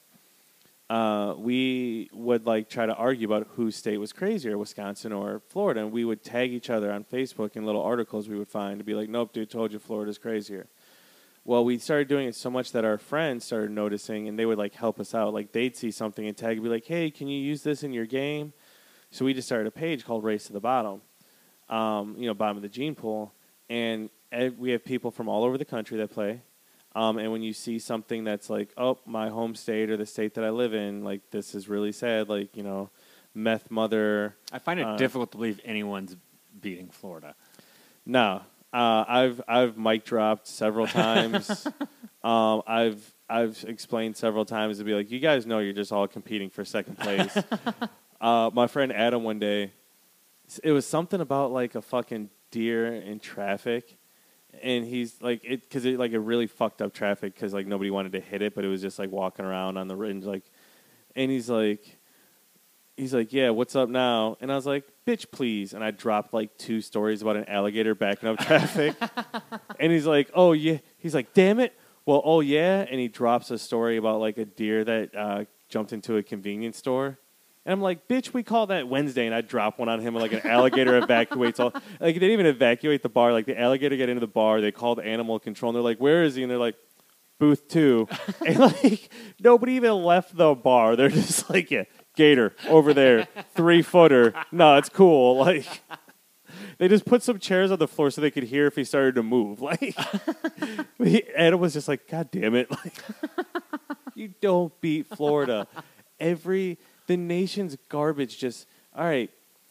[SPEAKER 4] We would like try to argue about whose state was crazier, Wisconsin or Florida, and we would tag each other on Facebook in little articles we would find to be like, nope, dude, told you Florida's crazier. Well, we started doing it so much that our friends started noticing, and they would like help us out. Like they'd see something and tag and be like, hey, can you use this in your game? So we just started a page called Race to the Bottom, bottom of the gene pool, and we have people from all over the country that play. And when you see something that's like, oh, my home state or the state that I live in, like this is really sad, like, meth mother.
[SPEAKER 6] I find it difficult to believe anyone's beating Florida.
[SPEAKER 4] No. I've mic dropped several times. I've explained several times to be like, you guys know you're just all competing for second place. My friend Adam one day, it was something about like a fucking deer in traffic. And he's like, because it really fucked up traffic because like nobody wanted to hit it, but it was just like walking around on the ridge, like, and he's like, yeah, what's up now? And I was like, bitch, please. And I dropped like 2 stories about an alligator backing up traffic. And he's like, oh yeah. He's like, damn it. Well, oh yeah. And he drops a story about like a deer that jumped into a convenience store. And I'm like, bitch, we call that Wednesday, and I drop one on him, like an alligator evacuates all. Like, they didn't even evacuate the bar. Like, the alligator got into the bar. They called animal control, and they're like, where is he? And they're like, booth 2. And, like, nobody even left the bar. They're just like, yeah, gator, over there, 3-footer. No, it's cool. Like, they just put some chairs on the floor so they could hear if he started to move. Like, Adam was just like, God damn it. Like, you don't beat Florida. The nation's garbage just, all right,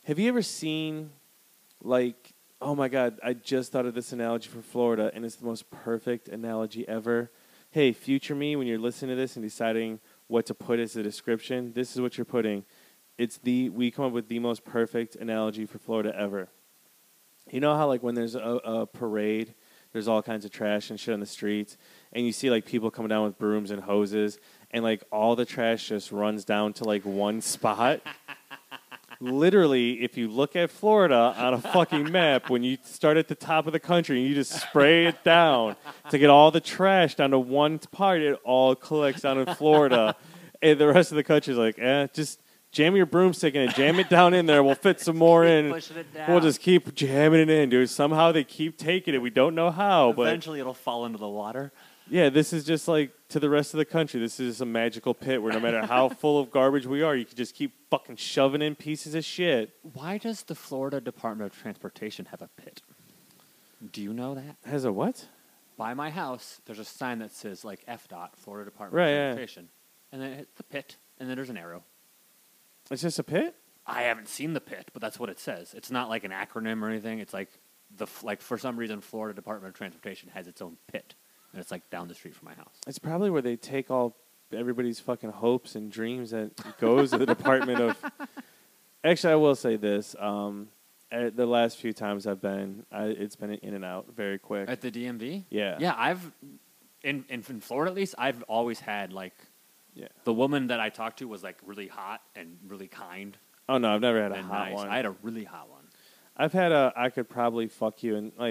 [SPEAKER 4] Have you ever seen, like, oh my God, I just thought of this analogy for Florida, and it's the most perfect analogy ever. Hey, future me, when you're listening to this and deciding what to put as a description, this is what you're putting. We come up with the most perfect analogy for Florida ever. You know how, like, when there's a parade, there's all kinds of trash and shit on the streets, and you see, like, people coming down with brooms and hoses, and, like, all the trash just runs down to, like, one spot? Literally, if you look at Florida on a fucking map, when you start at the top of the country and you just spray it down to get all the trash down to one part, it all collects down in Florida. And the rest of the country is like, just jam your broomstick in and jam it down in there. We'll fit some more in.
[SPEAKER 6] Pushing it down.
[SPEAKER 4] We'll just keep jamming it in, dude. Somehow they keep taking it. We don't know how, but
[SPEAKER 6] Eventually it'll fall into the water.
[SPEAKER 4] yeah, this is just like to the rest of the country. This is a magical pit where no matter how full of garbage we are, you can just keep fucking shoving in pieces of shit.
[SPEAKER 6] Why does the Florida Department of Transportation have a pit? Do you know that?
[SPEAKER 4] Has a what?
[SPEAKER 6] By my house, there's a sign that says, like, FDOT, Florida Department
[SPEAKER 4] Right,
[SPEAKER 6] of
[SPEAKER 4] yeah.
[SPEAKER 6] Transportation. And then it's the pit, and then there's an arrow.
[SPEAKER 4] It's just a pit?
[SPEAKER 6] I haven't seen the pit, but that's what it says. It's not like an acronym or anything. It's like, for some reason, Florida Department of Transportation has its own pit. And it's, like, down the street from my house.
[SPEAKER 4] It's probably where they take all everybody's fucking hopes and dreams that goes to the Department of... Actually, I will say this. At the last few times I've been, it's been in and out very quick.
[SPEAKER 6] At the DMV?
[SPEAKER 4] Yeah.
[SPEAKER 6] Yeah, in Florida at least, I've always had, like,
[SPEAKER 4] Yeah.
[SPEAKER 6] the woman that I talked to was, like, really hot and really kind
[SPEAKER 4] Oh, no, I've never had a
[SPEAKER 6] and
[SPEAKER 4] hot
[SPEAKER 6] nice.
[SPEAKER 4] one.
[SPEAKER 6] I had a really hot one.
[SPEAKER 4] I've had I could probably fuck you and,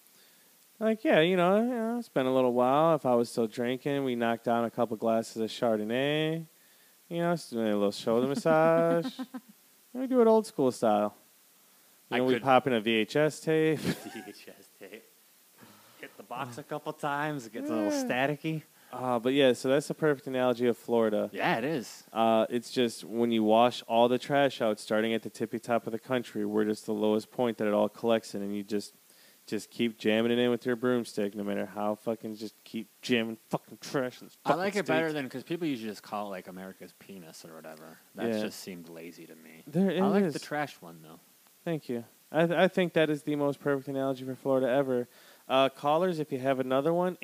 [SPEAKER 4] yeah, it's been a little while. If I was still drinking, we knocked down a couple glasses of Chardonnay. Just doing a little shoulder massage. We do it old school style. We pop in a VHS tape.
[SPEAKER 6] VHS tape. Hit the box a couple times. It gets a little staticky.
[SPEAKER 4] But yeah, so that's the perfect analogy of Florida.
[SPEAKER 6] Yeah, it is.
[SPEAKER 4] It's just when you wash all the trash out, starting at the tippy top of the country, we're just the lowest point that it all collects in, and you just keep jamming it in with your broomstick, no matter how fucking, just keep jamming fucking trash. In this
[SPEAKER 6] I
[SPEAKER 4] fucking
[SPEAKER 6] like it
[SPEAKER 4] state.
[SPEAKER 6] better than, because people usually just call it, like, America's penis or whatever. That
[SPEAKER 4] Yeah.
[SPEAKER 6] just seemed lazy to me.
[SPEAKER 4] It
[SPEAKER 6] I like
[SPEAKER 4] is.
[SPEAKER 6] the trash one, though.
[SPEAKER 4] Thank you. I think that is the most perfect analogy for Florida ever. Callers, if you have another one,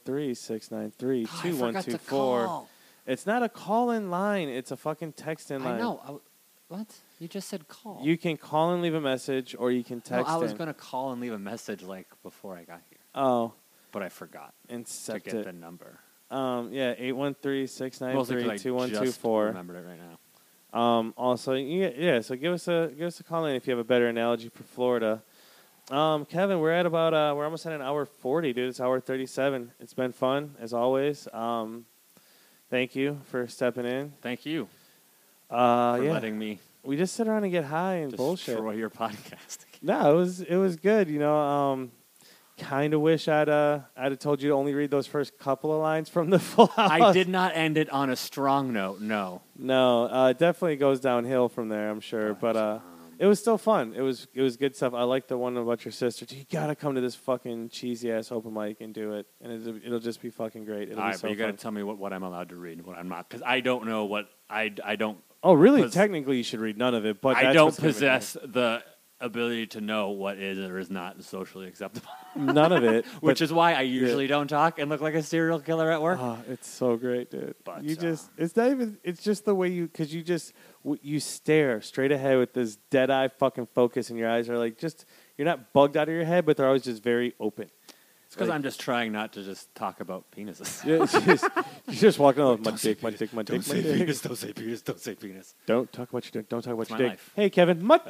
[SPEAKER 4] 813-693-2124. It's not a call-in line. It's a fucking text-in line.
[SPEAKER 6] I know. What? You just said call.
[SPEAKER 4] You can call and leave a message, or you can text
[SPEAKER 6] I was
[SPEAKER 4] in.
[SPEAKER 6] going to call and leave a message, like, before I got here.
[SPEAKER 4] Oh.
[SPEAKER 6] But I forgot
[SPEAKER 4] And
[SPEAKER 6] to
[SPEAKER 4] set
[SPEAKER 6] get
[SPEAKER 4] it.
[SPEAKER 6] the number.
[SPEAKER 4] Yeah, 813-693-2124.
[SPEAKER 6] Mostly 'cause I just remembered it right now.
[SPEAKER 4] Also, so give us a call in if you have a better analogy for Florida. Kevin, we're at about we're almost at an hour 40, dude. It's hour 37. It's been fun as always. Thank you for stepping in.
[SPEAKER 6] Thank you for
[SPEAKER 4] Yeah,
[SPEAKER 6] letting me
[SPEAKER 4] we just sit around and get high and bullshit.
[SPEAKER 6] destroy your podcast.
[SPEAKER 4] No, it was good. Kind of wish I'd have told you to only read those first couple of lines from the Full House.
[SPEAKER 6] I did not end it on a strong note, no.
[SPEAKER 4] No, it definitely goes downhill from there, I'm sure. But it was still fun. It was good stuff. I like the one about your sister. You gotta come to this fucking cheesy ass open mic and do it, and it'll just be fucking great. It'll
[SPEAKER 6] All
[SPEAKER 4] be
[SPEAKER 6] right,
[SPEAKER 4] so
[SPEAKER 6] but you got to
[SPEAKER 4] fun.
[SPEAKER 6] tell me what I'm allowed to read and what I'm not, because I don't know what I don't.
[SPEAKER 4] Oh, really?
[SPEAKER 6] 'cause
[SPEAKER 4] Technically, you should read none of it. But
[SPEAKER 6] I
[SPEAKER 4] that's
[SPEAKER 6] don't
[SPEAKER 4] what's gonna be
[SPEAKER 6] possess the ability to know what is or is not socially acceptable,
[SPEAKER 4] nice. None of it.
[SPEAKER 6] which is why I usually don't talk and look like a serial killer at work.
[SPEAKER 4] Oh, it's so great, dude.
[SPEAKER 6] But,
[SPEAKER 4] it's not even, it's just the way because you stare straight ahead with this dead eye fucking focus, and your eyes are like you're not bugged out of your head, but they're always just very open.
[SPEAKER 6] It's because
[SPEAKER 4] like-
[SPEAKER 6] I'm just trying not to just talk about penises.
[SPEAKER 4] Yeah, you're just walking on my dick, my dick, my dick, my dick.
[SPEAKER 6] penis, don't say penis, don't say penis.
[SPEAKER 4] Don't talk about your dick. Don't talk about
[SPEAKER 6] It's
[SPEAKER 4] your
[SPEAKER 6] my
[SPEAKER 4] dick.
[SPEAKER 6] life.
[SPEAKER 4] Hey, Kevin, my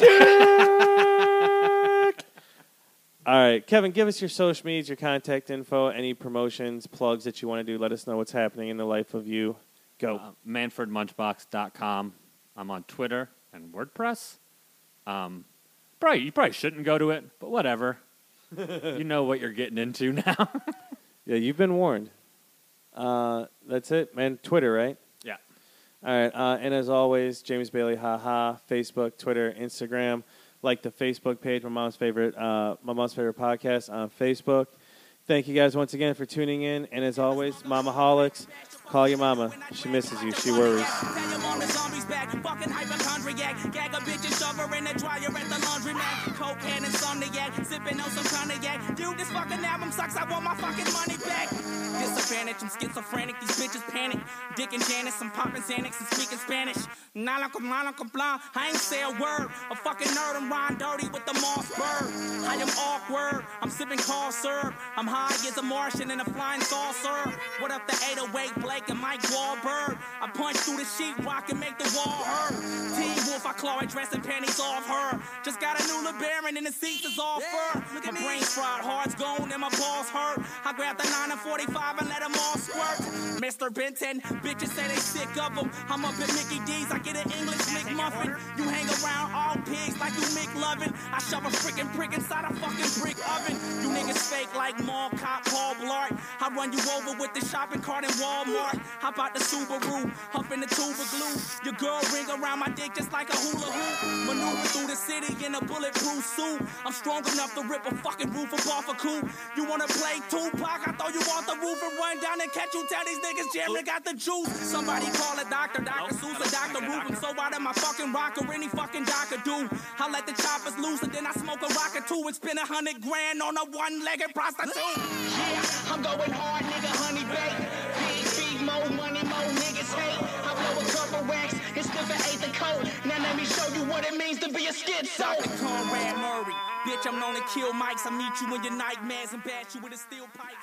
[SPEAKER 4] dick. All right, Kevin, give us your social medias, your contact info, any promotions, plugs that you want to do. Let us know what's happening in the life of you. Go.
[SPEAKER 6] ManfordMunchbox.com. I'm on Twitter and WordPress. You probably shouldn't go to it, but whatever. You know what you're getting into now.
[SPEAKER 4] Yeah, you've been warned. That's it, man. Twitter, right?
[SPEAKER 6] Yeah.
[SPEAKER 4] All right, and as always, James Bailey, haha, Facebook, Twitter, Instagram. Like the Facebook page, my mom's favorite podcast on Facebook. Thank you guys once again for tuning in, and as always, Mamaholics, call your mama. She misses you. She worries.
[SPEAKER 3] Tell your mom the zombies back, fucking hypochondriac, gag a bitch and shover in the dryer at the laundromat. Cocaine and Somniac, sipping on some cognac. Dude, this fucking album sucks, I want my fucking money back. Disadvantage, I'm schizophrenic, these bitches panic. Dick and Janice, I'm popping Xanax and speaking Spanish. Nala con blanc, I ain't say a word. A fucking nerd, I'm Ron Dirty with the Moss Bird. I am awkward, I'm sipping cough syrup. I'm high as a Martian in a flying saucer. What up the 808 Blake and Mike Wahlberg? I punch through the sheetrock and make the wall hurt. Teen Wolf, I claw her dress and panties off her. Just got a new LeBaron and the seats is all fur. My brain's fried, heart's gone and my balls hurt. I grab the 9 and 45 and let them all squirt. Mr. Benton, bitches say they sick of them. I'm up at Mickey D's, I get an English McMuffin. You hang around all pigs like you McLovin. I shove a freaking prick inside a fucking brick oven. You niggas fake like mall cop Paul Blart. I run you over with the shopping cart in Walmart. Hop out the Subaru, huff in the tuba glue. Your girl ring around my dick just like a hula hoop. Maneuver through the city in a bulletproof suit. I'm strong enough to rip a fucking roof off a coupe. You wanna play Tupac? I throw you off the roof and run down and catch you. Tell these niggas Jerry got the juice. Somebody call a doctor, Dr. Seuss or Dr. Roof. I'm so out of my fucking rocker, any fucking doctor do. I let the choppers loose and then I smoke a rock or two and spend $100 grand on a one-legged prostitute. Yeah, I'm going hard, nigga, honey bake. Big, more money, more niggas hate. I blow a couple racks and still an eighth of coat. Now let me show you what it means to be a schizo. Dr. Conrad Murray, bitch, I'm known to kill mics. I meet you in your nightmares and bash you with a steel pipe.